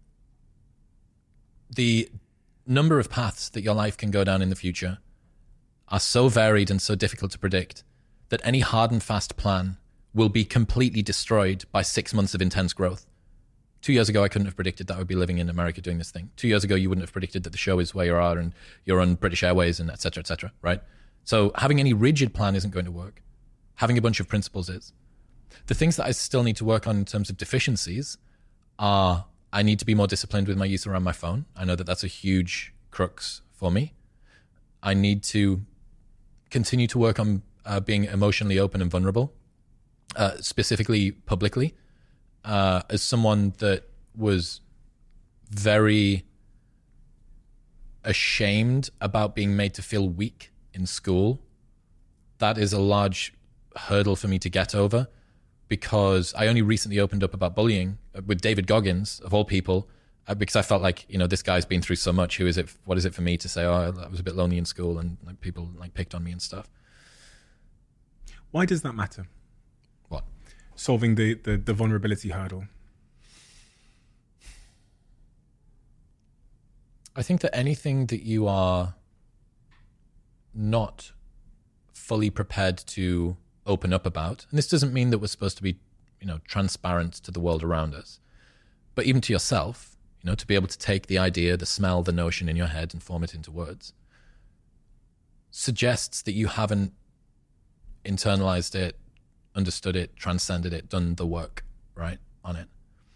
The number of paths that your life can go down in the future are so varied and so difficult to predict that any hard and fast plan will be completely destroyed by six months of intense growth. Two years ago, I couldn't have predicted that I would be living in America doing this thing. Two years ago, you wouldn't have predicted that the show is where you are and you're on British Airways and et cetera, et cetera, right? So having any rigid plan isn't going to work. Having a bunch of principles is. The things that I still need to work on in terms of deficiencies are, I need to be more disciplined with my use around my phone. I know that that's a huge crux for me. I need to continue to work on uh, being emotionally open and vulnerable, uh, specifically publicly. Uh, as someone that was very ashamed about being made to feel weak in school, that is a large hurdle for me to get over, because I only recently opened up about bullying with David Goggins, of all people, uh, because I felt like, you know, this guy's been through so much. Who is it? What is it for me to say, oh, I was a bit lonely in school and like people like picked on me and stuff? Why does that matter? What? Solving the, the, the vulnerability hurdle. I think that anything that you are not fully prepared to open up about, and this doesn't mean that we're supposed to be, you know, transparent to the world around us, but even to yourself, you know, to be able to take the idea, the smell, the notion in your head and form it into words, suggests that you haven't internalized it, understood it, transcended it, done the work, right, on it.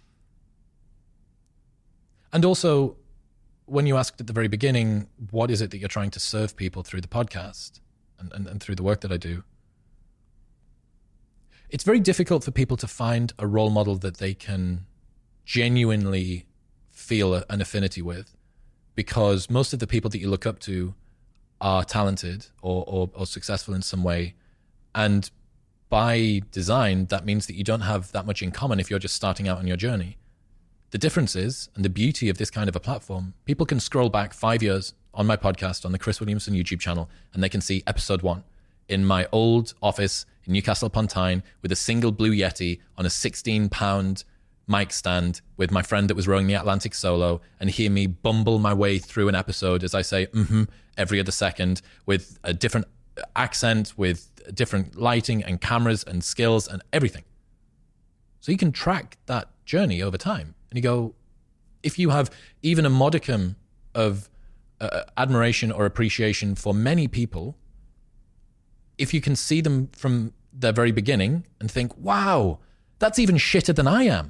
And also, when you asked at the very beginning, what is it that you're trying to serve people through the podcast and, and, and through the work that I do? It's very difficult for people to find a role model that they can genuinely feel a, an affinity with, because most of the people that you look up to are talented or, or, or successful in some way. And by design, that means that you don't have that much in common if you're just starting out on your journey. The difference is, and the beauty of this kind of a platform, people can scroll back five years on my podcast, on the Chris Williamson YouTube channel, and they can see episode one in my old office in Newcastle upon Tyne with a single Blue Yeti on a sixteen pound mic stand with my friend that was rowing the Atlantic solo, and hear me bumble my way through an episode as I say mm-hmm every other second with a different accent, with different lighting and cameras and skills and everything. So you can track that journey over time. And you go, if you have even a modicum of uh, admiration or appreciation for many people, if you can see them from their very beginning and think, wow, that's even shitter than I am,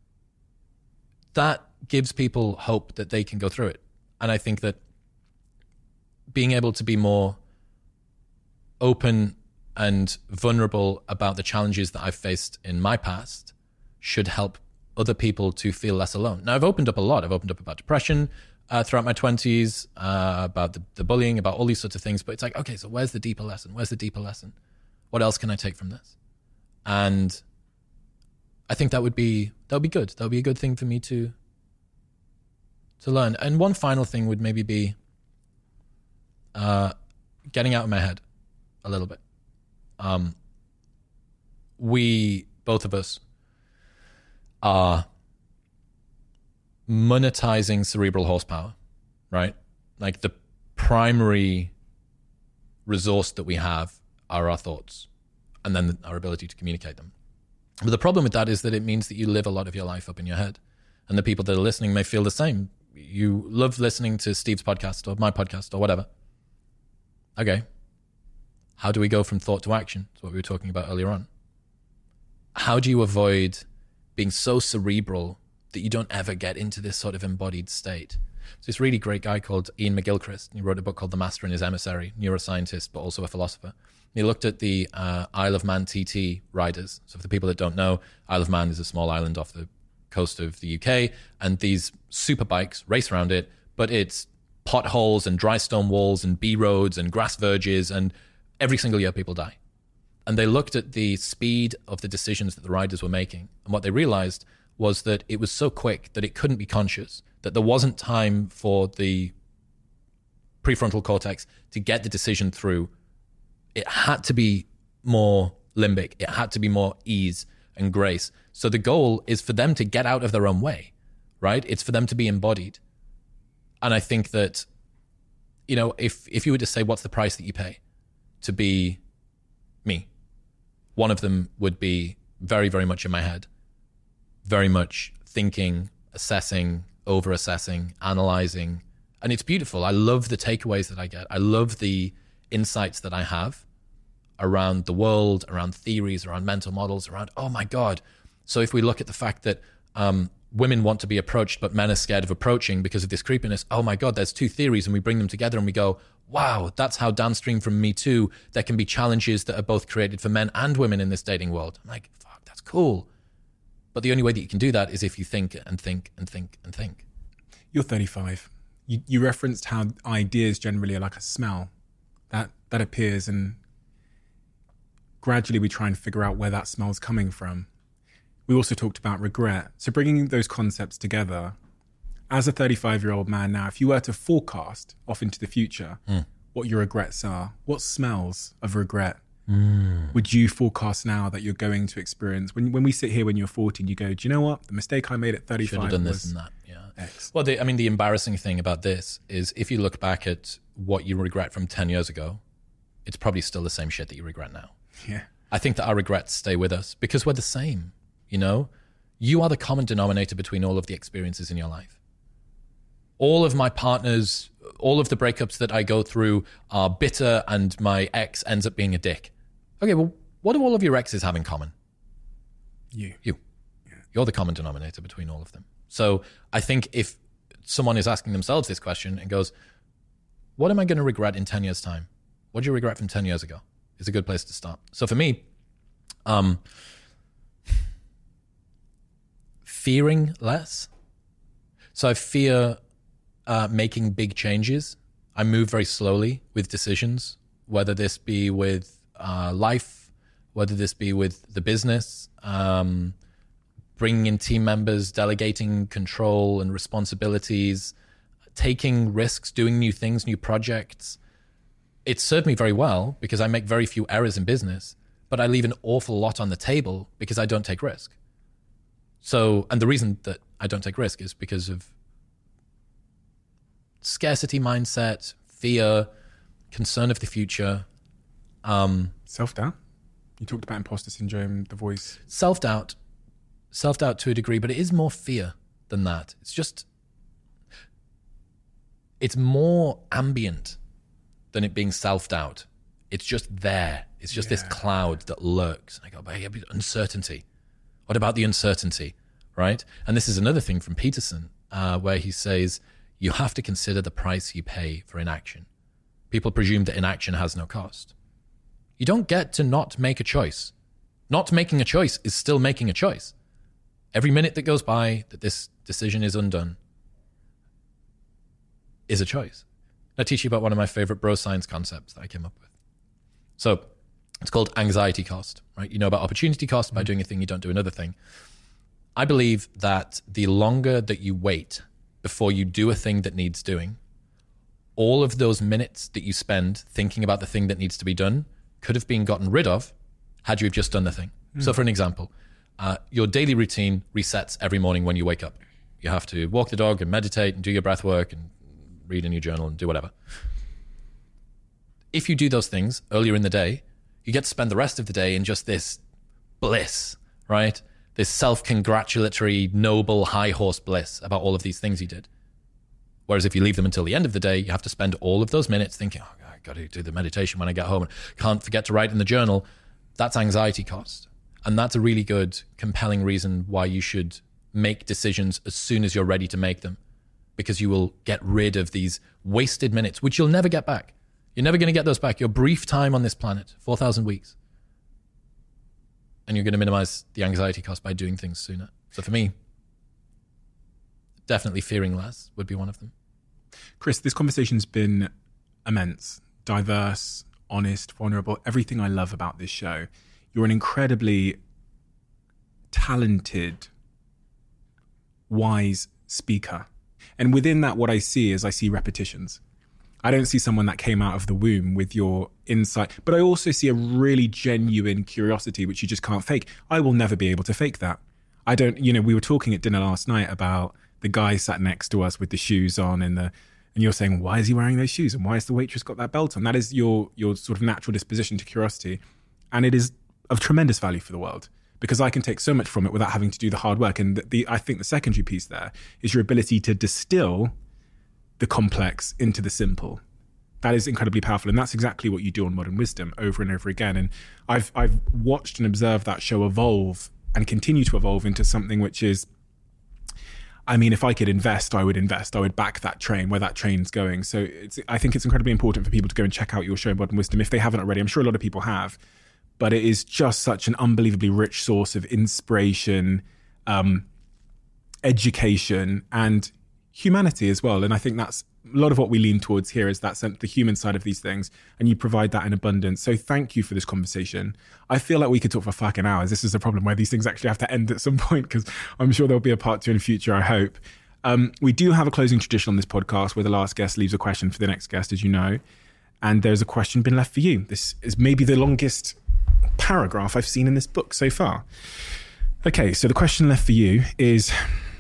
that gives people hope that they can go through it. And I think that being able to be more open and vulnerable about the challenges that I've faced in my past should help other people to feel less alone. Now, I've opened up a lot. I've opened up about depression uh, throughout my twenties, uh, about the, the bullying, about all these sorts of things. But it's like, okay, so where's the deeper lesson? Where's the deeper lesson? What else can I take from this? And I think that would be that would be good. That would be a good thing for me to to learn. And one final thing would maybe be uh, getting out of my head. a little bit. Um, we, both of us, are monetizing cerebral horsepower, right? Like the primary resource that we have are our thoughts and then our ability to communicate them. But the problem with that is that it means that you live a lot of your life up in your head, and the people that are listening may feel the same. You love listening to Steve's podcast or my podcast or whatever. Okay. How do we go from thought to action? That's what we were talking about earlier on. How do you avoid being so cerebral that you don't ever get into this sort of embodied state? There's this really great guy called Ian McGilchrist. He wrote a book called The Master and His Emissary, neuroscientist, but also a philosopher. He looked at the uh, Isle of Man T T riders. So for the people that don't know, Isle of Man is a small island off the coast of the U K, and these super bikes race around it, but it's potholes and dry stone walls and B roads and grass verges, and every single year people die. And they looked at the speed of the decisions that the riders were making, and what they realized was that it was so quick that it couldn't be conscious, that there wasn't time for the prefrontal cortex to get the decision through. It had to be more limbic. It had to be more ease and grace. So the goal is for them to get out of their own way, right? It's for them to be embodied. And I think that, you know, if, if you were to say, what's the price that you pay to be me? One of them would be very, very much in my head, very much thinking, assessing, over-assessing, analyzing. And it's beautiful. I love the takeaways that I get. I love the insights that I have around the world, around theories, around mental models, around, oh my God. So if we look at the fact that um, women want to be approached, but men are scared of approaching because of this creepiness, oh my God, there's two theories, and we bring them together and we go, wow, that's how downstream from Me Too, there can be challenges that are both created for men and women in this dating world. I'm like, fuck, that's cool. But the only way that you can do that is if you think and think and think and think. You're thirty-five. You, you referenced how ideas generally are like a smell that that appears, and gradually we try and figure out where that smell's coming from. We also talked about regret. So bringing those concepts together, as a thirty-five-year-old man now, if you were to forecast off into the future mm. what your regrets are, what smells of regret mm. would you forecast now that you're going to experience? When when we sit here when you're fourteen, you go, do you know what? The mistake I made at thirty-five should have done was this and that. Yeah. X. Well, the, I mean, the embarrassing thing about this is if you look back at what you regret from ten years ago, it's probably still the same shit that you regret now. Yeah. I think that our regrets stay with us because we're the same, you know? You are the common denominator between all of the experiences in your life. All of my partners, all of the breakups that I go through are bitter, and my ex ends up being a dick. Okay, well, what do all of your exes have in common? You. You. Yeah. You're the common denominator between all of them. So I think if someone is asking themselves this question and goes, what am I going to regret in ten years' time? What do you regret from ten years ago? Is a good place to start. So for me, um, fearing less. So I fear uh, making big changes. I move very slowly with decisions, whether this be with uh, life, whether this be with the business, um, bringing in team members, delegating control and responsibilities, taking risks, doing new things, new projects. It's served me very well because I make very few errors in business, but I leave an awful lot on the table because I don't take risk. So, and the reason that I don't take risk is because of scarcity mindset, fear, concern of the future. Um, Self-doubt. You talked about imposter syndrome, The Voice. Self-doubt. Self-doubt to a degree, but it is more fear than that. It's just, it's more ambient than it being self-doubt. It's just there. It's just yeah. this cloud that lurks. And I go, but hey, uncertainty. What about the uncertainty, right? And this is another thing from Peterson, uh, where he says, you have to consider the price you pay for inaction. People presume that inaction has no cost. You don't get to not make a choice. Not making a choice is still making a choice. Every minute that goes by that this decision is undone is a choice. I'll teach you about one of my favorite bro science concepts that I came up with. So it's called anxiety cost, right? You know about opportunity cost by doing a thing, you don't do another thing. I believe that the longer that you wait before you do a thing that needs doing, all of those minutes that you spend thinking about the thing that needs to be done could have been gotten rid of had you have just done the thing. Mm. So for an example, uh, your daily routine resets every morning when you wake up. You have to walk the dog and meditate and do your breath work and read in your journal and do whatever. If you do those things earlier in the day, you get to spend the rest of the day in just this bliss, right? This self-congratulatory, noble, high horse bliss about all of these things you did. Whereas if you leave them until the end of the day, you have to spend all of those minutes thinking, oh, I got to do the meditation when I get home and can't forget to write in the journal. That's anxiety cost. And that's a really good, compelling reason why you should make decisions as soon as you're ready to make them, because you will get rid of these wasted minutes, which you'll never get back. You're never going to get those back. Your brief time on this planet, four thousand weeks. And you're going to minimize the anxiety cost by doing things sooner. So for me, definitely fearing less would be one of them. Chris, this conversation's been immense, diverse, honest, vulnerable, everything I love about this show. You're an incredibly talented, wise speaker. And within that, what I see is I see repetitions. I don't see someone that came out of the womb with your insight, but I also see a really genuine curiosity, which you just can't fake. I will never be able to fake that. I don't, you know, we were talking at dinner last night about the guy sat next to us with the shoes on and the, and you're saying, why is he wearing those shoes? And why has the waitress got that belt on? That is your, your sort of natural disposition to curiosity. And it is of tremendous value for the world, because I can take so much from it without having to do the hard work. And the, the I think the secondary piece there is your ability to distill the complex into the simple. That is incredibly powerful. And that's exactly what you do on Modern Wisdom over and over again. And I've I've watched and observed that show evolve and continue to evolve into something which is, I mean, if I could invest, I would invest. I would back that train, where that train's going. So it's, I think it's incredibly important for people to go and check out your show, Modern Wisdom, if they haven't already. I'm sure a lot of people have. But it is just such an unbelievably rich source of inspiration, um, education, and humanity as well. And I think that's a lot of what we lean towards here, is that the human side of these things, and you provide that in abundance. So thank you for this conversation. I feel like we could talk for fucking hours. This is the problem, where these things actually have to end at some point, because I'm sure there'll be a part two in the future, I hope. Um, we do have a closing tradition on this podcast where the last guest leaves a question for the next guest, as you know. And there's a question been left for you. This is maybe the longest paragraph I've seen in this book so far. Okay, so the question left for you is,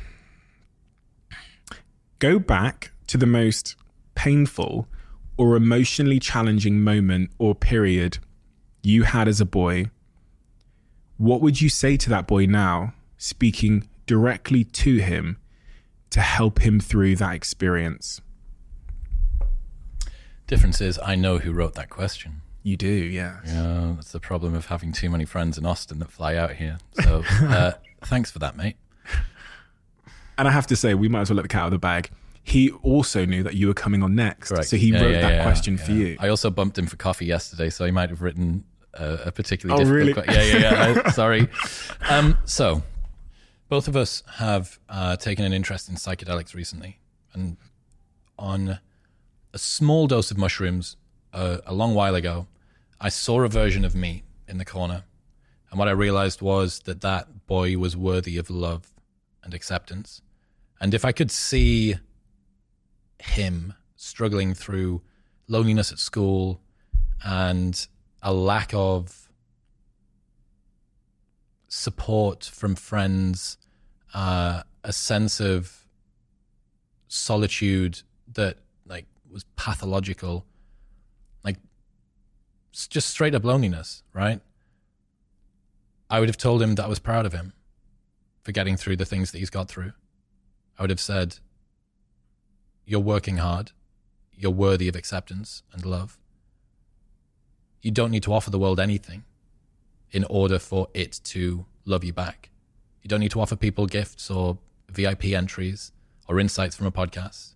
go back to the most painful or emotionally challenging moment or period you had as a boy. What would you say to that boy now, speaking directly to him to help him through that experience? Difference is, I know who wrote that question. You do, yeah. Yeah, that's the problem of having too many friends in Austin that fly out here. So uh, thanks for that, mate. And I have to say, we might as well let the cat out of the bag. He also knew that you were coming on next. Correct. So he yeah, wrote yeah, that yeah, question yeah. for you. I also bumped him for coffee yesterday, so he might have written a, a particularly oh, difficult really? question. Yeah, yeah, yeah. I, sorry. Um, so both of us have uh, taken an interest in psychedelics recently. And on a small dose of mushrooms uh, a long while ago, I saw a version of me in the corner. And what I realized was that that boy was worthy of love and acceptance. And if I could see him struggling through loneliness at school and a lack of support from friends, uh, a sense of solitude that like was pathological, like just straight up loneliness, right? I would have told him that I was proud of him for getting through the things that he's got through. I would have said, you're working hard. You're worthy of acceptance and love. You don't need to offer the world anything in order for it to love you back. You don't need to offer people gifts or V I P entries or insights from a podcast.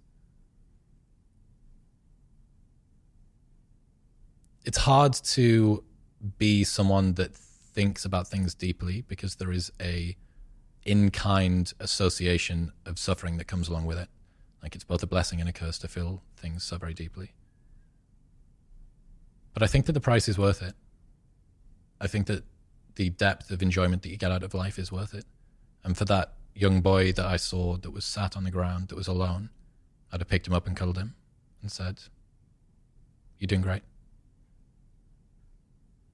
It's hard to be someone that thinks about things deeply because there is a in-kind association of suffering that comes along with it. Like it's both a blessing and a curse to feel things so very deeply. But I think that the price is worth it. I think that the depth of enjoyment that you get out of life is worth it. And for that young boy that I saw that was sat on the ground, that was alone, I'd have picked him up and cuddled him and said, you're doing great.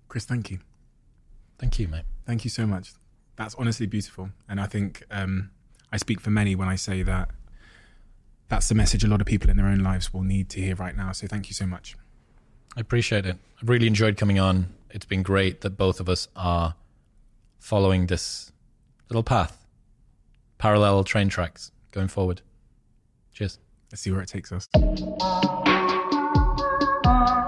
Chris, thank you. Thank you, mate. Thank you so much. That's honestly beautiful. And I think um, I speak for many when I say that that's the message a lot of people in their own lives will need to hear right now. So thank you so much. I appreciate it. I really enjoyed coming on. It's been great that both of us are following this little path, parallel train tracks going forward. Cheers. Let's see where it takes us.